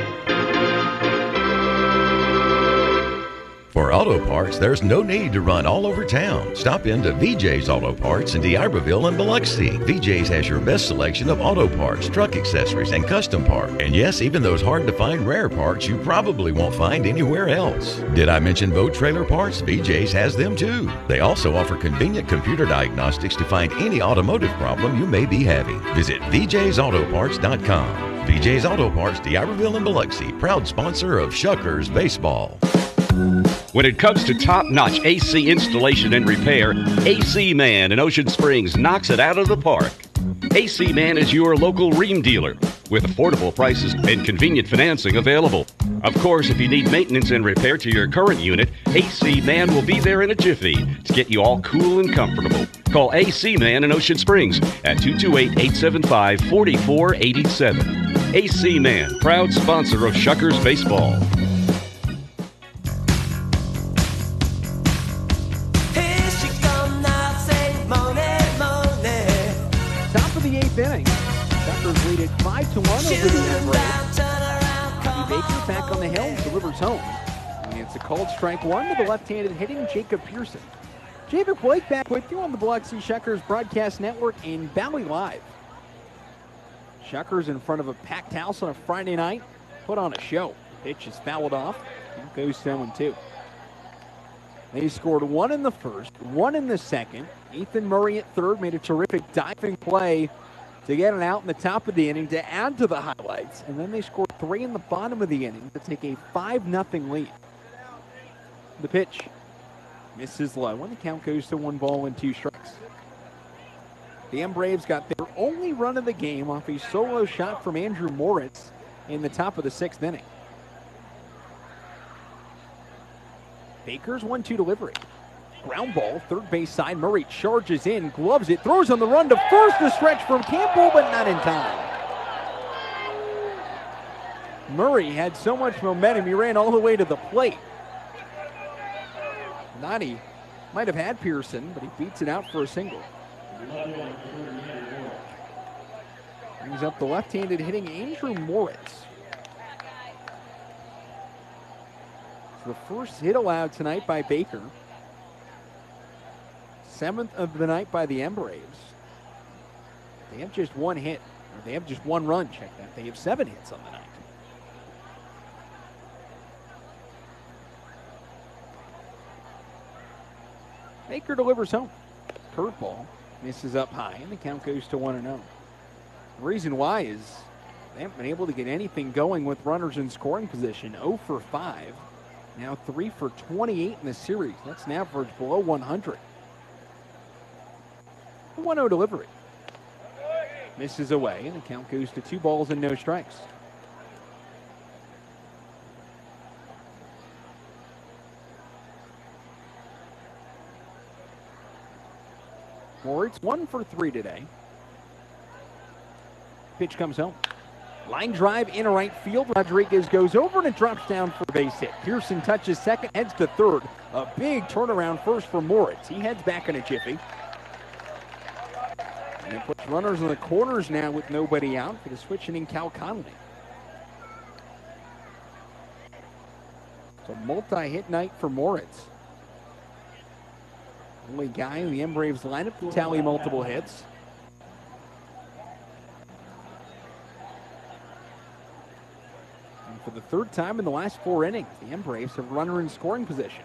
For auto parts, there's no need to run all over town. Stop into V J's Auto Parts in D'Iberville and Biloxi. V J's has your best selection of auto parts, truck accessories, and custom parts. And yes, even those hard-to-find rare parts you probably won't find anywhere else. Did I mention boat trailer parts? V J's has them too. They also offer convenient computer diagnostics to find any automotive problem you may be having. Visit V J's Auto Parts dot com. V J's Auto Parts, D'Iberville and Biloxi, proud sponsor of Shuckers Baseball. When it comes to top-notch A C installation and repair, A C Man in Ocean Springs knocks it out of the park. A C Man is your local Rheem dealer with affordable prices and convenient financing available. Of course, if you need maintenance and repair to your current unit, A C Man will be there in a jiffy to get you all cool and comfortable. Call A C Man in Ocean Springs at two two eight, eight seven five, four four eight seven. A C Man, proud sponsor of Shuckers Baseball. Inning. Shuckers lead it five to one over the Embrace. Baker back on the hill, delivers home. And it's a called strike one to the left-handed hitting Jacob Pearson. Jacob Blake back with you on the Biloxi Shuckers Broadcast Network in Valley Live. Shuckers in front of a packed house on a Friday night, put on a show. Pitch is fouled off, and goes seven two. They scored one in the first, one in the second. Ethan Murray at third made a terrific diving play to get it out in the top of the inning to add to the highlights. And then they scored three in the bottom of the inning to take a five nothing lead. The pitch misses low, and the count goes to one ball and two strikes. The M Braves got their only run of the game off a solo shot from Andrew Moritz in the top of the sixth inning. Baker's one two delivery. Ground ball, third base side. Murray charges in, gloves it, throws on the run to first. The stretch from Campbell, but not in time. Murray had so much momentum, he ran all the way to the plate. Nani might have had Pearson, but he beats it out for a single. Brings up the left-handed hitting Andrew Moritz. It's the first hit allowed tonight by Baker. Seventh of the night by the M Braves. They have just one hit, or they have just one run, check that. They have seven hits on the night. Baker delivers home. Curveball misses up high, and the count goes to one and oh. The reason why is they haven't been able to get anything going with runners in scoring position. oh for five. Now three for twenty-eight in the series. That's an average below one hundred. one oh delivery. Misses away, and the count goes to two balls and no strikes. Moritz one for three today. Pitch comes home. Line drive in right field. Rodriguez goes over and it drops down for a base hit. Pearson touches second, heads to third. A big turnaround first for Moritz. He heads back in a jiffy. And it puts runners in the corners now with nobody out for the switch hitting Cal Conley. It's a multi-hit night for Moritz. Only guy in the M Braves lineup to tally multiple hits. And for the third time in the last four innings, the M Braves have runner in scoring position.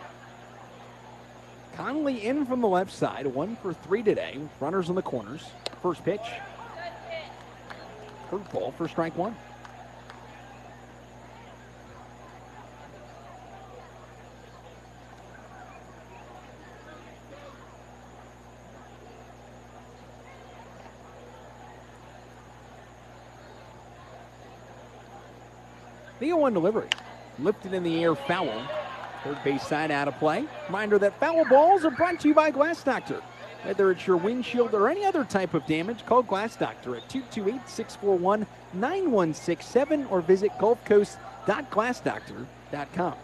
Conley in from the left side, one for three today, with runners in the corners. First pitch. Curveball for strike one. The oh one delivery. Lifted in the air, foul. Third base side out of play. Reminder that foul balls are brought to you by Glass Doctor. Whether it's your windshield or any other type of damage, call Glass Doctor at two two eight, six four one, nine one six seven or visit gulf coast dot glass doctor dot com.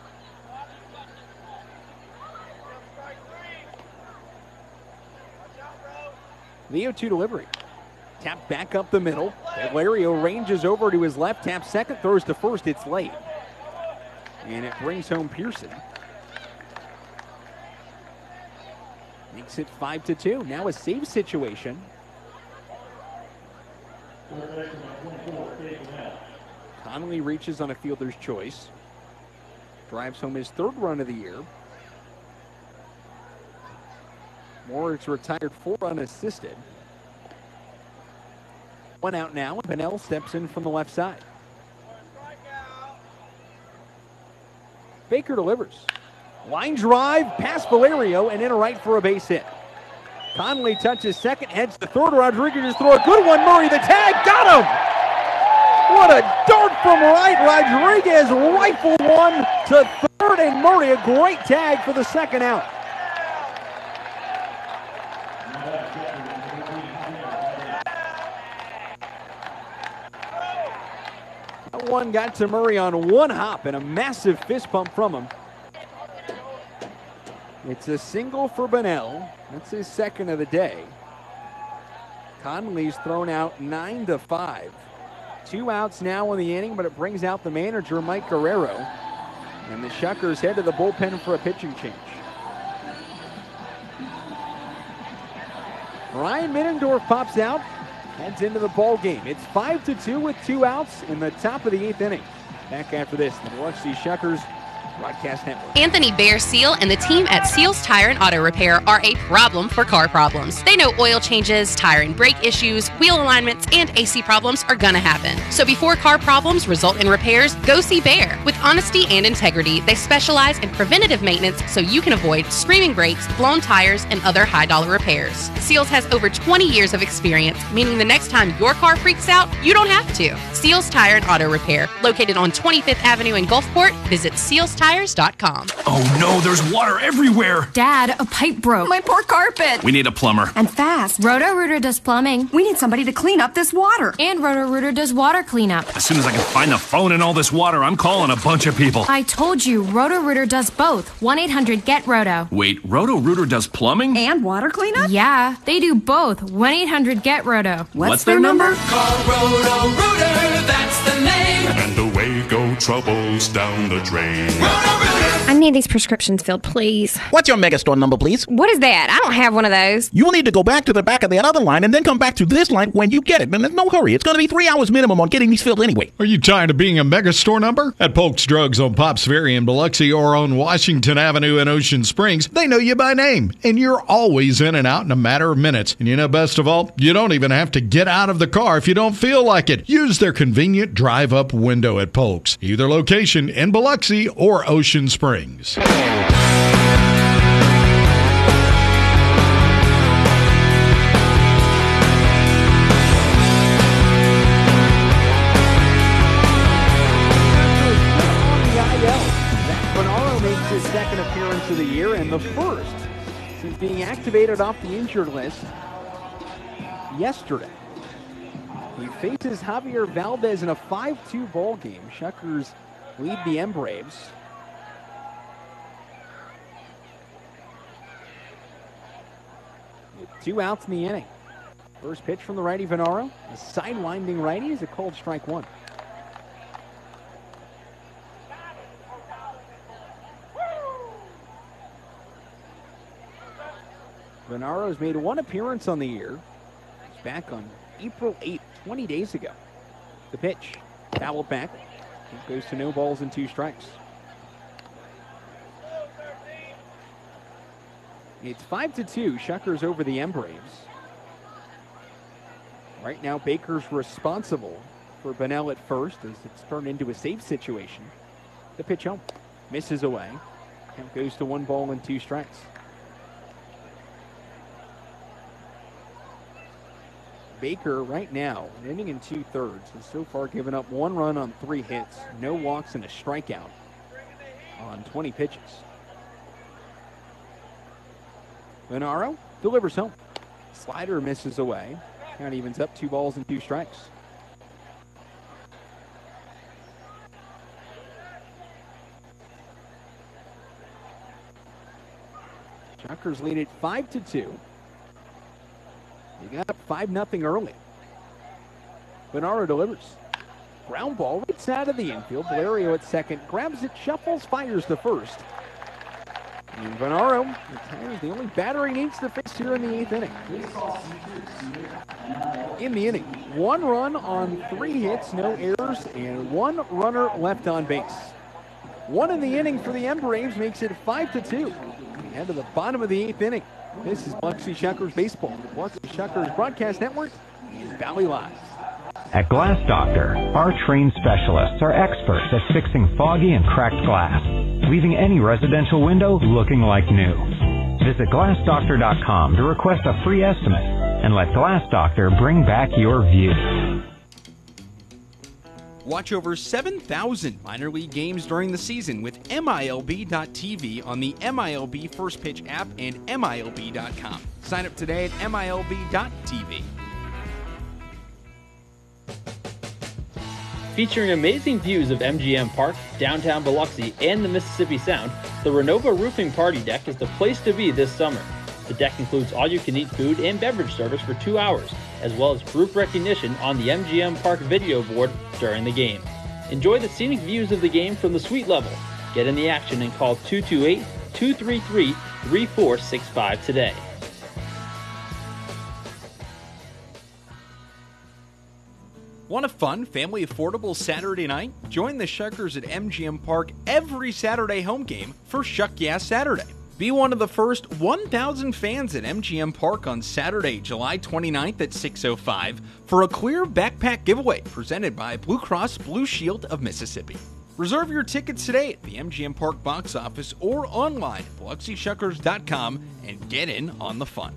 The oh two delivery. Tap back up the middle. Valerio ranges over to his left, taps second, throws to first. It's late. And it brings home Pearson. Makes it five to two. Now a save situation. Connolly reaches on a fielder's choice. Drives home his third run of the year. Morris retired four unassisted. One out now. Bunnell steps in from the left side. Baker delivers. Line drive, past Valerio, and in a right for a base hit. Connolly touches second, heads to third. Rodriguez throw a good one. Murray, the tag, got him! What a dart from right. Rodriguez rifled one to third, and Murray a great tag for the second out. That one got to Murray on one hop and a massive fist pump from him. It's a single for Bunnell. That's his second of the day. Connolly's thrown out nine to five. Two outs now in the inning, but it brings out the manager, Mike Guerrero. And the Shuckers head to the bullpen for a pitching change. Ryan Middendorf pops out, heads into the ball game. It's five to two with two outs in the top of the eighth inning. Back after this, the Biloxi Shuckers Broadcast Network. Anthony Bear Seal and the team at Seals Tire and Auto Repair are a problem for car problems. They know oil changes, tire and brake issues, wheel alignments, and A C problems are gonna happen. So before car problems result in repairs, go see Bear. With honesty and integrity, they specialize in preventative maintenance so you can avoid screaming brakes, blown tires, and other high-dollar repairs. Seals has over twenty years of experience, meaning the next time your car freaks out, you don't have to. Seals Tire and Auto Repair, located on twenty-fifth Avenue in Gulfport. Visit seals tires dot com. Oh no, there's water everywhere. Dad, a pipe broke. My poor carpet. We need a plumber. And fast. Roto-Rooter does plumbing. We need somebody to clean up this water. And Roto-Rooter does water cleanup. As soon as I can find the phone in all this water, I'm calling a bunch of people. I told you, Roto-Rooter does both. one eight hundred get roto. Wait, Roto-Rooter does plumbing? And water cleanup? Yeah, they do both. one eight hundred get roto. What's, What's their, their number? number? Call Roto-Rooter, that's the name. And away go troubles down the drain. I need these prescriptions filled, please. What's your Megastore number, please? What is that? I don't have one of those. You will need to go back to the back of that other line and then come back to this line when you get it. And there's no hurry. It's going to be three hours minimum on getting these filled anyway. Are you tired of being a Megastore number? At Polk's Drugs on Pops Ferry in Biloxi or on Washington Avenue in Ocean Springs, they know you by name, and you're always in and out in a matter of minutes. And you know, best of all, you don't even have to get out of the car if you don't feel like it. Use their convenient drive-up window at Polk's, either location in Biloxi or Ocean Springs. Second appearance of the year and the first since being activated off the injured list yesterday. He faces Javier Valdez in a five two ball game. Shuckers lead the M Braves. With two outs in the inning. First pitch from the righty Venaro. A sidewinding righty is a called strike one. Venaro has made one appearance on the year. He's back on April eighth, twenty days ago. The pitch, fouled back. It goes to no balls and two strikes. It's five to two, Shuckers over the M Braves. Right now, Baker's responsible for Bunnell at first as it's turned into a save situation. The pitch home, misses away. Count goes to one ball and two strikes. Baker right now, an inning and two-thirds, has so far given up one run on three hits, no walks, and a strikeout on twenty pitches. Venaro delivers home. Slider misses away. Count evens up, two balls and two strikes. Shuckers lead it five to two. They got up five nothing early. Venaro delivers. Ground ball right side of the infield. Valerio at second. Grabs it, shuffles, fires the first. And Venaro retires the only batter he needs to face here in the eighth inning. In the inning, one run on three hits, no errors, and one runner left on base. One in the inning for the M Braves makes it five to two. And to the bottom of the eighth inning. This is Biloxi Shuckers Baseball. The Biloxi Shuckers Broadcast Network and Valley Live. At Glass Doctor, our trained specialists are experts at fixing foggy and cracked glass, leaving any residential window looking like new. Visit glass doctor dot com to request a free estimate and let Glass Doctor bring back your view. Watch over seven thousand minor league games during the season with M I L B dot T V on the M I L B First Pitch app and M I L B dot com. Sign up today at M I L B dot T V. Featuring amazing views of M G M Park, downtown Biloxi, and the Mississippi Sound, the Renova Roofing Party Deck is the place to be this summer. The deck includes all-you-can-eat food and beverage service for two hours, as well as group recognition on the M G M Park video board during the game. Enjoy the scenic views of the game from the suite level. Get in the action and call two two eight, two three three, three four six five today. Want a fun, family affordable Saturday night? Join the Shuckers at M G M Park every Saturday home game for Shuck Yeah Saturday. Be one of the first one thousand fans at M G M Park on Saturday, July twenty-ninth at six oh five for a clear backpack giveaway presented by Blue Cross Blue Shield of Mississippi. Reserve your tickets today at the M G M Park box office or online at Biloxi Shuckers dot com and get in on the fun.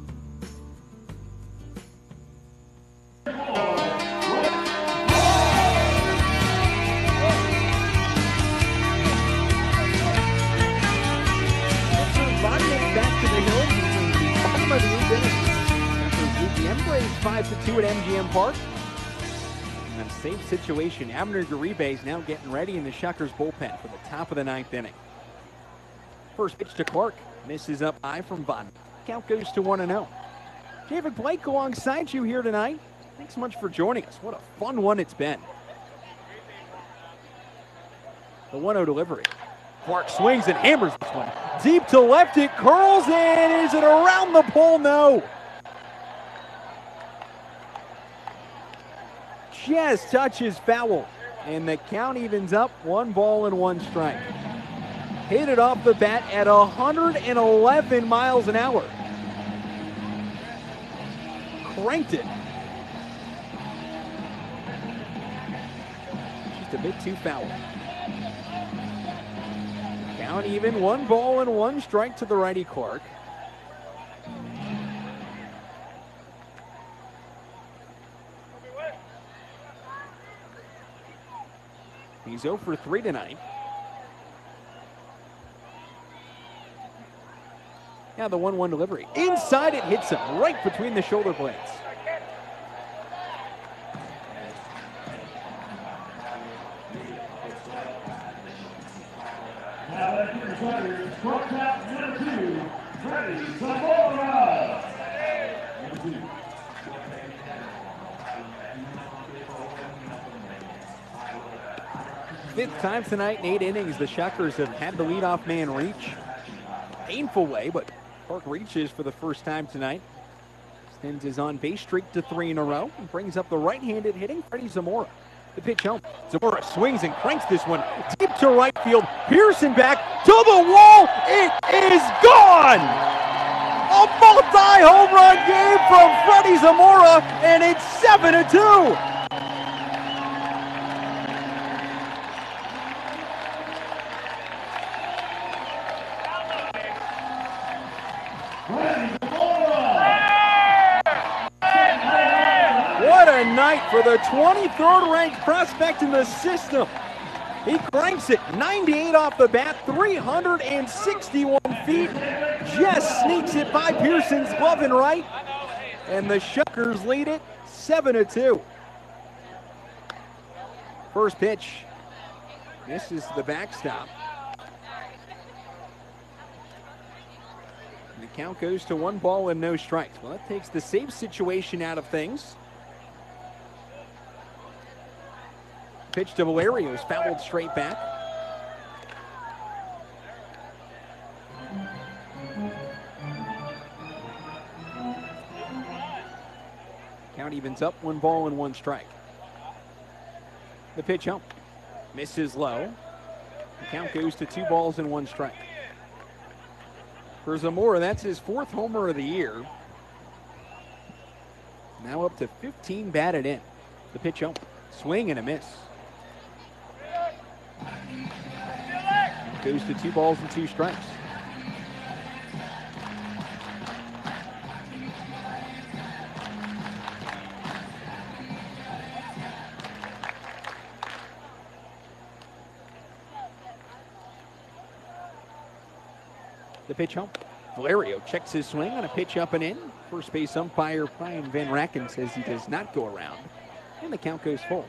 The M Braves five to two at M G M Park. And a safe situation. Abner Uribe is now getting ready in the Shuckers bullpen for the top of the ninth inning. First pitch to Clark. Misses up high from Vaughn. Count goes to one and oh. David Blake alongside you here tonight. Thanks so much for joining us. What a fun one it's been. The one oh delivery. Clark swings and hammers this one. Deep to left, it curls in. Is it around the pole? No. Just touches foul. And the count evens up, one ball and one strike. Hit it off the bat at one hundred eleven miles an hour. Cranked it. Just a bit too foul. Count even, one ball and one strike to the righty Clark. He's oh for three tonight. Now the one one delivery. Inside it hits him right between the shoulder blades. Fifth time tonight in eight innings, the Shuckers have had the leadoff man reach. Painful way, but Park reaches for the first time tonight. Extends his on-base streak to three in a row and brings up the right-handed hitting Freddie Zamora. The pitch home. Zamora swings and cranks this one deep to right field. Pearson back to the wall. It is gone! A multi-home run game from Freddie Zamora, and it's seven to two. night for the twenty-third ranked prospect in the system. He cranks it, ninety-eight off the bat, three hundred sixty-one feet. Just sneaks it by Pearson's glove and right. And the Shuckers lead it seven to two. First pitch. Misses the backstop. The count goes to one ball and no strikes. Well, that takes the save situation out of things. Pitch to Valerio is fouled straight back. Count evens up, one ball and one strike. The pitch home. Misses low. The count goes to two balls and one strike. For Zamora, that's his fourth homer of the year. Now up to fifteen batted in. The pitch home. Swing and a miss. Goes to two balls and two strikes. The pitch home. Valerio checks his swing on a pitch up and in. First base umpire Brian Van Racken says he does not go around. And the count goes full.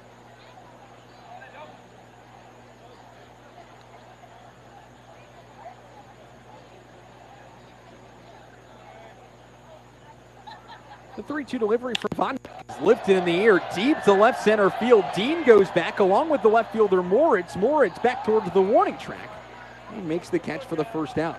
The three two delivery from Von is lifted in the air deep to left center field. Dean goes back along with the left fielder Moritz. Moritz back towards the warning track. He makes the catch for the first out.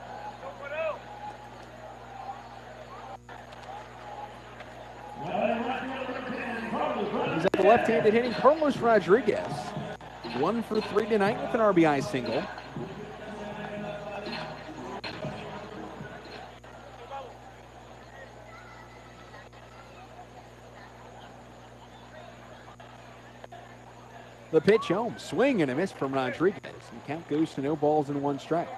He's at the left-handed hitting Carlos Rodriguez. One for three tonight with an R B I single. The pitch home, swing and a miss from Rodriguez. And count goes to no balls and one strike.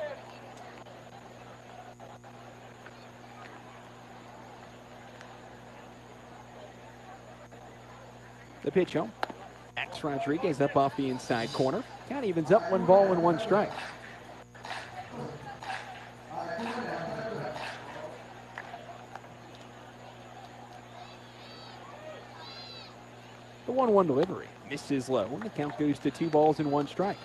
The pitch home. Max Rodriguez up off the inside corner. Count evens up, one ball and one strike. The one one delivery misses low, and the count goes to two balls and one strike.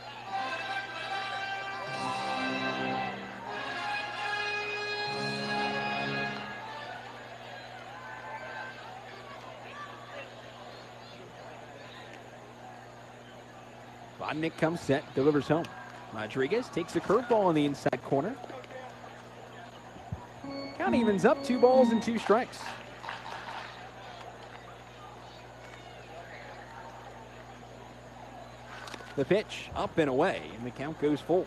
Vodnik comes set, delivers home. Rodriguez takes a curveball on the inside corner. Count evens up, two balls and two strikes. The pitch up and away, and the count goes full.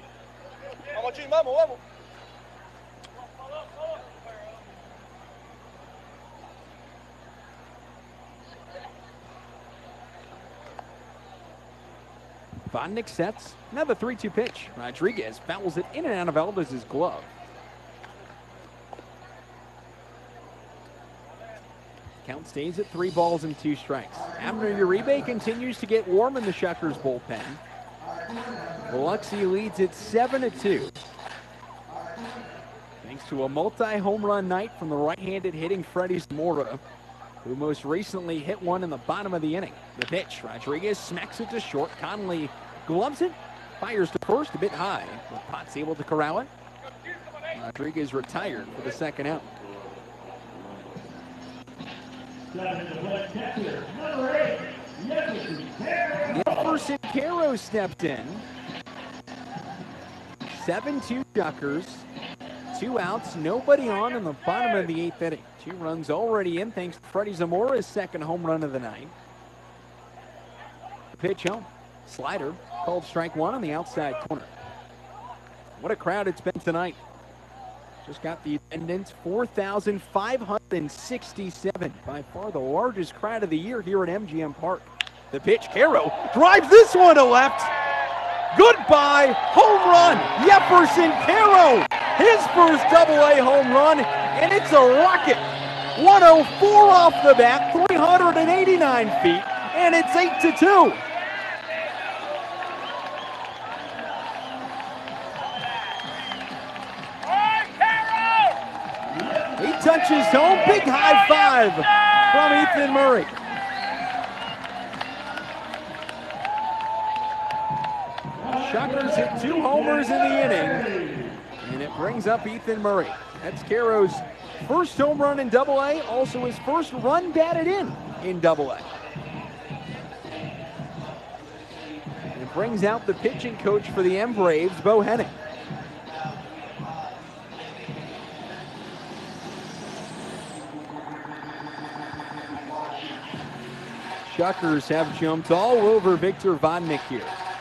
Vodnik sets. Now the three two pitch. Rodriguez fouls it in and out of Aldez's glove. Count stays at three balls and two strikes. Abner Uribe continues to get warm in the Shuckers bullpen. Biloxi leads it seven to two. Thanks to a multi-home run night from the right-handed hitting Freddie Zamora, who most recently hit one in the bottom of the inning. The pitch. Rodriguez smacks it to short. Connolly gloves it. Fires to first a bit high. But Potts able to corral it. Rodriguez retired for the second out. Jefferson Caro stepped in. seven two Shuckers. Two outs, nobody on in the bottom of the eighth inning. Two runs already in thanks to Freddie Zamora's second home run of the night. The pitch home. Slider called strike one on the outside corner. What a crowd it's been tonight. Just got the attendance, four thousand five hundred sixty-seven. By far the largest crowd of the year here at M G M Park. The pitch, Caro drives this one to left. Goodbye, home run, Jefferson Caro. His first double A home run, and it's a rocket. one oh four off the bat, three hundred eighty-nine feet, and it's eight to two. He touches home, big high five from Ethan Murray. Shuckers hit two homers in the inning, and it brings up Ethan Murray. That's Caro's first home run in Double A, also his first run batted in in Double A. And it brings out the pitching coach for the M Braves, Bo Henning. Shuckers have jumped all over Victor Vodnik here.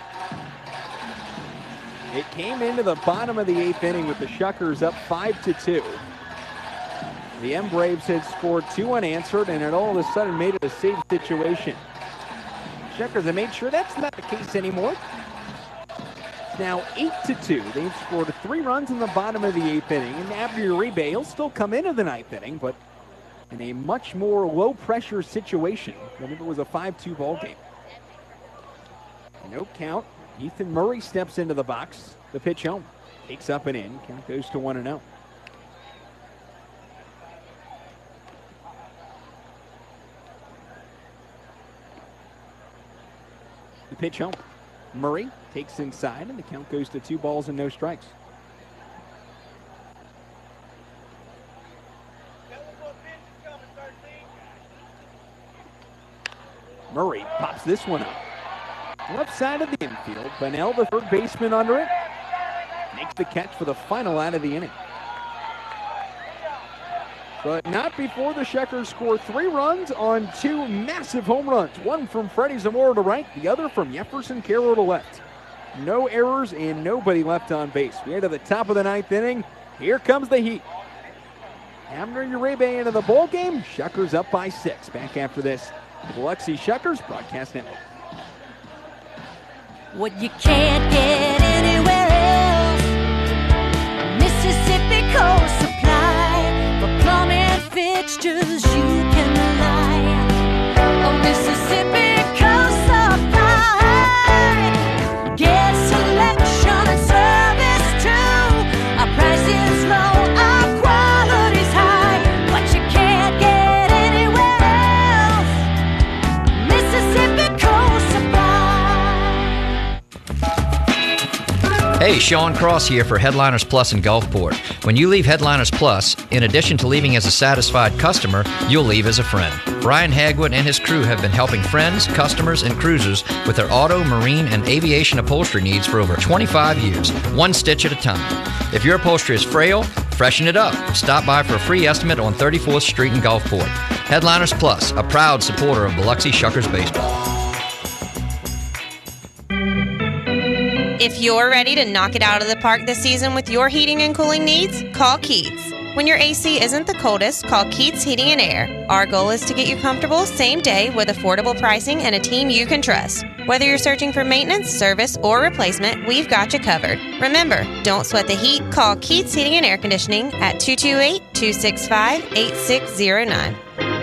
It came into the bottom of the eighth inning with the Shuckers up five to two. The M Braves had scored two unanswered, and it all of a sudden made it a safe situation. Shuckers have made sure that's not the case anymore. It's now eight to two. They've scored three runs in the bottom of the eighth inning, and Abner Uribe, he'll still come into the ninth inning, but in a much more low-pressure situation than if it was a five two ball game. No count. Ethan Murray steps into the box. The pitch home. Takes up and in. Count goes to one and oh. The pitch home. Murray takes inside, and the count goes to two balls and no strikes. Murray pops this one up. Left side of the infield. Bunnell, the third baseman, under it. Makes the catch for the final out of the inning. But not before the Shuckers score three runs on two massive home runs. One from Freddie Zamora to right, the other from Jefferson Caro to left. No errors and nobody left on base. We head to the top of the ninth inning. Here comes the heat. Abner Uribe into the ball game. Shuckers up by six. Back after this. The Biloxi Shuckers Broadcast Network. What you can't get anywhere else. Mississippi Coast Supply. For plumbing fixtures you can rely. Oh, Mississippi Coast Supply. Get selection and service too. Our price is low, our quality's high. What you can't get anywhere else. Mississippi Coast Supply. Hey, Sean Cross here for Headliners Plus in Gulfport. When you leave Headliners Plus, in addition to leaving as a satisfied customer, you'll leave as a friend. Brian Hagwood and his crew have been helping friends, customers, and cruisers with their auto, marine, and aviation upholstery needs for over twenty-five years, one stitch at a time. If your upholstery is frail, freshen it up. Stop by for a free estimate on thirty-fourth Street in Gulfport. Headliners Plus, a proud supporter of Biloxi Shuckers baseball. If you're ready to knock it out of the park this season with your heating and cooling needs, call Keats. When your A C isn't the coldest, call Keats Heating and Air. Our goal is to get you comfortable same day with affordable pricing and a team you can trust. Whether you're searching for maintenance, service, or replacement, we've got you covered. Remember, don't sweat the heat. Call Keats Heating and Air Conditioning at two two eight, two six five, eight six zero nine.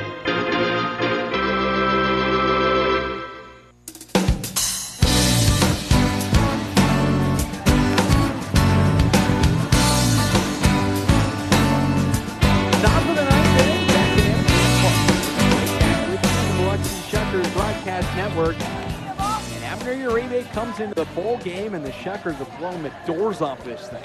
And Abner Uribe comes into the bowl game, and the Shuckers have blown the doors off this thing.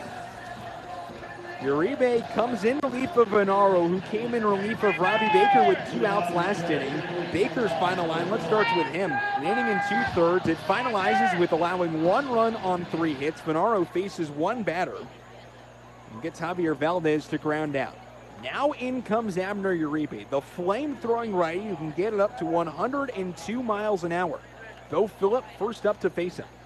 Uribe comes in relief of Venaro, who came in relief of Robbie Baker with two outs last inning. Baker's final line, let's start with him. An inning and two-thirds. It finalizes with allowing one run on three hits. Venaro faces one batter and gets Javier Valdez to ground out. Now in comes Abner Uribe, the flame-throwing righty who can get it up to one hundred two miles an hour. Bo Phillip first up to face him.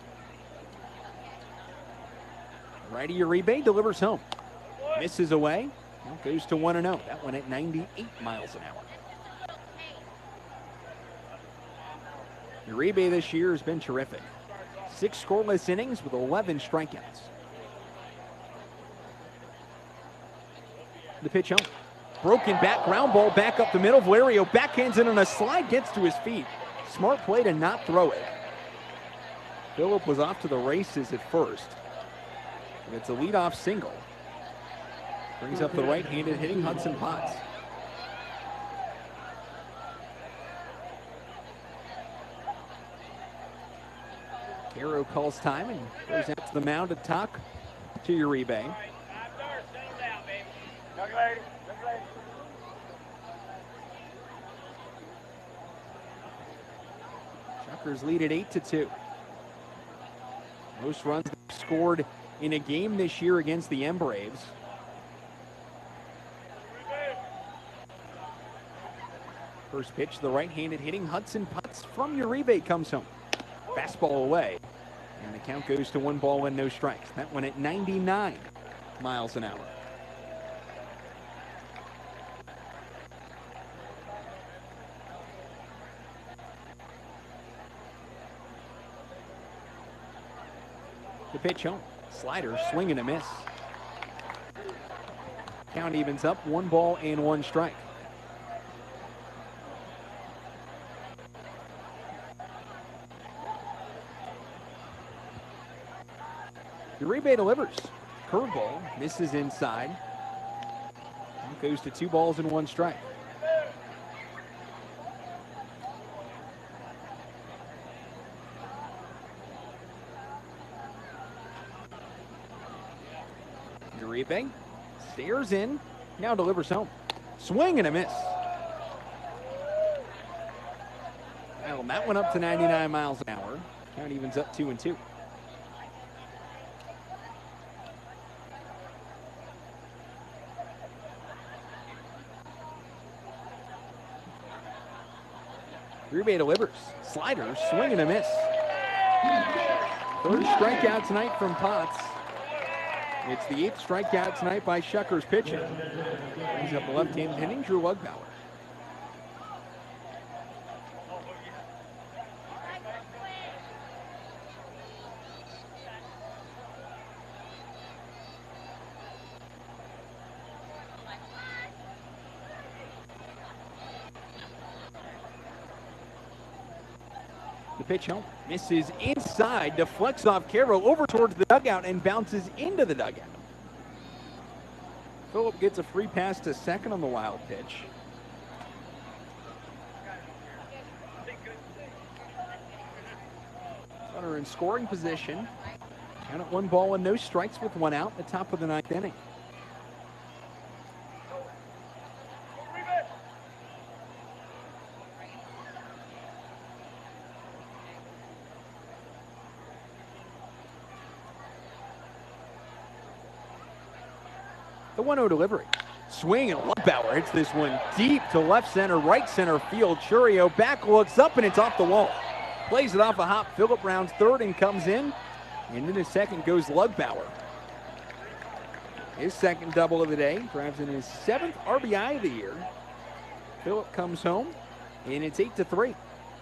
Righty Uribe delivers home. Misses away. Well, goes to one and oh. That one at ninety-eight miles an hour. Uribe this year has been terrific. Six scoreless innings with eleven strikeouts. The pitch home. Broken back, ground ball back up the middle. Valerio backhands it on a slide, gets to his feet. Smart play to not throw it. Phillip was off to the races at first. And it's a leadoff single. Brings up the right-handed hitting Hudson Potts. Caro calls time and goes out to the mound to talk to Uribe. Shuckers lead at eight to two. Most runs scored in a game this year against the M Braves. First pitch, the right-handed hitting Hudson Potts from Uribe comes home. Fastball away, and the count goes to one ball and no strikes. That one at ninety-nine miles an hour. The pitch home. Slider, swing and a miss. Count evens up, one ball and one strike. Uribe delivers. Curveball, misses inside. Count goes to two balls and one strike. Uribe stares in, now delivers home. Swing and a miss. Well, that went up to ninety-nine miles an hour. Count evens up two and two. Uribe delivers. Slider, swing and a miss. Third strikeout tonight from Potts. It's the eighth strikeout tonight by Shuckers pitching. Brings up the left-handed hitting Drew Lugbauer. The pitch home, misses inside, deflects off Caro over towards the dugout and bounces into the dugout. Phillip gets a free pass to second on the wild pitch. Runner in scoring position. Count at one ball and no strikes with one out at the top of the ninth inning. The one oh delivery. Swing and Lugbauer hits this one deep to left center, right center field. Chourio back looks up and it's off the wall. Plays it off a hop. Phillip rounds third and comes in. And in his second goes Lugbauer. His second double of the day. Drives in his seventh R B I of the year. Phillip comes home and it's eight to three.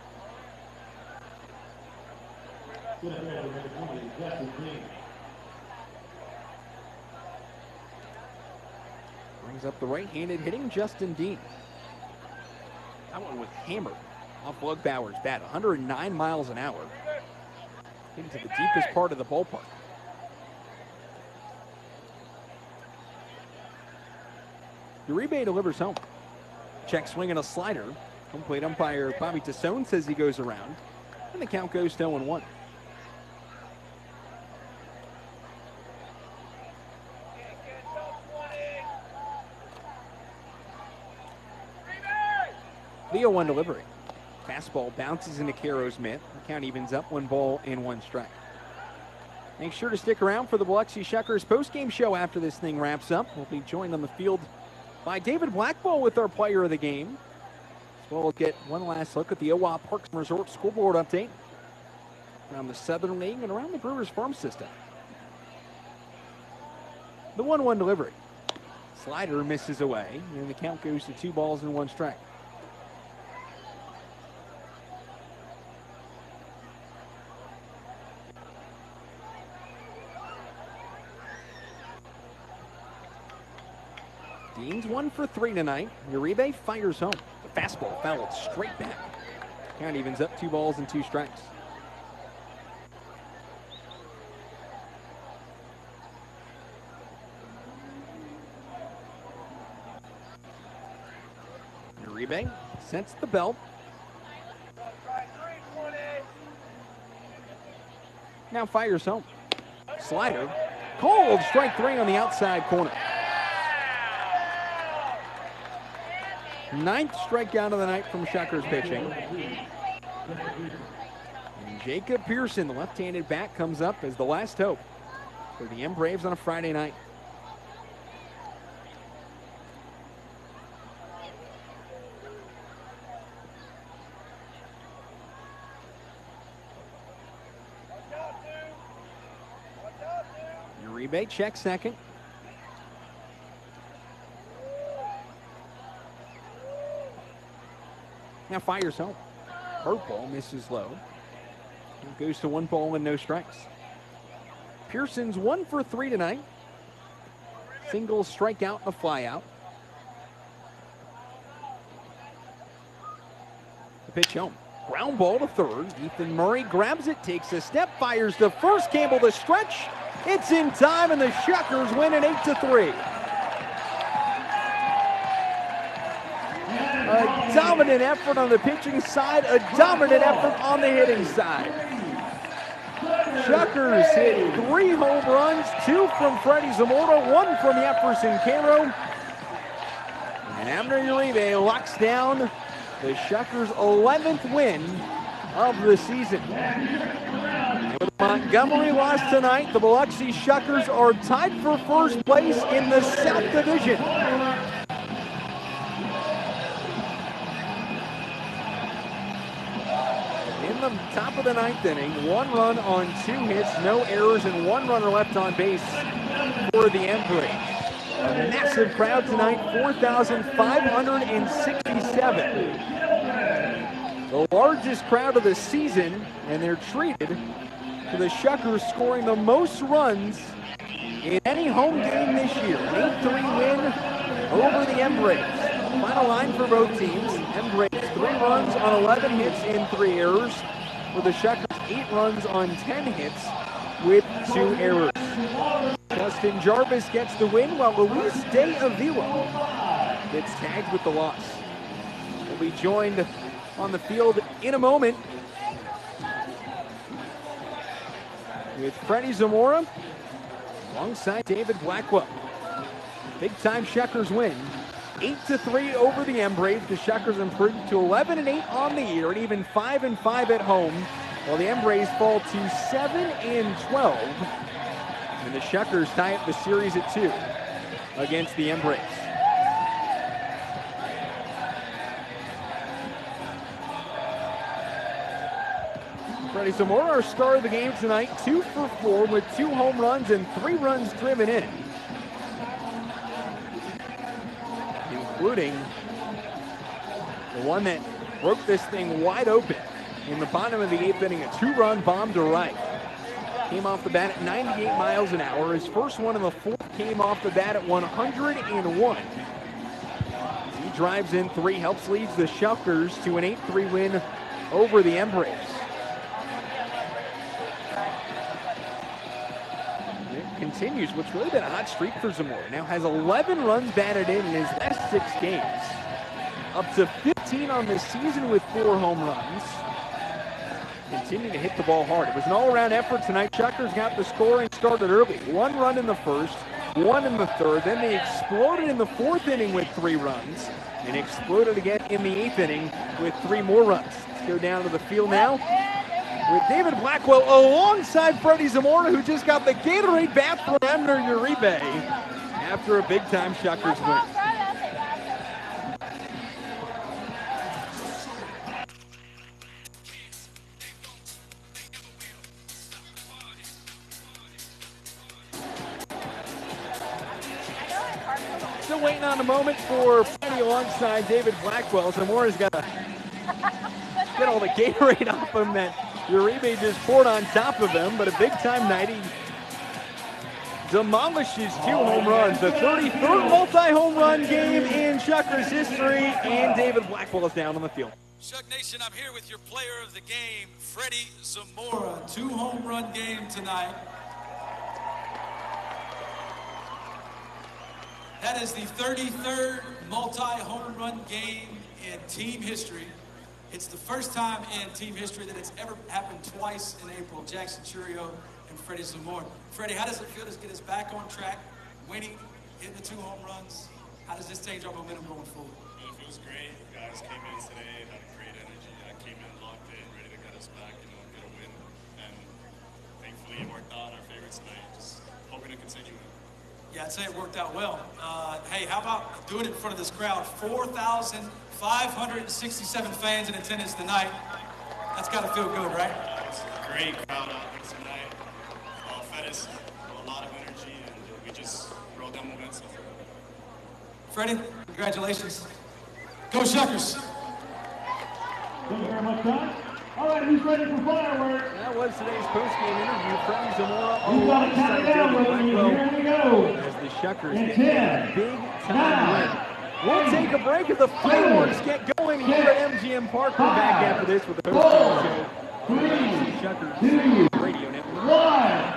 Brings up the right-handed hitting Justin Dean. That one was hammered off Lugbauer's bat, one hundred nine miles an hour. Into the deepest part of the ballpark. Uribe delivers home. Check swing and a slider. Home plate umpire Bobby Tassone says he goes around. And the count goes to oh and one. The oh one delivery. Fastball bounces into Caro's mitt. The count evens up, one ball and one strike. Make sure to stick around for the Biloxi Shuckers post-game show after this thing wraps up. We'll be joined on the field by David Blackball with our player of the game. As well as get one last look at the Owa Parks and Resort scoreboard update around the Southern League and around the Brewers farm system. The one one delivery. Slider misses away, and the count goes to two balls and one strike. Deans one for three tonight. Uribe fires home. The fastball fouled straight back. Count evens up, two balls and two strikes. Uribe sets the belt. Now fires home. Slider. Cold, strike three on the outside corner. Ninth strikeout of the night from Shuckers pitching. And Jacob Pearson, the left-handed bat, comes up as the last hope for the M Braves on a Friday night. Uribe checks second. Now fires home. Hurt ball misses low. It goes to one ball and no strikes. Pearson's one for three tonight. Single strikeout and a flyout. The pitch home. Ground ball to third. Ethan Murray grabs it, takes a step, fires to first. Campbell the stretch. It's in time, and the Shuckers win it eight to three. A dominant effort on the pitching side, a dominant effort on the hitting side. Shuckers hit three home runs, two from Freddie Zamora, one from Jefferson Caro. And Abner Uribe locks down the Shuckers' eleventh win of the season. With Montgomery lost tonight, the Biloxi Shuckers are tied for first place in the South Division. In the top of the ninth inning, one run on two hits, no errors, and one runner left on base for the M Braves. A massive crowd tonight, four thousand five hundred sixty-seven. The largest crowd of the season, and they're treated to the Shuckers scoring the most runs in any home game this year. An eight three win over the M Braves. Final line for both teams. M Braves three runs on eleven hits and three errors. For the Shuckers, eight runs on ten hits with two errors. Justin Jarvis gets the win while Luis De Avila gets tagged with the loss. We'll be joined on the field in a moment with Freddie Zamora alongside David Blackwell. Big time Shuckers win. eight to three over the M Braves. The Shuckers improved to eleven and eight on the year and even five and five at home, while the M Braves fall to seven and twelve. And the Shuckers tie up the series at two against the M Braves. Freddie Zamora, our star of the game tonight, two for four with two home runs and three runs driven in, including the one that broke this thing wide open in the bottom of the eighth inning, a two-run bomb to right. Came off the bat at ninety-eight miles an hour. His first one in the fourth came off the bat at one hundred one. He drives in three, helps leads the Shuckers to an eight three win over the M Braves. It continues what's really been a hot streak for Zamora. Now has eleven runs batted in in his last six games. Up to fifteen on the season with four home runs. Continue to hit the ball hard. It was an all-around effort tonight. Shuckers got the scoring started early. One run in the first, one in the third. Then they exploded in the fourth inning with three runs and exploded again in the eighth inning with three more runs. Let's go down to the field now with David Blackwell alongside Freddie Zamora, who just got the Gatorade bath for Abner Uribe after a big-time Shuckers win. Still waiting on a moment for Freddie alongside David Blackwell. Zamora's got to get all the Gatorade off him that Uribe just poured on top of him, but a big-time night. He demolishes two home runs. The thirty-third multi-home run game in Shuckers history, and David Blackwell is down on the field. Shuck Nation, I'm here with your player of the game, Freddie Zamora. Two home run game tonight. That is the thirty-third multi-home run game in team history. It's the first time in team history that it's ever happened twice in April. Jackson Churio and Freddie Zamora. Freddie, how does it feel to get us back on track, winning, hitting the two home runs? How does this change our momentum going forward? It feels great. You guys came in today, had a great energy. I came in locked in, ready to get us back, you know, get a win. And thankfully it worked out in our favor tonight. Just hoping to continue it. Yeah, I'd say it worked out well. Uh, hey, how about doing it in front of this crowd? four thousand five hundred sixty-seven fans in attendance tonight. That's got to feel good, right? It's a great crowd out here tonight. Uh, fed us a lot of energy, and we just rode that momentum. Freddie, congratulations. Go Shuckers. Thank you very much, Don. All right, who's ready for fireworks? That was today's post-game interview. Freddie Zamora Who's got to count it down with me? Here we go. As the Shuckers In get ten, a big-time win. We'll take a break as the fireworks get going here at M G M Park. We're back after this with the post-game show. Three, Shuckers two, Radio Network. one.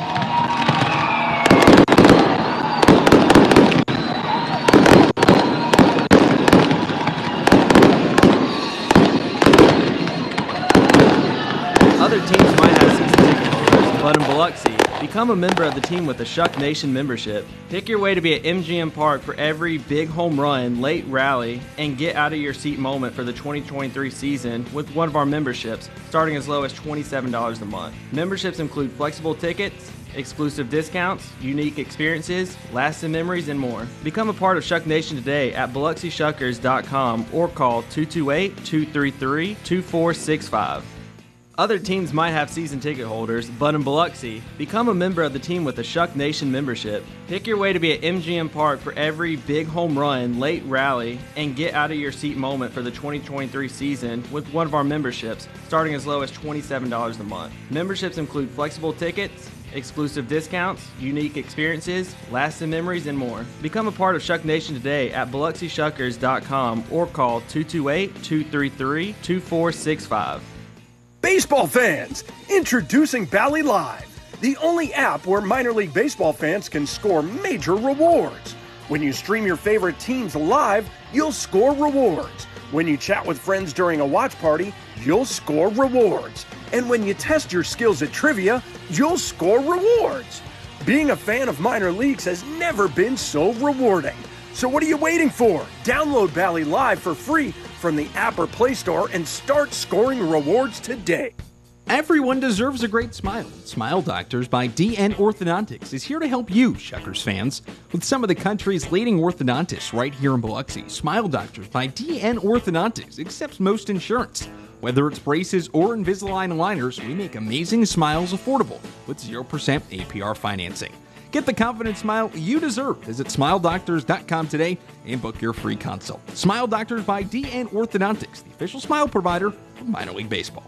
Other teams might have season ticket holders, but in Biloxi, become a member of the team with a Shuck Nation membership. Pick your way to be at M G M Park for every big home run, late rally, and get out of your seat moment for the twenty twenty-three season with one of our memberships, starting as low as twenty-seven dollars a month. Memberships include flexible tickets, exclusive discounts, unique experiences, lasting memories, and more. Become a part of Shuck Nation today at Biloxi Shuckers dot com or call two two eight, two three three, two four six five. Other teams might have season ticket holders, but in Biloxi, become a member of the team with a Shuck Nation membership. Pick your way to be at M G M Park for every big home run, late rally, and get out of your seat moment for the twenty twenty-three season with one of our memberships, starting as low as twenty-seven dollars a month. Memberships include flexible tickets, exclusive discounts, unique experiences, lasting memories, and more. Become a part of Shuck Nation today at Biloxi Shuckers dot com or call two two eight, two three three, two four six five. Baseball fans, introducing Bally Live, the only app where minor league baseball fans can score major rewards. When you stream your favorite teams live, you'll score rewards. When you chat with friends during a watch party, you'll score rewards. And when you test your skills at trivia, you'll score rewards. Being a fan of minor leagues has never been so rewarding. So what are you waiting for? Download Bally Live for free from the app or Play Store and start scoring rewards today. Everyone deserves a great smile. Smile Doctors by D N Orthodontics is here to help you, Shuckers fans, with some of the country's leading orthodontists right here in Biloxi. Smile Doctors by D N Orthodontics accepts most insurance. Whether it's braces or Invisalign aligners, we make amazing smiles affordable with zero percent A P R financing. Get the confident smile you deserve. Visit smile doctors dot com today and book your free consult. Smile Doctors by D N Orthodontics, the official smile provider of minor league baseball.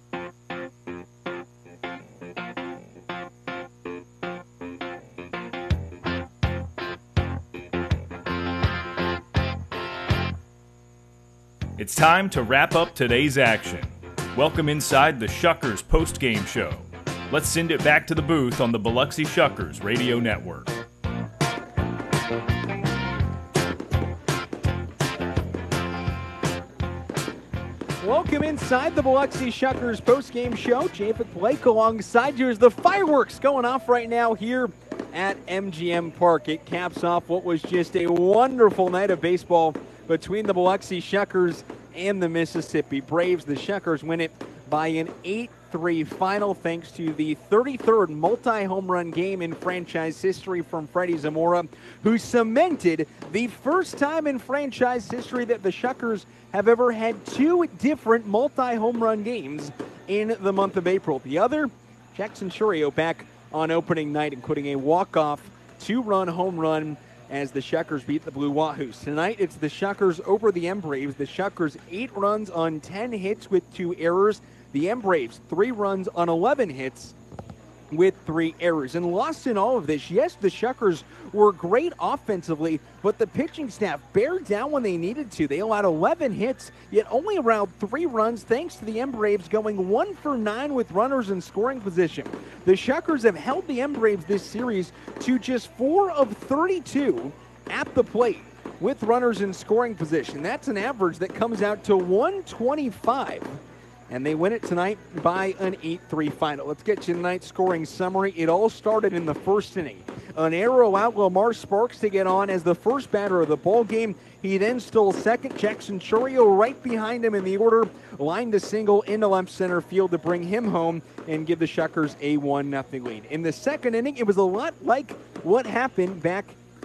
It's time to wrap up today's action. Welcome inside the Shuckers post-game show. Let's send it back to the booth on the Biloxi Shuckers Radio Network. Welcome inside the Biloxi Shuckers post-game show. Japeth Blake alongside you as the fireworks going off right now here at M G M Park. It caps off what was just a wonderful night of baseball between the Biloxi Shuckers and the Mississippi Braves. The Shuckers win it by an eight three final thanks to the thirty-third multi-home run game in franchise history from Freddie Zamora, who cemented the first time in franchise history that the Shuckers have ever had two different multi-home run games in the month of April. The other, Jackson Churio back on opening night, including a walk-off two-run home run as the Shuckers beat the Blue Wahoos. Tonight, it's the Shuckers over the M-Braves. The Shuckers eight runs on ten hits with two errors. The M-Braves three runs on eleven hits with three errors. And lost in all of this, yes, the Shuckers were great offensively, but the pitching staff bared down when they needed to. They allowed eleven hits, yet only allowed three runs thanks to the M-Braves going one for nine with runners in scoring position. The Shuckers have held the M-Braves this series to just four of thirty-two at the plate with runners in scoring position. That's an average that comes out to one twenty-five. And they win it tonight by an eight three final. Let's get you tonight's scoring summary. It all started in the first inning. An error allowed Lamar Sparks to get on as the first batter of the ball game. He then stole second. Jackson Churio right behind him in the order, lined a single into left center field to bring him home and give the Shuckers a one nothing lead. In the second inning, it was a lot like what happened back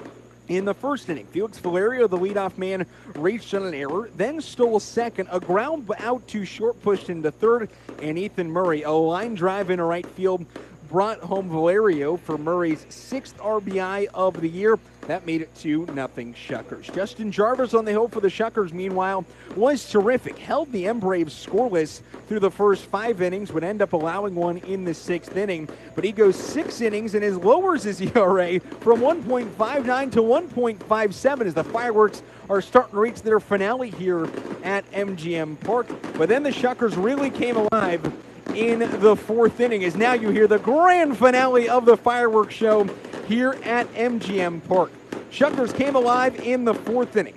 in the first inning. Felix Valerio, the leadoff man, reached on an error, then stole second, a ground out to short, pushed into third, and Ethan Murray, a line drive into right field, brought home Valerio for Murray's sixth R B I of the year. That made it two nothing Shuckers. Justin Jarvis on the hill for the Shuckers, meanwhile, was terrific. Held the M-Braves scoreless through the first five innings, would end up allowing one in the sixth inning. But he goes six innings and his lowers his E R A from one point five nine to one point five seven as the Fireworks are starting to reach their finale here at M G M Park. But then the Shuckers really came alive in the fourth inning, as now you hear the grand finale of the Fireworks show here at M G M Park. Shuckers came alive in the fourth inning.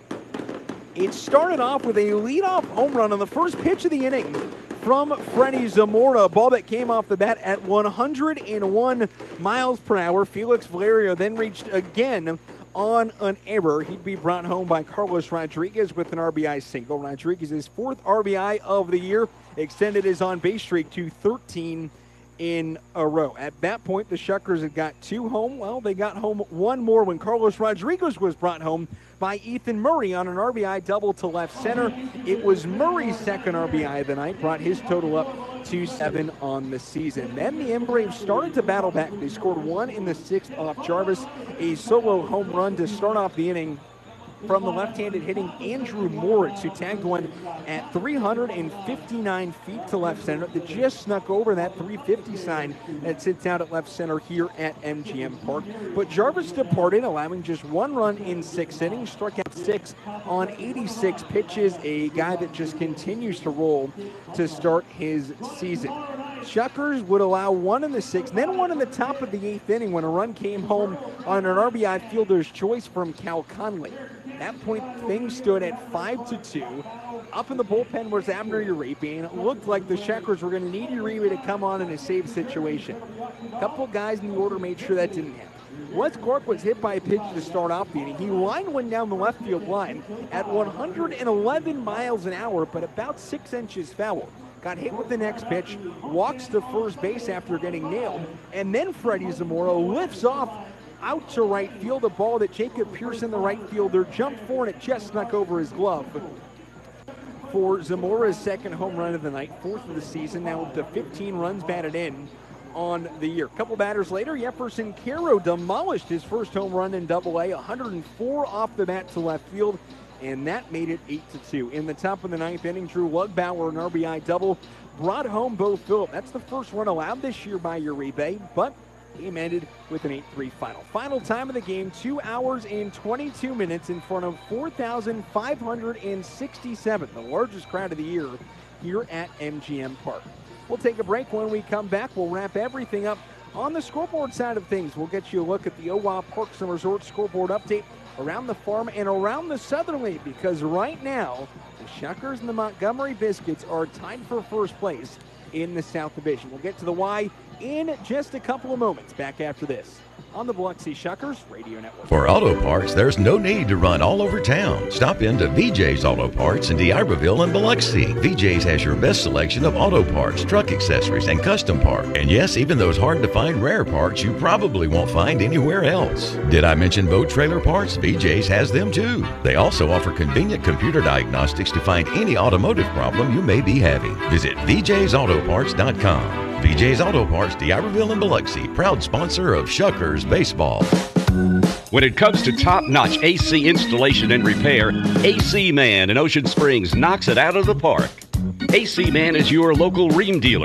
It started off with a leadoff home run on the first pitch of the inning from Freddie Zamora, a ball that came off the bat at one hundred one miles per hour. Felix Valerio then reached again on an error. He'd be brought home by Carlos Rodriguez with an R B I single. Rodriguez's fourth R B I of the year extended his on-base streak to thirteen in a row. At that point, the Shuckers had got two home. Well, they got home one more when Carlos Rodriguez was brought home by Ethan Murray on an R B I double to left center. It was Murray's second R B I of the night, brought his total up to seven on the season. Then the M-Braves started to battle back. They scored one in the sixth off Jarvis, a solo home run to start off the inning from the left-handed hitting Andrew Moritz, who tagged one at three hundred fifty-nine feet to left center that just snuck over that three fifty sign that sits out at left center here at M G M Park. But Jarvis departed, allowing just one run in six innings, struck out six on eighty-six pitches, a guy that just continues to roll to start his season. Shuckers would allow one in the sixth, then one in the top of the eighth inning when a run came home on an R B I fielder's choice from Cal Conley. At that point, things stood at five to two. Up in the bullpen was Abner Uribe, and it looked like the Shuckers were going to need Uribe to come on in a save situation. A couple of guys in the order made sure that didn't happen. Wes Cork was hit by a pitch to start off the inning. He lined one down the left field line at one hundred eleven miles an hour, but about six inches foul. Got hit with the next pitch, walks to first base after getting nailed, and then Freddie Zamora lifts off out to right field, a ball that Jacob Pearson, the right fielder, jumped for, and it just snuck over his glove. For Zamora's second home run of the night, fourth of the season, now up to fifteen runs batted in on the year. A couple batters later, Jefferson Caro demolished his first home run in double A, one hundred four off the bat to left field, and that made it eight to two. In the top of the ninth inning, Drew Lugbauer, an R B I double, brought home Bo Phillip. That's the first run allowed this year by Uribe, but game ended with an eight three final. Final time of the game, two hours and twenty-two minutes in front of four thousand five hundred sixty-seven, the largest crowd of the year here at M G M Park. We'll take a break. When we come back, we'll wrap everything up on the scoreboard side of things. We'll get you a look at the O W A Parks and Resorts scoreboard update around the farm and around the Southern League, because right now, the Shuckers and the Montgomery Biscuits are tied for first place in the South Division. We'll get to the why in just a couple of moments. Back after this on the Biloxi Shuckers Radio Network. For auto parts, there's no need to run all over town. Stop into V J's Auto Parts in D'Iberville and Biloxi. V J's has your best selection of auto parts, truck accessories, and custom parts. And yes, even those hard-to-find rare parts you probably won't find anywhere else. Did I mention boat trailer parts? V J's has them too. They also offer convenient computer diagnostics to find any automotive problem you may be having. Visit V J's Auto Parts dot com. V J's Auto Parts, D'Iberville and Biloxi, proud sponsor of Shuckers Baseball. When it comes to top-notch A C installation and repair, A C Man in Ocean Springs knocks it out of the park. A C Man is your local Rheem dealer.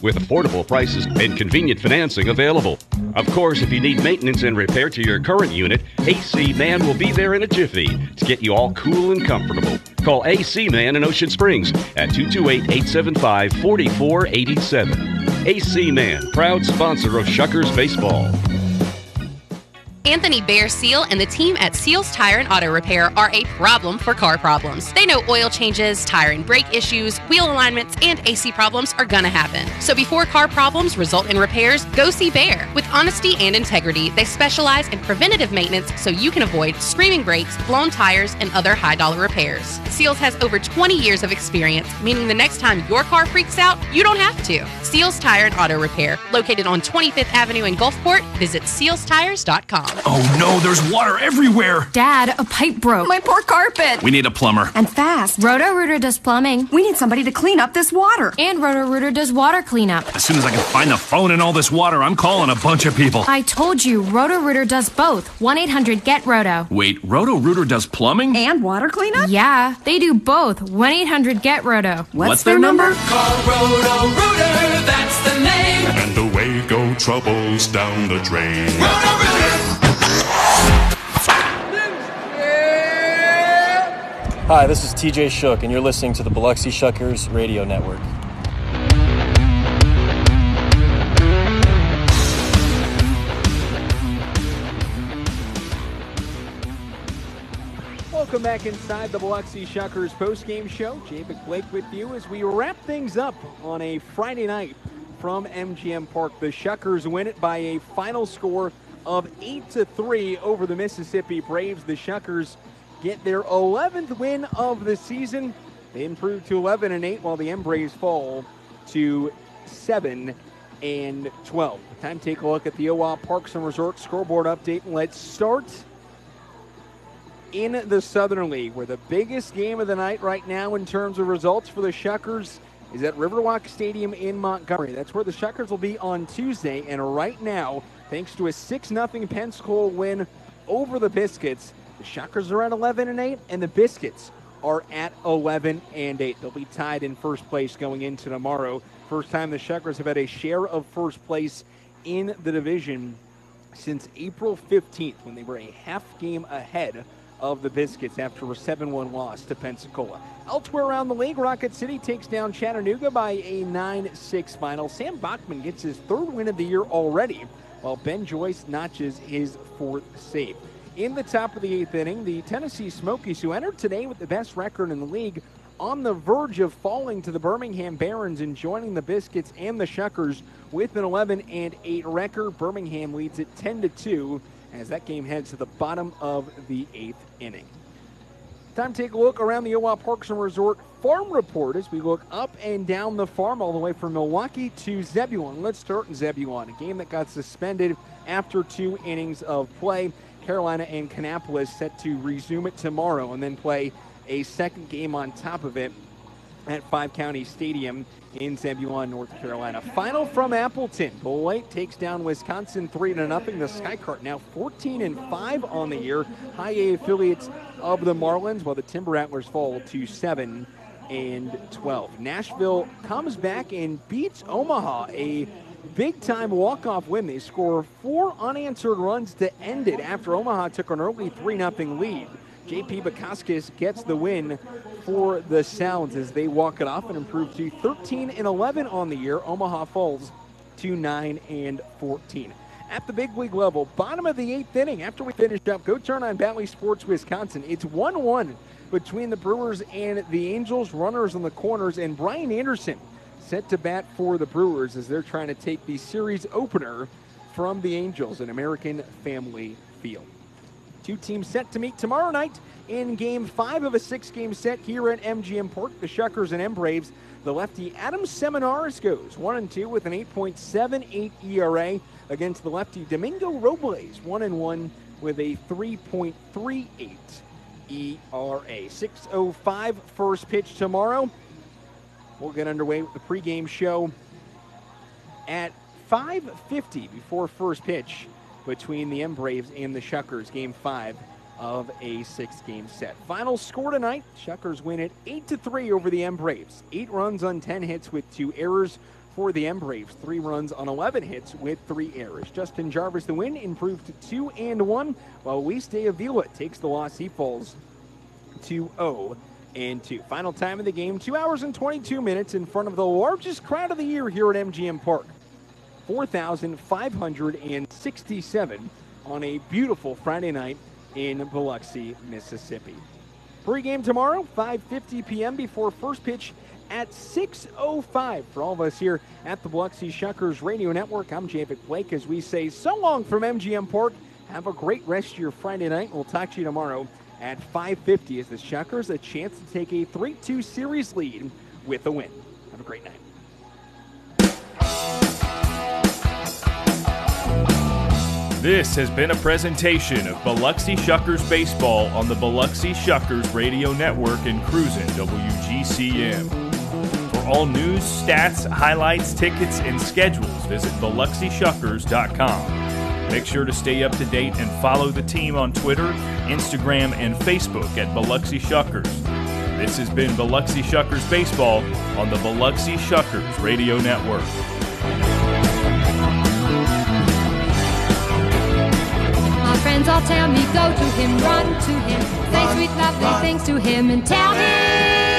with affordable prices and convenient financing available. Of course, if you need maintenance and repair to your current unit, A C Man will be there in a jiffy to get you all cool and comfortable. Call A C Man in Ocean Springs at two two eight, eight seven five, four four eight seven. A C Man, proud sponsor of Shuckers Baseball. Anthony Bear Seal and the team at Seals Tire and Auto Repair are a problem for car problems. They know oil changes, tire and brake issues, wheel alignments, and A C problems are gonna happen. So before car problems result in repairs, go see Bear. With honesty and integrity, they specialize in preventative maintenance so you can avoid screaming brakes, blown tires, and other high-dollar repairs. Seals has over twenty years of experience, meaning the next time your car freaks out, you don't have to. Seals Tire and Auto Repair, located on twenty-fifth Avenue in Gulfport. Visit seals tires dot com. Oh no, there's water everywhere! Dad, a pipe broke. My poor carpet. We need a plumber. And fast. Roto-Rooter does plumbing. We need somebody to clean up this water. And Roto-Rooter does water cleanup. As soon as I can find the phone in all this water, I'm calling a bunch of people. I told you, Roto-Rooter does both. one eight hundred get roto. Wait, Roto-Rooter does plumbing? And water cleanup? Yeah, they do both. one eight hundred get roto. What's, What's their, their number? number? Call Roto-Rooter, that's the name. And away go troubles down the drain. Roto-Rooter! Hi, this is T J Shook, and you're listening to the Biloxi Shuckers Radio Network. Welcome back inside the Biloxi Shuckers postgame show. Jay Blake with you as we wrap things up on a Friday night from M G M Park. The Shuckers win it by a final score of eight to three over the Mississippi Braves. The Shuckers get their eleventh win of the season. They improve to eleven and eight while the M Braves fall to seven and twelve. Time to take a look at the O W A Parks and Resorts scoreboard update. Let's start in the Southern League, where the biggest game of the night right now in terms of results for the Shuckers is at Riverwalk Stadium in Montgomery. That's where the Shuckers will be on Tuesday, and right now, thanks to a six nothing Pensacola win over the Biscuits, the Shuckers are at eleven and eight, and the Biscuits are at eleven and eight. They'll be tied in first place going into tomorrow. First time the Shuckers have had a share of first place in the division since April fifteenth, when they were a half game ahead of the Biscuits after a seven one loss to Pensacola. Elsewhere around the league, Rocket City takes down Chattanooga by a nine six final. Sam Bachman gets his third win of the year already, while Ben Joyce notches his fourth save. In the top of the eighth inning, the Tennessee Smokies, who entered today with the best record in the league, on the verge of falling to the Birmingham Barons and joining the Biscuits and the Shuckers with an eleven and eight record. Birmingham leads it ten to two as that game heads to the bottom of the eighth inning. Time to take a look around the O W A Parks and Resort Farm Report as we look up and down the farm all the way from Milwaukee to Zebulon. Let's start in Zebulon, a game that got suspended after two innings of play. Carolina and Kannapolis set to resume it tomorrow and then play a second game on top of it at Five County Stadium in Zebulon, North Carolina. Final from Appleton. Beloit takes down Wisconsin three to nothing. The Skycart now fourteen and five on the year. High A affiliates of the Marlins, while the Timber Rattlers fall to seven and twelve. Nashville comes back and beats Omaha, a big-time walk-off win. They score four unanswered runs to end it after Omaha took an early three nothing lead. J P Bakaskis gets the win for the Sounds as they walk it off and improve to thirteen and eleven on the year. Omaha falls to nine and fourteen. At the big league level, bottom of the eighth inning, after we finish up, go turn on Valley Sports Wisconsin. It's one one between the Brewers and the Angels. Runners on the corners, and Brian Anderson set to bat for the Brewers as they're trying to take the series opener from the Angels in American Family Field. Two teams set to meet tomorrow night in game five of a six-game set here at M G M Park. The Shuckers and M Braves. The lefty Adam Seminaris goes one and two with an eight point seven eight E R A against the lefty Domingo Robles, one and one with a three point three eight E R A. six oh five first pitch tomorrow. We'll get underway with the pregame show at five fifty before first pitch between the M Braves and the Shuckers, game five of a six-game set. Final score tonight, Shuckers win it eight to three over the M Braves. Eight runs on ten hits with two errors for the M Braves. Three runs on eleven hits with three errors. Justin Jarvis, the win, improved to two and one, while Luis de Avila takes the loss. He falls to oh and two. Final time of the game, two hours and twenty-two minutes in front of the largest crowd of the year here at M G M Park. four thousand five hundred sixty-seven on a beautiful Friday night in Biloxi, Mississippi. Pre-game tomorrow, five fifty p.m. before first pitch at six oh five. For all of us here at the Biloxi Shuckers Radio Network, I'm Javik Blake as we say so long from M G M Park. Have a great rest of your Friday night. We'll talk to you tomorrow at five fifty as the Shuckers a chance to take a three two series lead with a win. Have a great night. This has been a presentation of Biloxi Shuckers Baseball on the Biloxi Shuckers Radio Network and Cruisin' W G C M. For all news, stats, highlights, tickets, and schedules, visit Biloxi Shuckers dot com. Make sure to stay up to date and follow the team on Twitter, Instagram, and Facebook at Biloxi Shuckers. This has been Biloxi Shuckers Baseball on the Biloxi Shuckers Radio Network. My friends all tell me go to him, run to him, say sweet lovely things to him and tell him